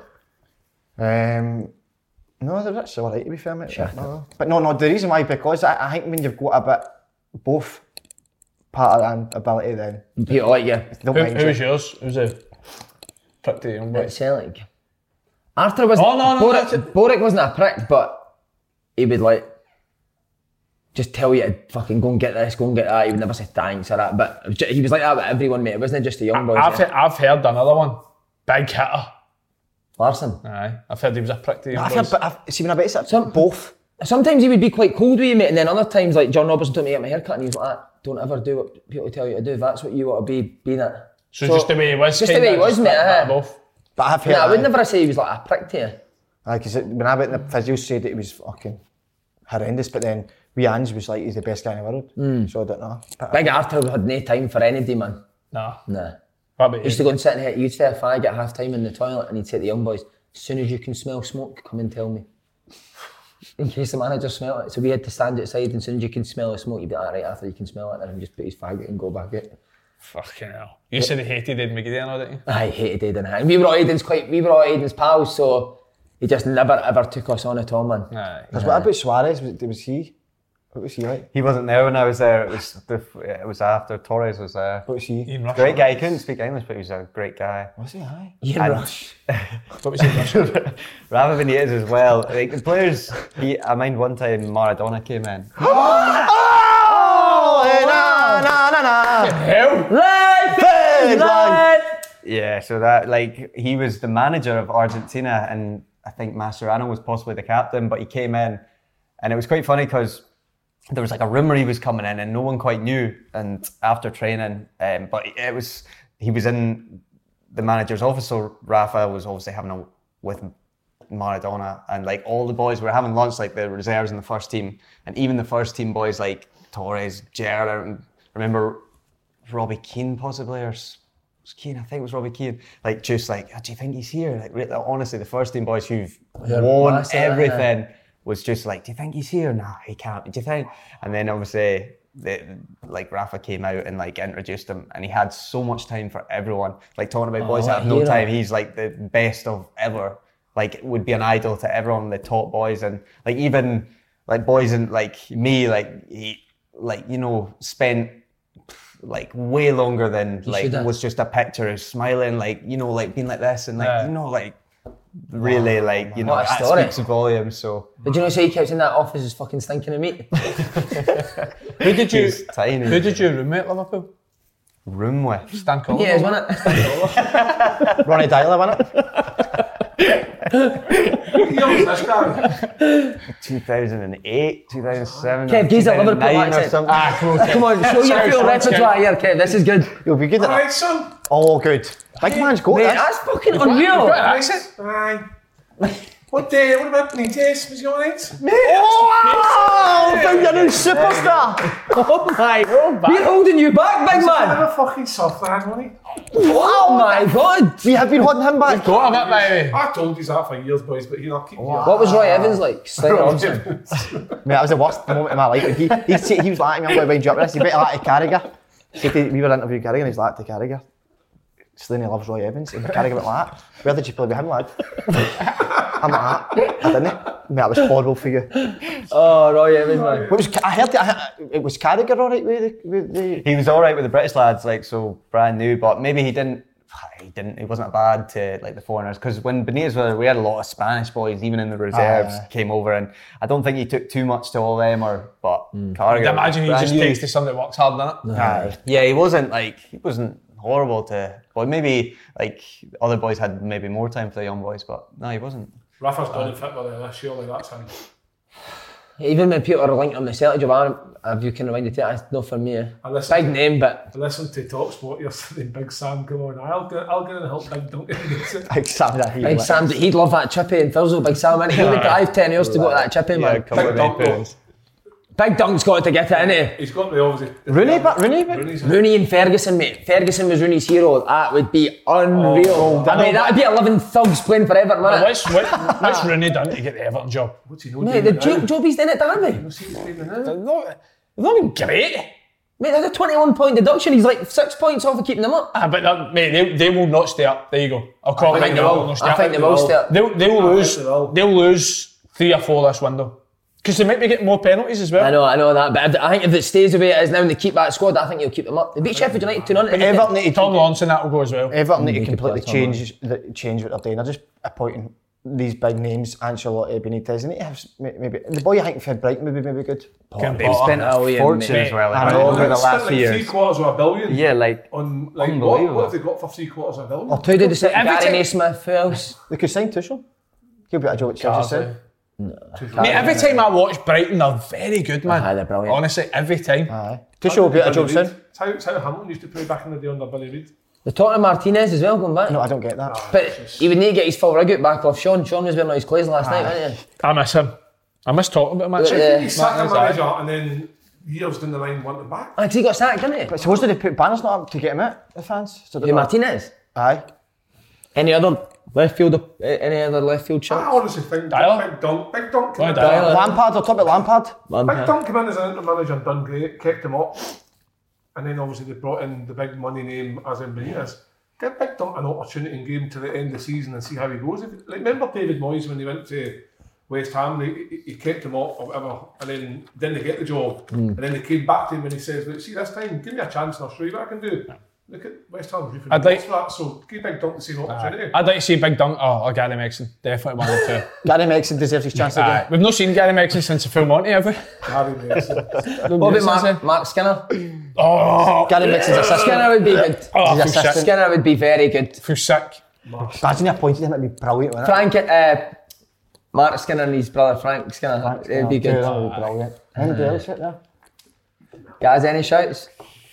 Um, no, they're actually alright to be fair, mate. But no, but no, no, the reason why, because I, I think when you've got a bit, both part and ability, then People like you. don't Who, mind who you. was yours? Who was a prick to the young At boys? Celtic. Arthur was. Oh, no, no, Boric, that's it. Boric wasn't a prick, but he would like just tell you to fucking go and get this, go and get that. He would never say thanks or that. But it was ju- he was like that with everyone, mate. It wasn't just the young boys. I've, yeah. he- I've heard another one. Big hitter. Larson. Aye, I've heard he was a prick to the young I've boys. heard, but I've, see when I bet it's Some- both. Sometimes he would be quite cold with you, mate, and then other times, like John Robertson told me to get my hair cut, and he was like, "Ah, don't ever do what people tell you to do. If that's what you want to be, be that." So, just the way he was. Just the kinda, way he was, just mate, prick that aye. both. But I have heard. Nah, I would that. never say he was like a prick to you. Like, is it, when I went in the physio, said that he was fucking horrendous, but then we Ange was like, he's the best guy in the world. Mm. So I don't know. But Big Arthur had no time for anybody, man. Nah. Nah. What about He used to go and sit and hit, you'd say a fag at half time in the toilet, and he'd say to the young boys, as soon as you can smell smoke, come and tell me. In case the manager smelled it. So we had to stand outside, and as soon as you can smell the smoke, you'd be like, right, Arthur, you can smell it, and then just put his fag and go back out. Fucking hell. You said he hated Ed McGee then, didn't you? I hated Aidan. And we were all Aidan's quite, we were all Aidan's pals, so he just never ever took us on at all, man. Aye. because what about Suarez? Was, was he? What was he like? He wasn't there when I was there. It was the, it was after Torres was there. What was he? Ian Rush. Great guy. He couldn't speak English, but he was a great guy. Was he? Aye. Ian And- Rush. What was he? Russian? Rafa Benitez as well. Like the players, he, I mind one time Maradona came in. Oh, na na na na. Hell? Big one. Yeah, so that like he was the manager of Argentina, and I think Mascherano was possibly the captain, but he came in, and it was quite funny because there was like a rumor he was coming in, and no one quite knew. And after training, um, but it was he was in the manager's office, so Rafa was obviously having a with Maradona, and like all the boys were having lunch, like the reserves in the first team, and even the first team boys like Torres, Gerrard, and remember Robbie Keane possibly, or s- was Keane, I think it was Robbie Keane, like just like, oh, do you think he's here? Like really, honestly, the first team boys who've They're won massive, everything was just like, do you think he's here? Nah, he can't. Do you think? And then obviously, the, like Rafa came out and like introduced him, and he had so much time for everyone. Like talking about boys Oh, that have no hero. time, he's like the best of ever. Like would be an idol to everyone, the top boys, and like even like boys and like me, like he, like you know, spent like way longer than He like should have. was just a picture of smiling, like you know, like being like this and like Yeah. you know, like really like you know What a that story. speaks volumes. So Did you know say he kept in that office is fucking stinking of meat? Who did you, he's tiny. who did you roommate at Liverpool? room with? Stan Collins? He is, wasn't it? Ronnie Dyler, wasn't it? What year was this guy? two thousand eight, two thousand seven, Kev, geez, at Liverpool or accent. something. Ah, close. Come on, show your full repertoire here, Kev. This is good. You'll be good at Alright, that. son. Oh, good. Big man's got Mate, this. that's fucking You've got unreal. an accent? Aye. What day? What about Benitez? Was he alright? Oh, I think you're a new superstar. Oh my god. We're holding you back, big man. Never fucking soft lad, wasn't he? Oh my god. We have been holding him back. Got a bit, baby. I told you that for years, boys, but you know, keep your What was Roy Evans like? Slinger Robson. Mate, that was the worst moment of my life. He, he, he, he was like, I'm going to wind you up with this. You better like to Carragher. So he- we were interviewing Carragher and he's like to Carragher. Slaney loves Roy Evans. And Carragher went like that. Where did you play with him, lad? I'm like that. I didn't. Mate, that was horrible for you. Oh, Roy Evans, man. What was, I heard it, I, it was Carragher alright with the, with the... He was alright with the British lads, like, so brand new, but maybe he didn't, he didn't, he wasn't bad to, like, the foreigners, because when Benitez was there, we had a lot of Spanish boys, even in the reserves, uh, came over, and I don't think he took too much to all them, or, but mm. Carragher... I imagine he just new. takes to somebody that works hard, doesn't it? Uh, yeah, he wasn't, like, he wasn't horrible to, well, maybe, like, other boys had maybe more time for the young boys, but no, he wasn't. Rafa's done in football there, surely that's him. Even when people are linked on the Celtic job, if you can rewind it, that's not for me. Big to, name, but... I listened to TalkSport yesterday, Big Sam come on, I'll get, I'll get in and help Big Duncan. Big Sam, that Big Sam, he'd love that chippy in Thursday, Big Sam, and he would drive ten years to go to that chippy, man. Yeah, Big Duncan. Big Dunk's got to get it, innit? He's got the obviously. Rooney, but Rooney, Rooney and Ferguson, mate. Ferguson was Rooney's hero. That would be unreal. Oh, I mean, that'd be eleven thugs playing forever, man. What's, what, what's Rooney done to get the Everton job? What's he know? Mate, the jo- job he's done at Derby. They've not, not been great. Mate, there's a twenty-one point deduction. He's like six points off of keeping them up. Ah, but that, mate, they, they will not stay up. There you go. I'll call I it. think they will. I think they will stay up. They'll, they'll lose. They'll lose three or four this window. Because they might be getting more penalties as well. I know, I know that, but I think if it stays the way it is now and they keep that squad, I think you'll keep them up. They beat Sheffield United two nil. Everton need to Tom Lawson, that will go as well. Everton need to completely change the, change what they're doing. They're just appointing these big names, Ancelotti, Benitez. They need to have maybe the boy I think for Brighton would be maybe good. They've spent a fortune as well like, over the last few like years. Three quarters of a billion. Yeah, like on like what, what have they got for three quarters of a billion? Or two did the same. Gary Naismith, who else? They could sign Tuchel. He'll be a job at Chelsea. No. Mate, every time I watch Brighton, they're very good, man. Aye, they're brilliant. Honestly, every time. Aye. Tuchel will be a job soon. It's how, it's how Hamilton used to play back in the day under Billy Reid. They're talking to Martinez as well, going back. No, I don't get that. Oh, but he would need to get his full rig out back off Sean. Sean was wearing all his clothes last Aye. night, wasn't he? I miss him. I miss talking about him, actually. Yeah. He sacked the manager and then years down the line went him back. Because he got sacked, didn't he? But supposedly they put banners not up to get him out, the fans. So Who, Martinez? Aye. Any other left field? Any other left field shots? I honestly think Dial? Big Dunk, Big Dunk came Why in. Dial? Lampard, I'll talk about Lampard. Big Dunk came in as an interim manager and done great, kept him up. And then obviously they brought in the big money name as in Benitez. Give Big Dunk an opportunity and give him to the end of the season and see how he goes. If, like, remember David Moyes when he went to West Ham, he, he kept him up or whatever, and then didn't they get the job. Mm. And then they came back to him and he says, "Look, see this time, give me a chance and I'll show you what I can do." Yeah. Look at West Ham reaping I'd like, for that, so give Big Dunk the same opportunity. Uh, I'd like to see Big Dunk, oh, or Gary Megson, definitely one of the two. Gary Megson deserves his chance again. Uh, we've not seen Gary Megson since the Full Monty, have we? Gary Megson. What about Mark, Mark Skinner? Oh, Gary Megson's assistant. Skinner would be good. Oh, He's assistant. Skinner would be very good. Feel sick. Imagine he appointed him, it'd be brilliant, wouldn't it? Frank, uh, Mark Skinner and his brother Frank Skinner, Frank it would be good. That would be brilliant. Anybody else out there? Guys, any shouts?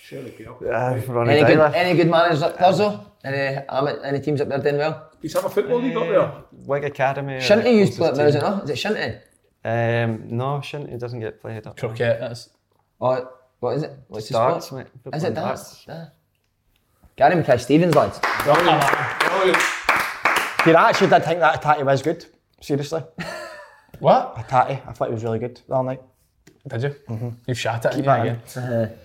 Uh, any good, any good managers up there, though? Any, any teams up there doing well? He's have a football league up there. Wig Academy. Shinty used to play up there, is it not? Is it Shinty? Um, no, Shinty doesn't get played up. Croquet, that's. Oh, what is it? What's darts, the sport? mate. Is it darts? darts? Gary Mackay-Stevens, lads. Brilliant. Brilliant. Yeah, I actually did think that Hatate was good. Seriously. What? Hatate, I thought he was really good the other night. Did you? Mm-hmm. You've shot it Keep again. that in.